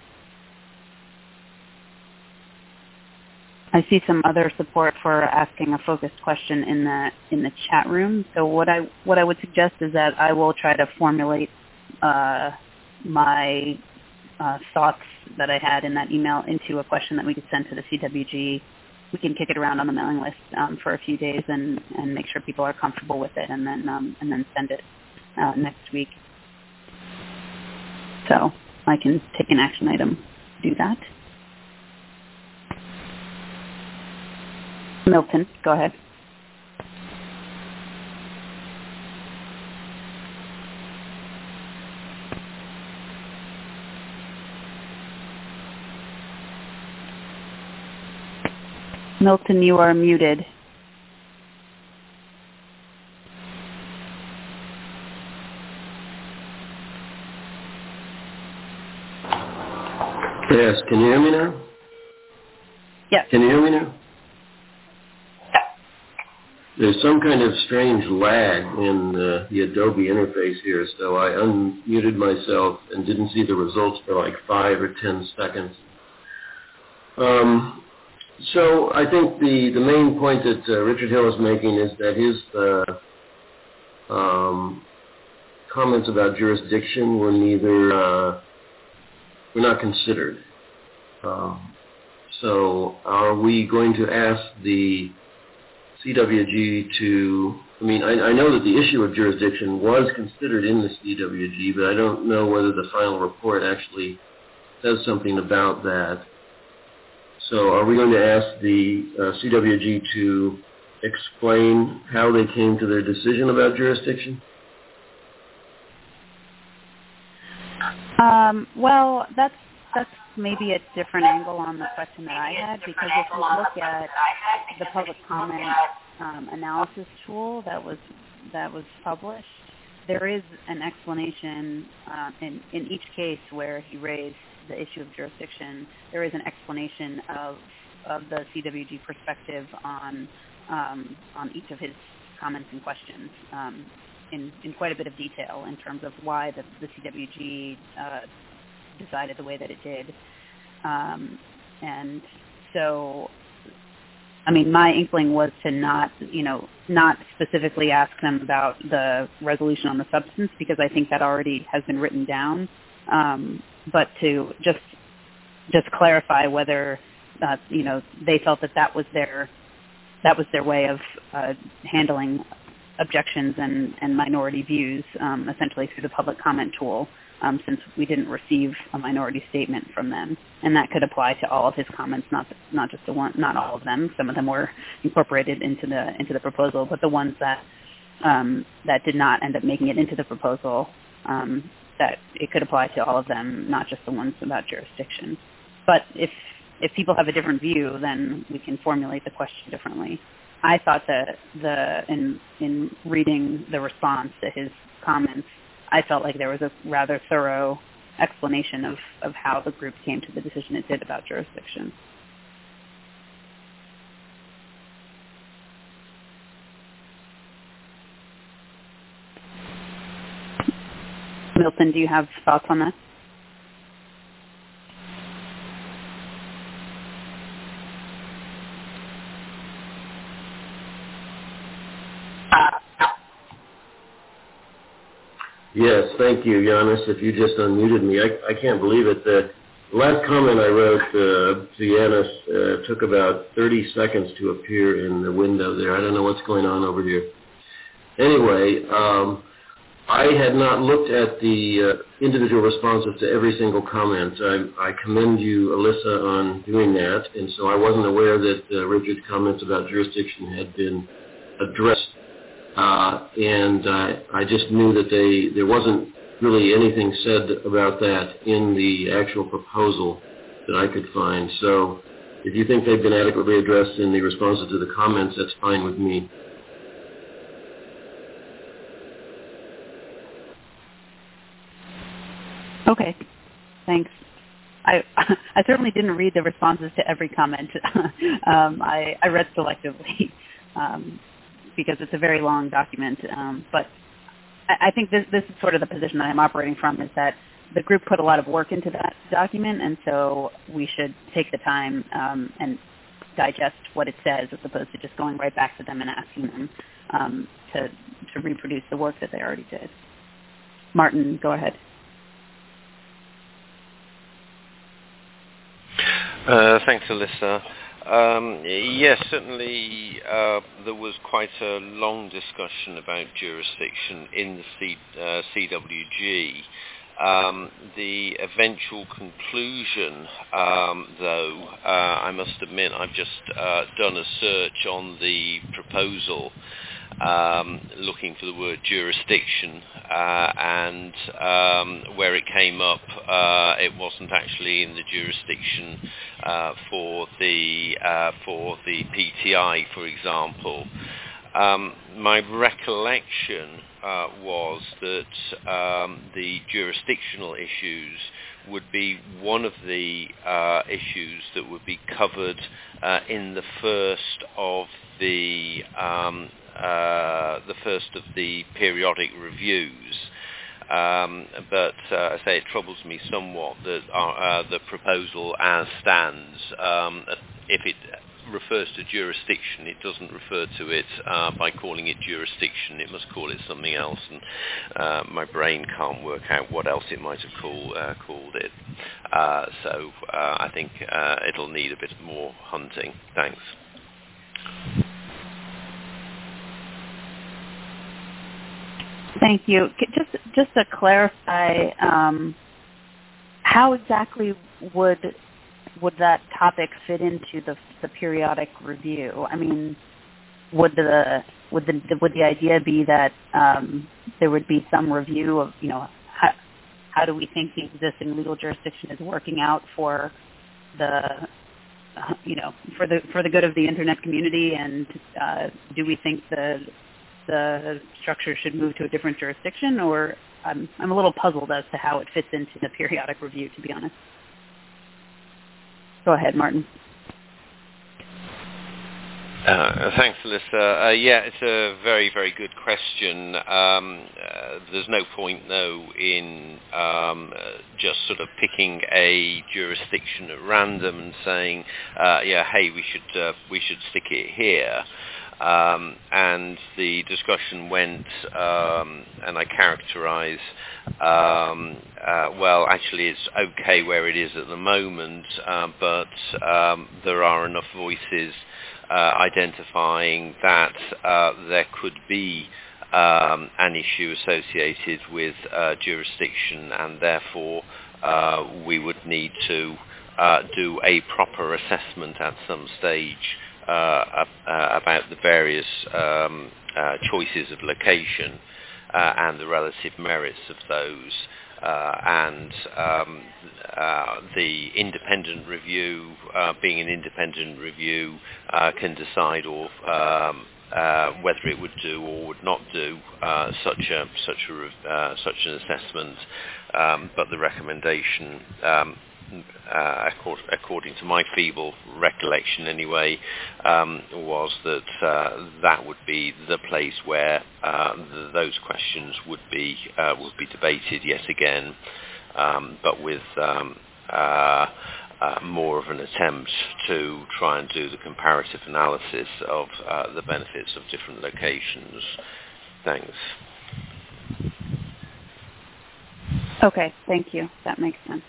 I see some other support for asking a focused question in the in the chat room. So what I what I would suggest is that I will try to formulate uh, my uh, thoughts that I had in that email into a question that we could send to the C W G. We can kick it around on the mailing list um, for a few days and, and make sure people are comfortable with it, and then um, and then send it uh, next week. So I can take an action item to do that. Milton, go ahead. Milton, you are muted. Yes, can you hear me now? Yes. Can you hear me now? There's some kind of strange lag in uh, the Adobe interface here, so I unmuted myself and didn't see the results for like five or ten seconds. Um, so I think the, the main point that uh, Richard Hill is making is that his uh, um, comments about jurisdiction were neither uh, were not considered. Um, so are we going to ask the C W G to, I mean, I, I know that the issue of jurisdiction was considered in the C W G, but I don't know whether the final report actually says something about that. So are we going to ask the uh, C W G to explain how they came to their decision about jurisdiction? Um, well, that's that's maybe a different angle on the question that I had, because if you look at the public comment um, analysis tool that was that was published, there is an explanation uh, in in each case where he raised the issue of jurisdiction. There is an explanation of of the C W G perspective on um, on each of his comments and questions um, in in quite a bit of detail in terms of why the, the C W G uh, decided the way that it did. Um, and so, I mean, my inkling was to not, you know, not specifically ask them about the resolution on the substance, because I think that already has been written down, um, but to just just clarify whether, uh, you know, they felt that that was their that was their way of uh, handling objections and, and minority views, um, essentially through the public comment tool. Um, since we didn't receive a minority statement from them, and that could apply to all of his comments, not not just the one, not all of them. Some of them were incorporated into the into the proposal, but the ones that um, that did not end up making it into the proposal, um, that it could apply to all of them, not just the ones about jurisdiction. But if if people have a different view, then we can formulate the question differently. I thought that the in in reading the response to his comments, I felt like there was a rather thorough explanation of, of how the group came to the decision it did about jurisdiction. Milton, do you have thoughts on that? Yes, thank you, Giannis. If you just unmuted me, I, I can't believe it. The last comment I wrote uh, to Giannis uh, took about thirty seconds to appear in the window there. I don't know what's going on over here. Anyway, um, I had not looked at the uh, individual responses to every single comment. I, I commend you, Alyssa, on doing that, and so I wasn't aware that uh, Richard's comments about jurisdiction had been addressed. Uh, and uh, I just knew that they there wasn't really anything said about that in the actual proposal that I could find. So if you think they've been adequately addressed in the responses to the comments, that's fine with me. Okay, thanks. I I certainly didn't read the responses to every comment. um, I, I read selectively. Um, because it's a very long document. Um, but I, I think this, this is sort of the position that I'm operating from, is that the group put a lot of work into that document, and so we should take the time um, and digest what it says, as opposed to just going right back to them and asking them um, to, to reproduce the work that they already did. Martin, go ahead. Uh, thanks, Alyssa. Um, yes, certainly uh, there was quite a long discussion about jurisdiction in the C, uh, C W G. Um, the eventual conclusion, um, though, uh, I must admit I've just uh, done a search on the proposal um, looking for the word jurisdiction, uh, and um, where it came up, uh, it wasn't actually in the jurisdiction uh, for the uh, for the P T I, for example. Um, my recollection uh, was that um, the jurisdictional issues would be one of the uh, issues that would be covered uh, in the first of the um, uh, the first of the periodic reviews. Um, but uh, I say it troubles me somewhat that uh, uh, the proposal as stands, um, if it refers to jurisdiction, it doesn't refer to it uh, by calling it jurisdiction. It must call it something else, and uh, my brain can't work out what else it might have call, uh, called it. Uh, so uh, I think uh, it'll need a bit more hunting. Thanks. Thank you. Just just to clarify, um, how exactly would would that topic fit into the the periodic review? I mean, would the would the would the idea be that um, there would be some review of, you know, how, how do we think the existing legal jurisdiction is working out for the, uh, you know, for the for the good of the internet community, and uh, do we think the the structure should move to a different jurisdiction, or I'm I'm a little puzzled as to how it fits into the periodic review, to be honest. Go ahead, Martin. Uh, thanks, Alyssa. Uh, yeah, it's a very, very good question. Um, uh, there's no point, though, in um, uh, just sort of picking a jurisdiction at random and saying, uh, yeah, hey, we should uh, we should stick it here. Um, and the discussion went, um, and I characterize, um, uh, well, actually it's okay where it is at the moment, uh, but um, there are enough voices uh, identifying that uh, there could be um, an issue associated with uh, jurisdiction, and therefore uh, we would need to uh, do a proper assessment at some stage Uh, uh, about the various um, uh, choices of location uh, and the relative merits of those, uh, and um, uh, the independent review, uh, being an independent review, uh, can decide or um, uh, whether it would do or would not do uh, such a such a uh, such an assessment. Um, but the recommendation, Um, Uh, according to my feeble recollection anyway, um, was that uh, that would be the place where uh, th- those questions would be uh, would be debated yet again, um, but with um, uh, uh, more of an attempt to try and do the comparative analysis of uh, the benefits of different locations. Thanks. Okay, thank you. That makes sense.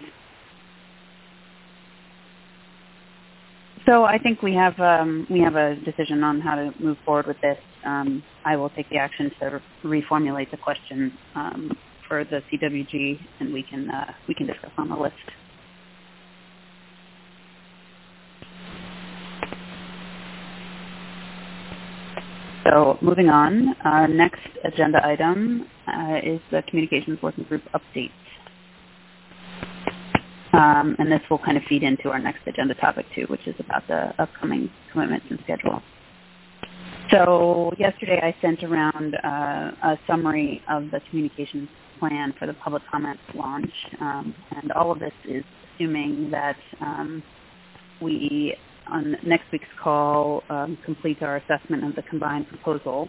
So I think we have um, we have a decision on how to move forward with this. Um, I will take the action to reformulate the question um, for the C W G, and we can uh, we can discuss on the list. So moving on, our next agenda item uh, is the Communications Working Group update. Um, and this will kind of feed into our next agenda topic too, which is about the upcoming commitments and schedule. So yesterday I sent around uh, a summary of the communications plan for the public comments launch, um, and all of this is assuming that um, we, on next week's call, um, complete our assessment of the combined proposal,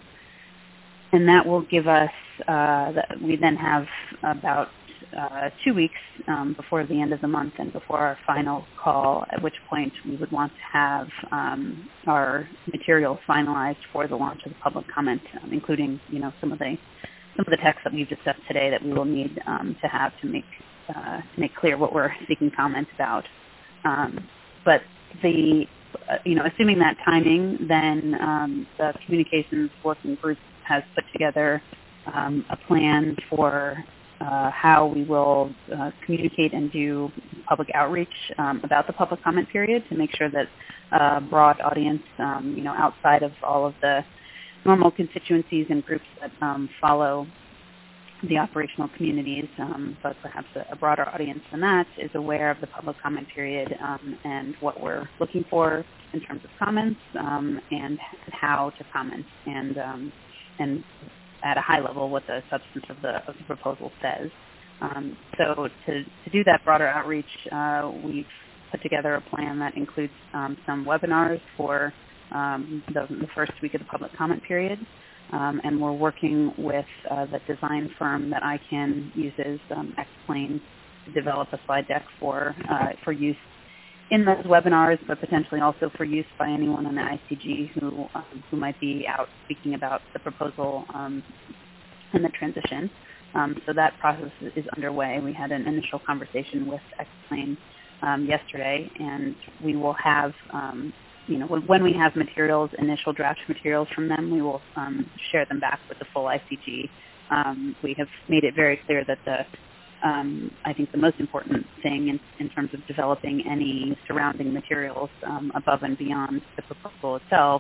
and that will give us, uh, that we then have about Uh, two weeks um, before the end of the month and before our final call, at which point we would want to have um, our materials finalized for the launch of the public comment, um, including, you know, some of the some of the text that we've discussed today that we will need um, to have to make uh, to make clear what we're seeking comment about. Um, but the uh, you know, assuming that timing, then um, the Communications Working Group has put together um, a plan for Uh, how we will uh, communicate and do public outreach um, about the public comment period to make sure that a uh, broad audience, um, you know, outside of all of the normal constituencies and groups that um, follow the operational communities, um, but perhaps a, a broader audience than that, is aware of the public comment period um, and what we're looking for in terms of comments um, and how to comment, and um, and at a high level what the substance of the, of the proposal says. Um, so to, to do that broader outreach, uh, we've put together a plan that includes um, some webinars for um, the, the first week of the public comment period, um, and we're working with uh, the design firm that I C A N uses, um, X-Plane, to develop a slide deck for uh, for use in those webinars, but potentially also for use by anyone in the I C G who um, who might be out speaking about the proposal um, and the transition. Um, so that process is underway. We had an initial conversation with X-Plane um, yesterday, and we will have, um, you know, when we have materials, initial draft materials from them, we will um, share them back with the full I C G. Um, we have made it very clear that the Um, I think the most important thing in, in terms of developing any surrounding materials um, above and beyond the proposal itself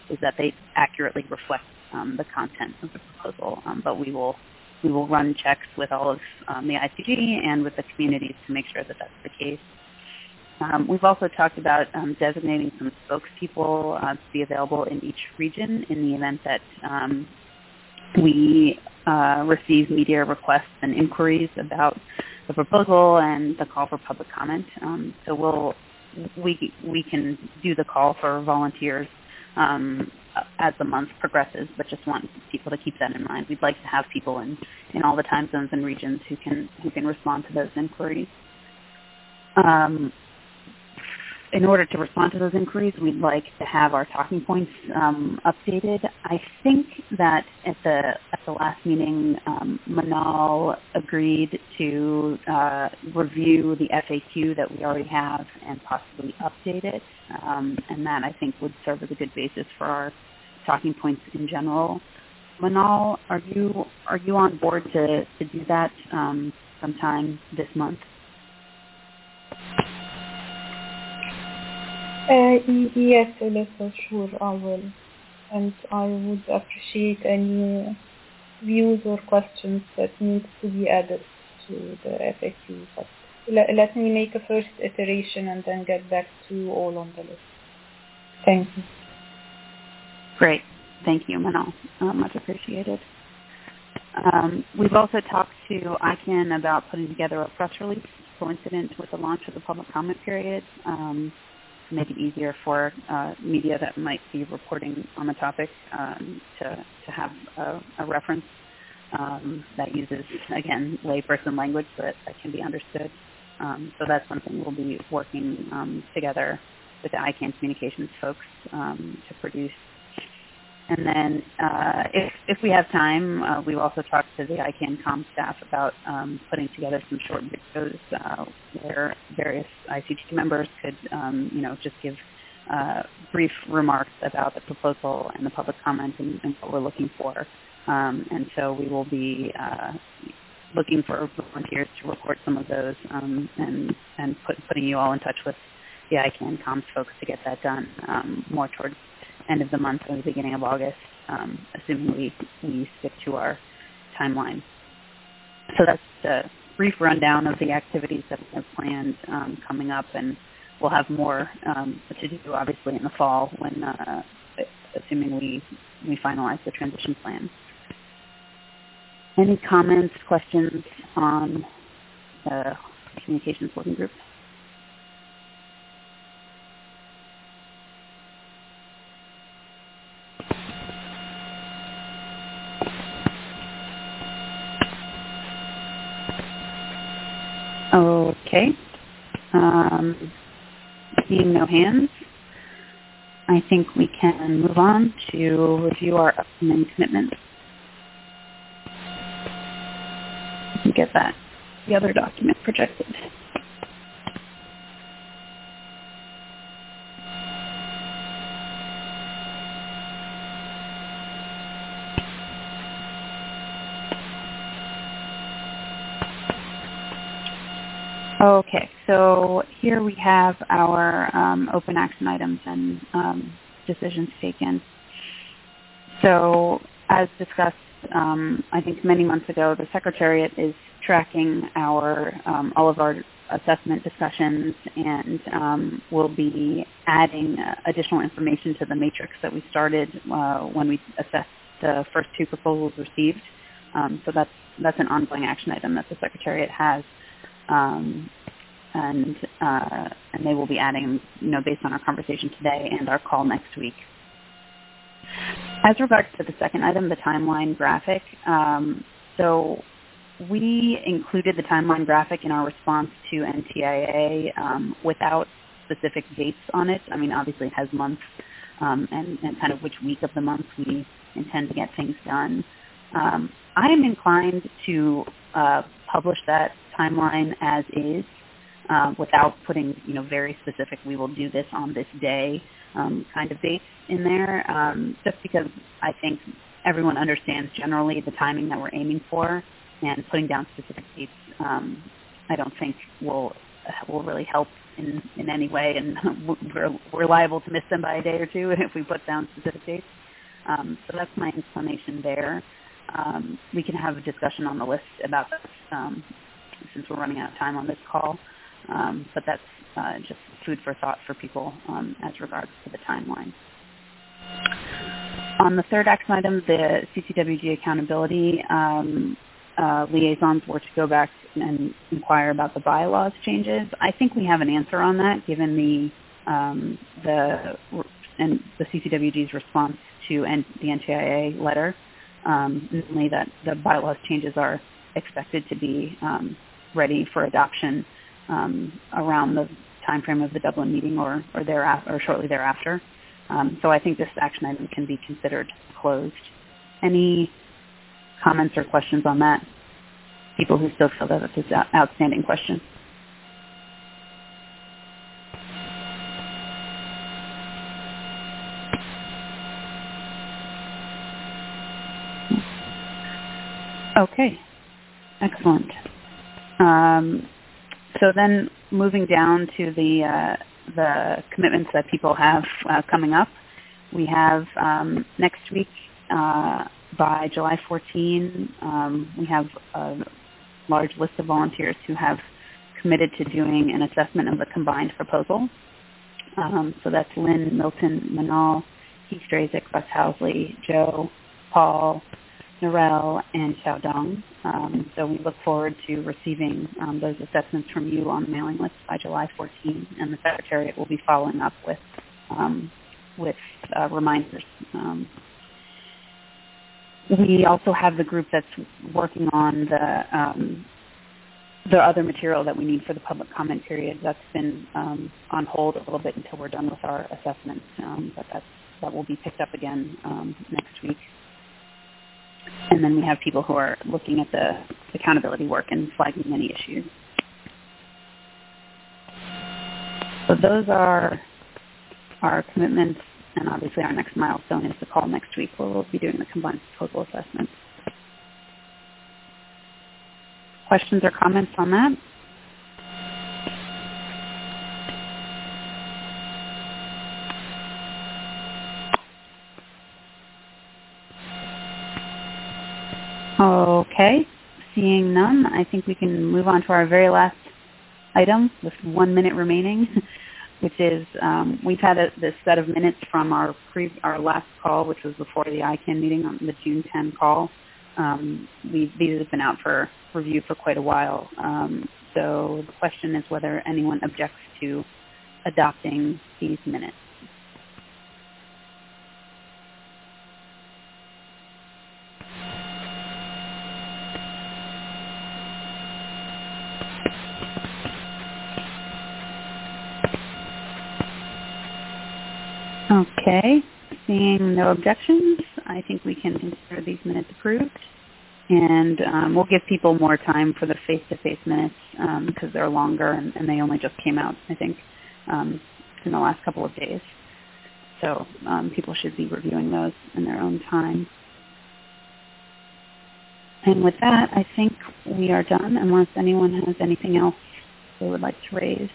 is that they accurately reflect um, the content of the proposal. Um, but we will we will run checks with all of um, the I C G and with the communities to make sure that that's the case. Um, we've also talked about um, designating some spokespeople uh, to be available in each region in the event that um, we uh, receive media requests and inquiries about the proposal and the call for public comment. Um, so we'll we we can do the call for volunteers um, as the month progresses, but just want people to keep that in mind. We'd like to have people in, in all the time zones and regions who can who can respond to those inquiries. Um, In order to respond to those inquiries, we'd like to have our talking points um, updated. I think that at the at the last meeting, um, Manal agreed to uh, review the F A Q that we already have and possibly update it, um, and that I think would serve as a good basis for our talking points in general. Manal, are you are you on board to, to do that um, sometime this month? Uh, yes, Alyssa, sure, I will. And I would appreciate any views or questions that need to be added to the F A Q. But let, let me make a first iteration and then get back to you all on the list. Thank you. Great. Thank you, Manal. Uh, much appreciated. Um, we've also talked to I C A N about putting together a press release coincident with the launch of the public comment period. Um, to make it easier for uh, media that might be reporting on the topic um, to, to have a, a reference um, that uses, again, layperson language so that, that can be understood. Um, so that's something we'll be working um, together with the I C A N communications folks um, to produce. And then uh, if, if we have time, uh, we've also talked to the I C A N comm staff about um, putting together some short videos uh, where various I C G members could, um, you know, just give uh, brief remarks about the proposal and the public comment and, and what we're looking for. Um, and so we will be uh, looking for volunteers to record some of those um, and, and put, putting you all in touch with the I C A N comms folks to get that done um, more towards end of the month or the beginning of August, um, assuming we, we stick to our timeline. So that's a brief rundown of the activities that we have planned um, coming up, and we'll have more um, to do, obviously, in the fall when, uh, assuming we, we finalize the transition plan. Any comments, questions on the communications working group? Okay. Um, seeing no hands, I think we can move on to review our upcoming commitments. And get that, the other document projected. Okay, so here we have our um, open action items and um, decisions taken. So as discussed, um, I think many months ago, the Secretariat is tracking our um, all of our assessment discussions and um, will be adding uh, additional information to the matrix that we started uh, when we assessed the first two proposals received. Um, so that's, that's an ongoing action item that the Secretariat has. Um, and uh, and they will be adding, you know, based on our conversation today and our call next week. As regards to the second item, the timeline graphic, um, so we included the timeline graphic in our response to N T I A um, without specific dates on it. I mean, obviously it has months um, and, and kind of which week of the month we intend to get things done. Um, I am inclined to uh, publish that timeline as is, uh, without putting, you know, very specific, we will do this on this day um, kind of dates in there, um, just because I think everyone understands generally the timing that we're aiming for, and putting down specific dates um, I don't think will will really help in, in any way, and we're, we're liable to miss them by a day or two if we put down specific dates. Um, so that's my inclination there. Um, we can have a discussion on the list about this um, since we're running out of time on this call, um, but that's uh, just food for thought for people um, as regards to the timeline. On the third action item, the C C W G accountability um, uh, liaisons were to go back and inquire about the bylaws changes. I think we have an answer on that, given the um, the and the C C W G's response to N- the N T I A letter, um, namely that the bylaws changes are expected to be um, ready for adoption um, around the timeframe of the Dublin meeting or or, thereafter, or shortly thereafter. Um, so I think this action item can be considered closed. Any comments or questions on that? People who still feel that it's an outstanding question. Okay, excellent. Um, so then moving down to the uh, the commitments that people have uh, coming up. We have um, next week uh, by July fourteenth, um, we have a large list of volunteers who have committed to doing an assessment of the combined proposal. Um, so that's Lynn, Milton, Manal, Keith Drazek, Russ Housley, Joe, Paul, Narelle, and Xiaodong. Um, so we look forward to receiving um, those assessments from you on the mailing list by July fourteenth, and the Secretariat will be following up with um, with uh, reminders. Um, we also have the group that's working on the um, the other material that we need for the public comment period. That's been um, on hold a little bit until we're done with our assessments, um, but that's, that will be picked up again um, next week. And then we have people who are looking at the accountability work and flagging any issues. So those are our commitments, and obviously our next milestone is the call next week where we'll be doing the combined proposal assessment. Questions or comments on that? Okay, seeing none, I think we can move on to our very last item with one minute remaining, which is um, we've had a, this set of minutes from our pre, our last call, which was before the I CANN meeting on the June tenth call. Um, we, these have been out for review for quite a while. Um, so the question is whether anyone objects to adopting these minutes. Okay, seeing no objections, I think we can consider these minutes approved. And um, we'll give people more time for the face-to-face minutes because um, they're longer and, and they only just came out, I think, um, in the last couple of days. So um, people should be reviewing those in their own time. And with that, I think we are done unless anyone has anything else they would like to raise.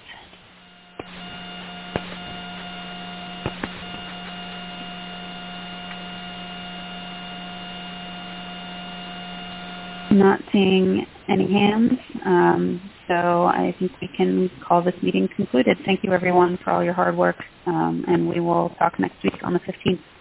Not seeing any hands, um, so I think we can call this meeting concluded. Thank you, everyone, for all your hard work, um, and we will talk next week on the fifteenth.